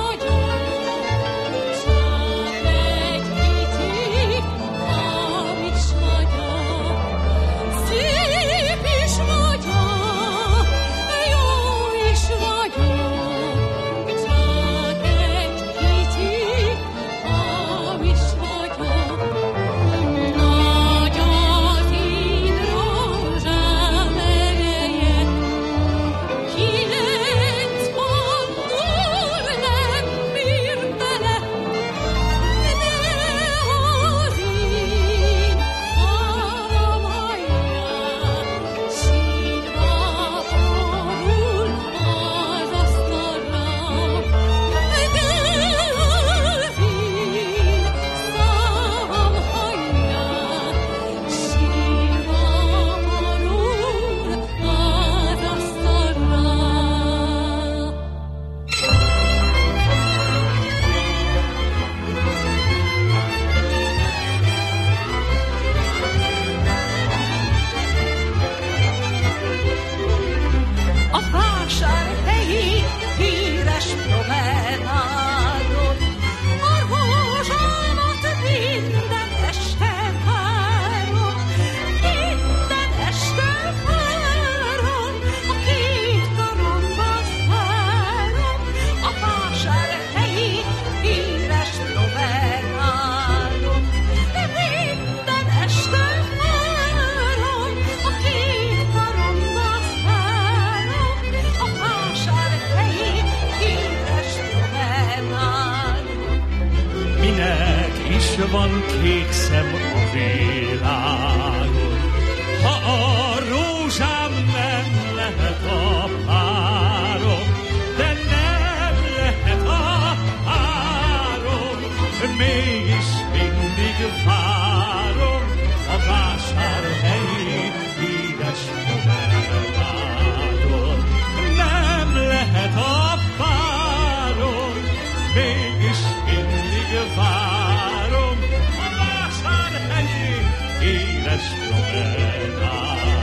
van kék szem a világon. Ha a rózsám nem lehet a párom, de nem lehet a párom, mégis mindig várom a vásárhelyi híres promenádon. Nem lehet a párom, mégis mindig várom a vásárhelyi híres promenádon.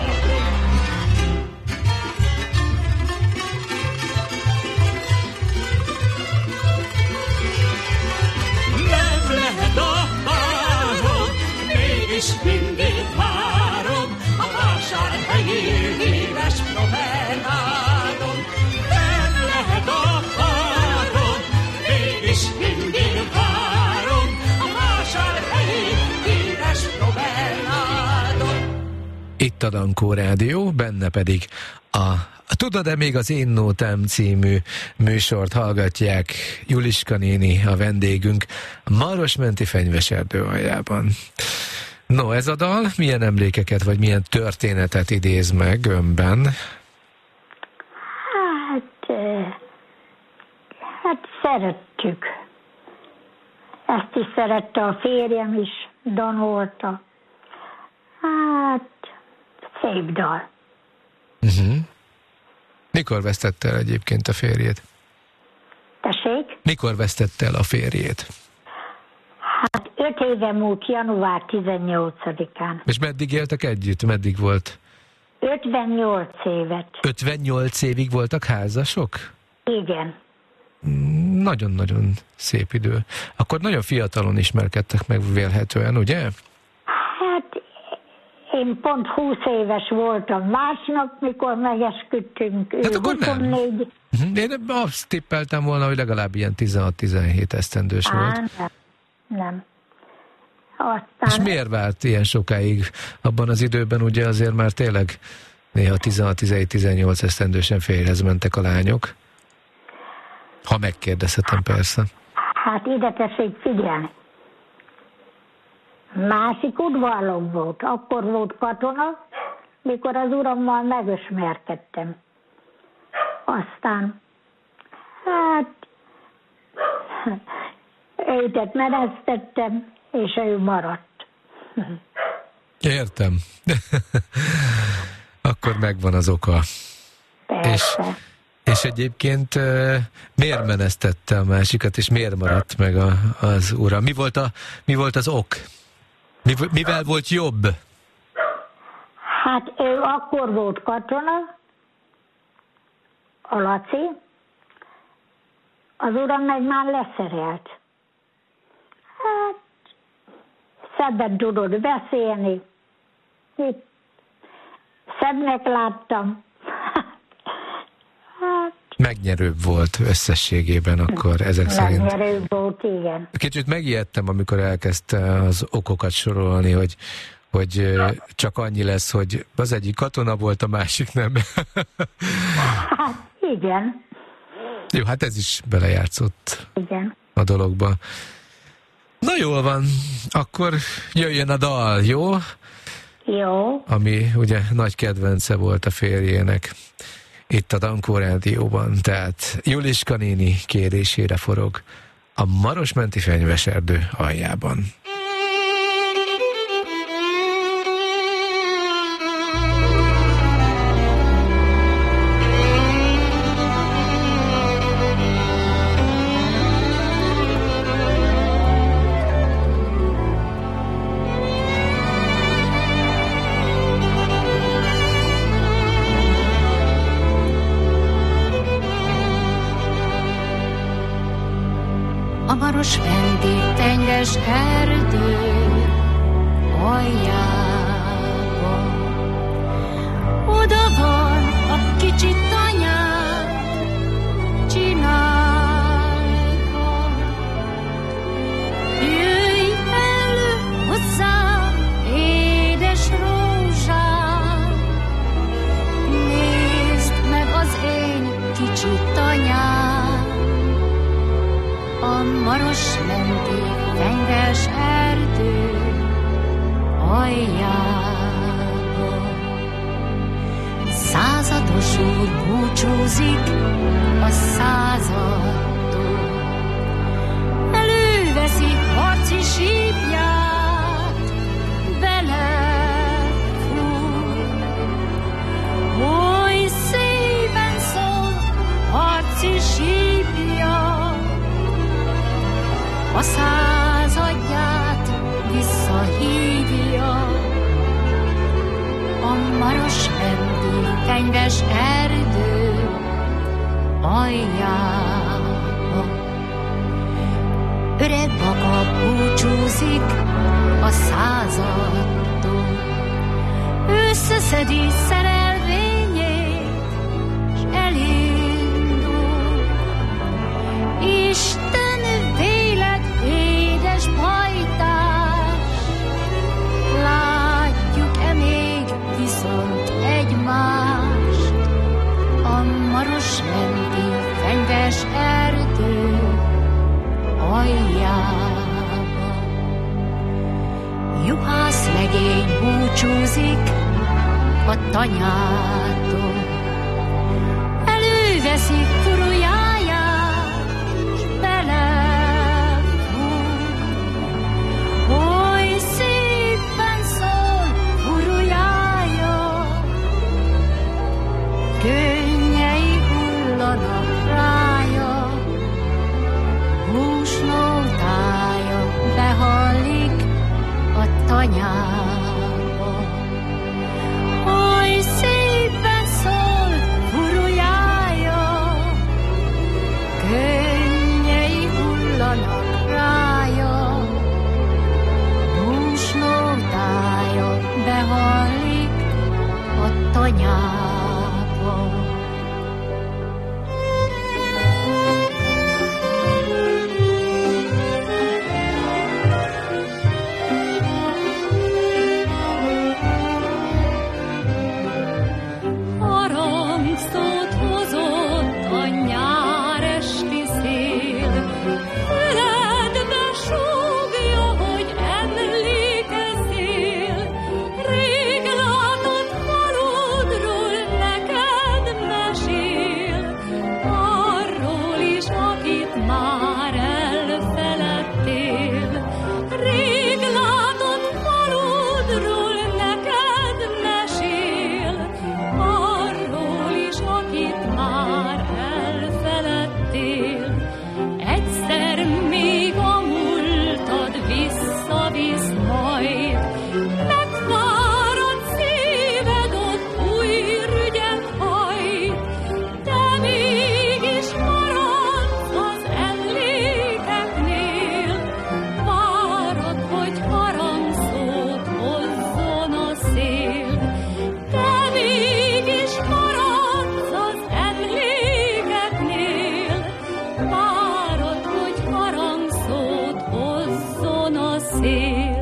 Nem lehet a párom, mégis mindig várom a vásárhelyi híres promenádon. Nem lehet a párom, mégis mindig várom a vásárhelyi híres promenádon. Itt a Dankó Rádió, benne pedig a Tudod-e még az Én Nótám című műsort hallgatják. Juliska néni a vendégünk Marosmenti fenyveserdő aljában. No, ez a dal milyen emlékeket, vagy milyen történetet idéz meg önben? Hát szerettük. Ezt is szerette a férjem is, danolta. Hát, szép dal. Mikor vesztette el egyébként a férjét? Tessék? Mikor vesztette el a férjét? Hát 5 éve múlt január 18-án. És meddig éltek együtt? Meddig volt? 58 évet. 58 évig voltak házasok? Igen. Nagyon-nagyon szép idő. Akkor nagyon fiatalon ismerkedtek meg vélhetően, ugye? Hát én pont 20 éves voltam másnap, mikor megesküdtünk. Hát akkor 24. Nem. Én azt tippeltem volna, hogy legalább ilyen 16-17 esztendős volt. Nem. Aztán... És miért várt ilyen sokáig? Abban az időben ugye azért már tényleg néha 16-17-18 esztendősen férjhez mentek a lányok. Ha megkérdezhetem, persze. Hát ide tessék figyelni. Másik udvarlók volt. Akkor volt katona, mikor az urammal megismerkedtem. Aztán, hát, őtet menesztettem, és ő maradt. Értem. Akkor megvan az oka. Persze. És egyébként miért menesztette a másikat, és miért maradt meg az ura? Mi volt az ok? Mivel volt jobb? Hát ő akkor volt katona, a Laci, az uram meg már leszerelt. Hát, szebben tudod beszélni. Itt szebbnek láttam. Hát, megnyerőbb volt összességében akkor ezek szerint. Megnyerőbb volt, igen. Kicsit megijedtem, amikor elkezdte az okokat sorolni, hogy csak annyi lesz, hogy az egyik katona volt, a másik nem. Hát, igen. Jó, hát ez is belejátszott igen. A dologba. Na jól van, akkor jöjjön a dal, jó? Jó. Ami ugye nagy kedvence volt a férjének. Itt a Dankó Rádióban, tehát Juliska néni kérésére forog a Marosmenti fenyveserdő aljában. A Marosmenti tenges erdő aljában. Oda van a kicsi tanyád, csinálva. Jöjj elő hozzám, édes rózsám, nézd meg az én kicsi tanyám. A Marosmenti fenyves erdő erdő aljába. Százados úr búcsúzik a századtól, előveszi harci sípját, belefúr. Oly szépen szól harci sípja, a századját visszahívja. A marosrendi fenyves erdő aljába. Öreg baka búcsúzik a századtól, összeszedi szerelvényét, s elindul. Isten vélet, édes pajtás, látjuk-e még viszont egymást a marosrendi fenyves erdő aljába. Juhász legény búcsúzik a tanyától, előveszi furujáját, s belefúr. Oly szépen szól furujája, könnyei hullanak rája, húsnótája behallik a tanyába. Oly szépen szól furujája, könnyei hullanak rája, húsnótája behallik a tanyába. Aranyszót hozott a nyár esti szél, feledbe súgja, hogy emlékezzél. Rég látott faludról neked mesél, arról is, akit már elfeledtél. Rég látott faludról neked mesél, arról is, akit már elfeledtél. Egyszer még a múltad visszavisz majd, megfárad szíved, ott új rügyet hajt. De mégis maradsz az emlékeknél, várod, hogy harangszót hozzon a szél. De mégis maradsz az emlékeknél, várod, hogy harangszót hozzon a szél.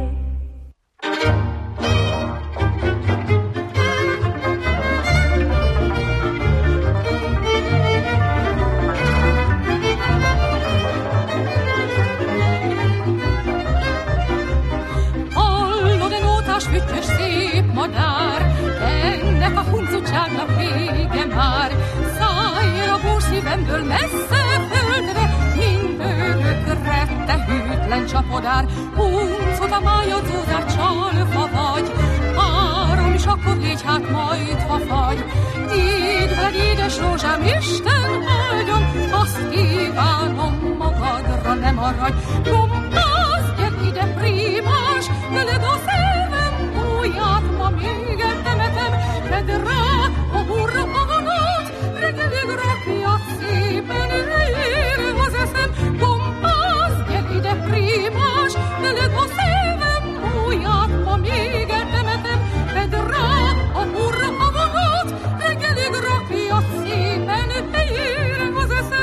Hallod, a nótás, füttyös, szép madár, ennek a huncutságnak vége már. Szállj a búr szívemből messze földre, mint örökre te hűtlen csapodár. Huncut a májad zúzát, csalfa vagy, áron is akkor légy, hát majd ha fagy. Így veled, édes rózsám, Isten áldjon, azt kívánom magadra, ne maradj. Gombász, gyere ide, prímás, veled a szívem újját, ma még eltemetem, vedd rá a burra magadot, reggelig rakja szépen helyére az eszem. Gombász, gyere ide, prímás, veled a szívem újját, ma még eltemetem, vedd rá a burra magadot, reggelig rakja szépen helyére az eszem.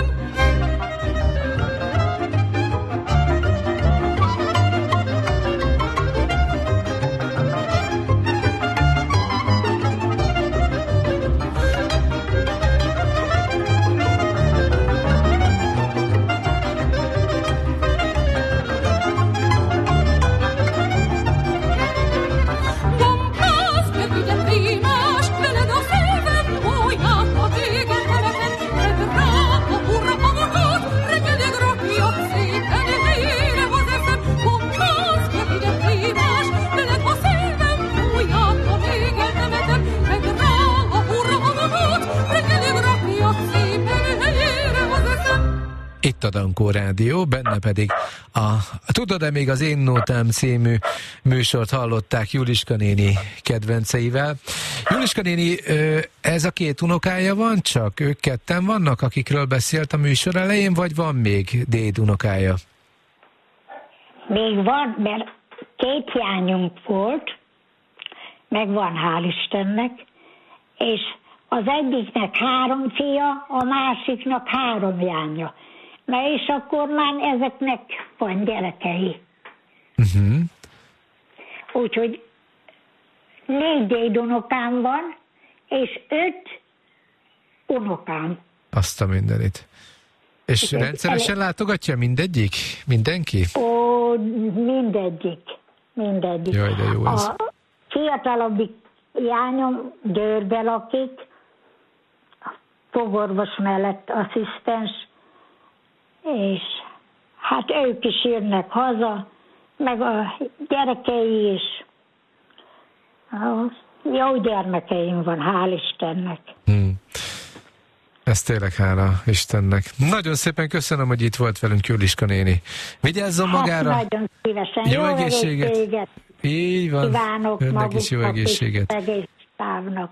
itt a Dankó Rádió, benne pedig a Tudod-e még az én nótám című műsort hallották Juliska néni kedvenceivel. Juliska néni, ez a két unokája van csak? Ők ketten vannak, akikről beszélt a műsor elején, vagy van még dédunokája? Még van, mert két lányunk volt, meg van, hál' Istennek, és az egyiknek 3 fia, a másiknak 3 lánya. Na és akkor már ezeknek van gyerekei. Úgyhogy 4 dédunokám van, és 5 unokám. Azt a mindenit. És rendszeresen látogatja mindegyik? Mindenki? Ó, mindegyik. Jaj, de jó ez. A fiatalabbik lányom Győrbe lakik, fogorvos mellett asszisztens, és hát ők is jönnek haza, meg a gyerekei is. Jó gyermekeim van, hál' Istennek. Ez tényleg hála Istennek. Nagyon szépen köszönöm, hogy itt volt velünk Juliska néni. Vigyázzon magára! Nagyon szívesen. Jó egészséget! Így van. Kívánok önnek is jó egészséget. Egész távnak.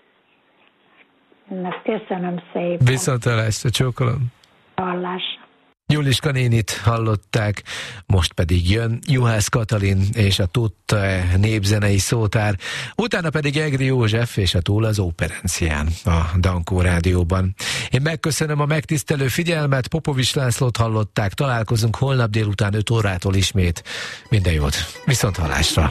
Na, köszönöm szépen. Viszontlátásra, csókolom. Hallásra. Juliska nénit hallották, most pedig jön Juhász Katalin és a Tudta-e népzenei szótár, utána pedig Egri József és a Túl az Óperencián a Dankó Rádióban. Én megköszönöm a megtisztelő figyelmet, Popovics Lászlót hallották, találkozunk holnap délután 5 órától ismét. Minden jót, viszont hallásra!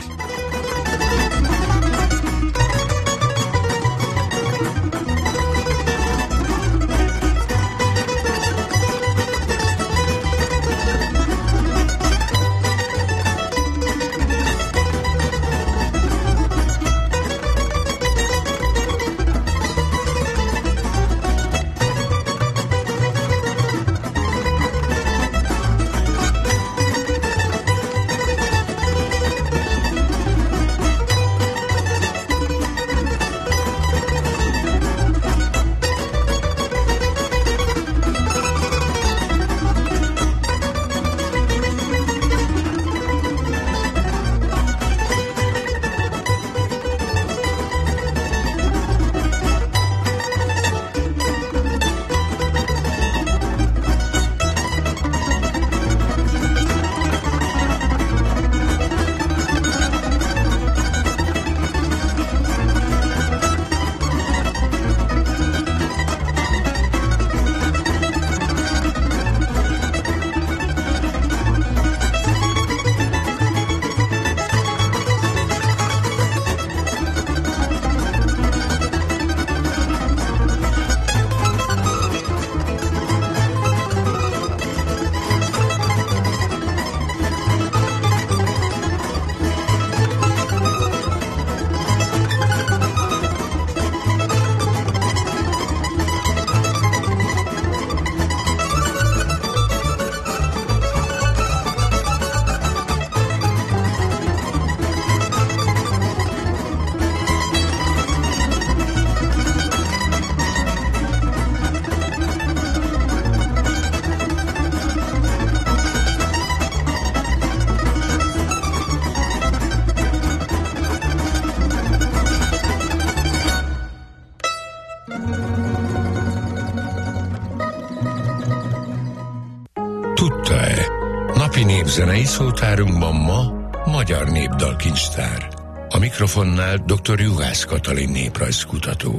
Tudta-e? Napi népzenei szótárunkban ma magyar népdalkincstár. A mikrofonnál dr. Juhász Katalin néprajzkutató.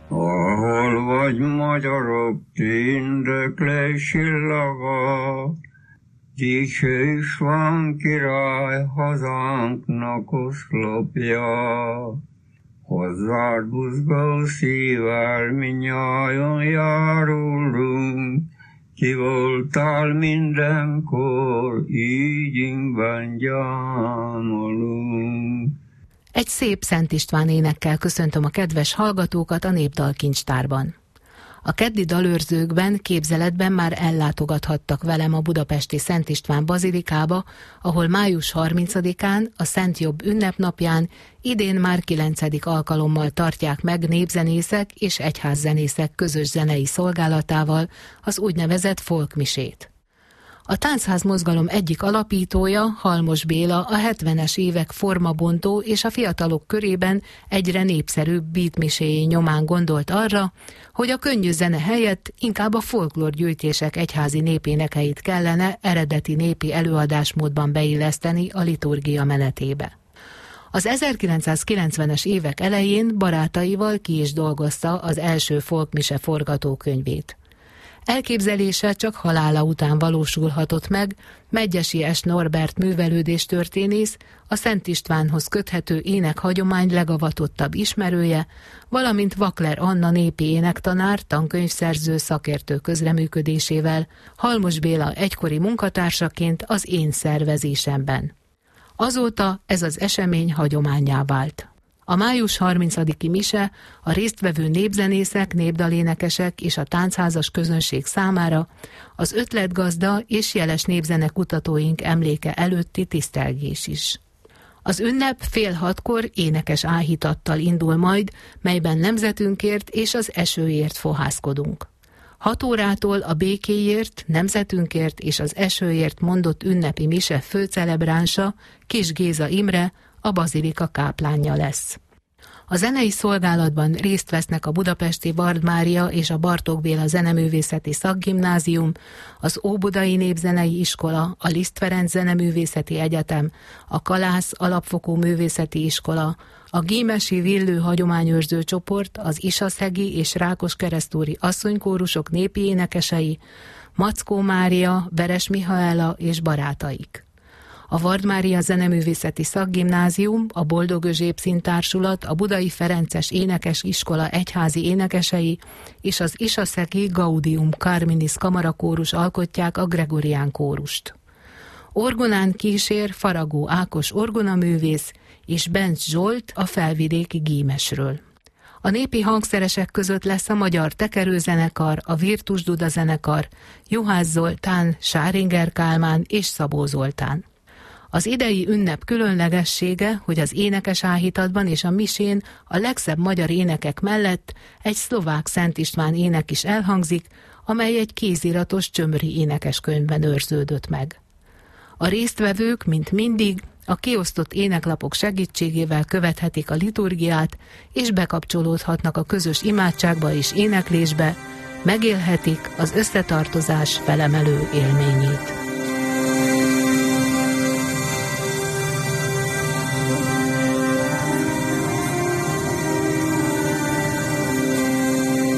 Ahol vagy magyarok tündöklő csillaga, dicső van király hazánknak oszlopja. Hozzád buzgó szívvel minnyájon járulunk, ki voltál mindenkor, így ingben gyámolunk. Egy szép Szent István énekkel köszöntöm a kedves hallgatókat a Népdalkincstárban. A keddi dalőrzőkben, képzeletben már ellátogathattak velem a budapesti Szent István bazilikába, ahol május 30-án, a Szent Jobb ünnepnapján idén már 9. alkalommal tartják meg népzenészek és egyházzenészek közös zenei szolgálatával az úgynevezett folkmisét. A táncház mozgalom egyik alapítója, Halmos Béla, a 70-es évek formabontó és a fiatalok körében egyre népszerűbb beatmiséjé nyomán gondolt arra, hogy a könnyű zene helyett inkább a folklórgyűjtések egyházi népénekeit kellene eredeti népi előadásmódban beilleszteni a liturgia menetébe. Az 1990-es évek elején barátaival ki is dolgozta az első folkmise forgatókönyvét. Elképzelése csak halála után valósulhatott meg, Medgyessy S. Norbert művelődéstörténész, a Szent Istvánhoz köthető énekhagyomány legavatottabb ismerője, valamint Vakler Anna népi énektanár, tankönyvszerző szakértő közreműködésével, Halmos Béla egykori munkatársaként az én szervezésemben. Azóta ez az esemény hagyománnyá vált. A május 30-i mise a résztvevő népzenészek, népdalénekesek és a táncházas közönség számára az ötletgazda és jeles népzene kutatóink emléke előtti tisztelgés is. Az ünnep fél 6-kor énekes áhítattal indul majd, melyben nemzetünkért és az esőért fohászkodunk. 6 órától a békéért, nemzetünkért és az esőért mondott ünnepi mise főcelebránsa, Kis Géza Imre, a bazilika káplánja lesz. A zenei szolgálatban részt vesznek a budapesti Bard Mária és a Bartók Béla zeneművészeti szakgimnázium, az Óbudai Népzenei Iskola, a Liszt Ferenc Zeneművészeti Egyetem, a Kalász Alapfokú Művészeti Iskola, a Gímesi Villő Hagyományőrző Csoport, az Isaszegi és Rákoskeresztúri asszonykórusok népi énekesei, Mackó Mária, Veres Mihaela és barátaik. A Vard Mária Zeneművészeti Szakgimnázium, a Boldog Özséb Színtársulat, a Budai Ferences Énekes Iskola egyházi énekesei és az Isaszegi Gaudium Carminis kamarakórus alkotják a Gregorián kórust. Orgonán kísér Faragó Ákos orgonaművész és Benc Zsolt a felvidéki gímesről. A népi hangszeresek között lesz a Magyar Tekerőzenekar, a Virtus Duda zenekar, Juhász Zoltán, Sáringer Kálmán és Szabó Zoltán. Az idei ünnep különlegessége, hogy az énekes áhítatban és a misén a legszebb magyar énekek mellett egy szlovák Szent István ének is elhangzik, amely egy kéziratos csömöri énekeskönyvben őrződött meg. A résztvevők, mint mindig, a kiosztott éneklapok segítségével követhetik a liturgiát, és bekapcsolódhatnak a közös imádságba és éneklésbe, megélhetik az összetartozás felemelő élményét.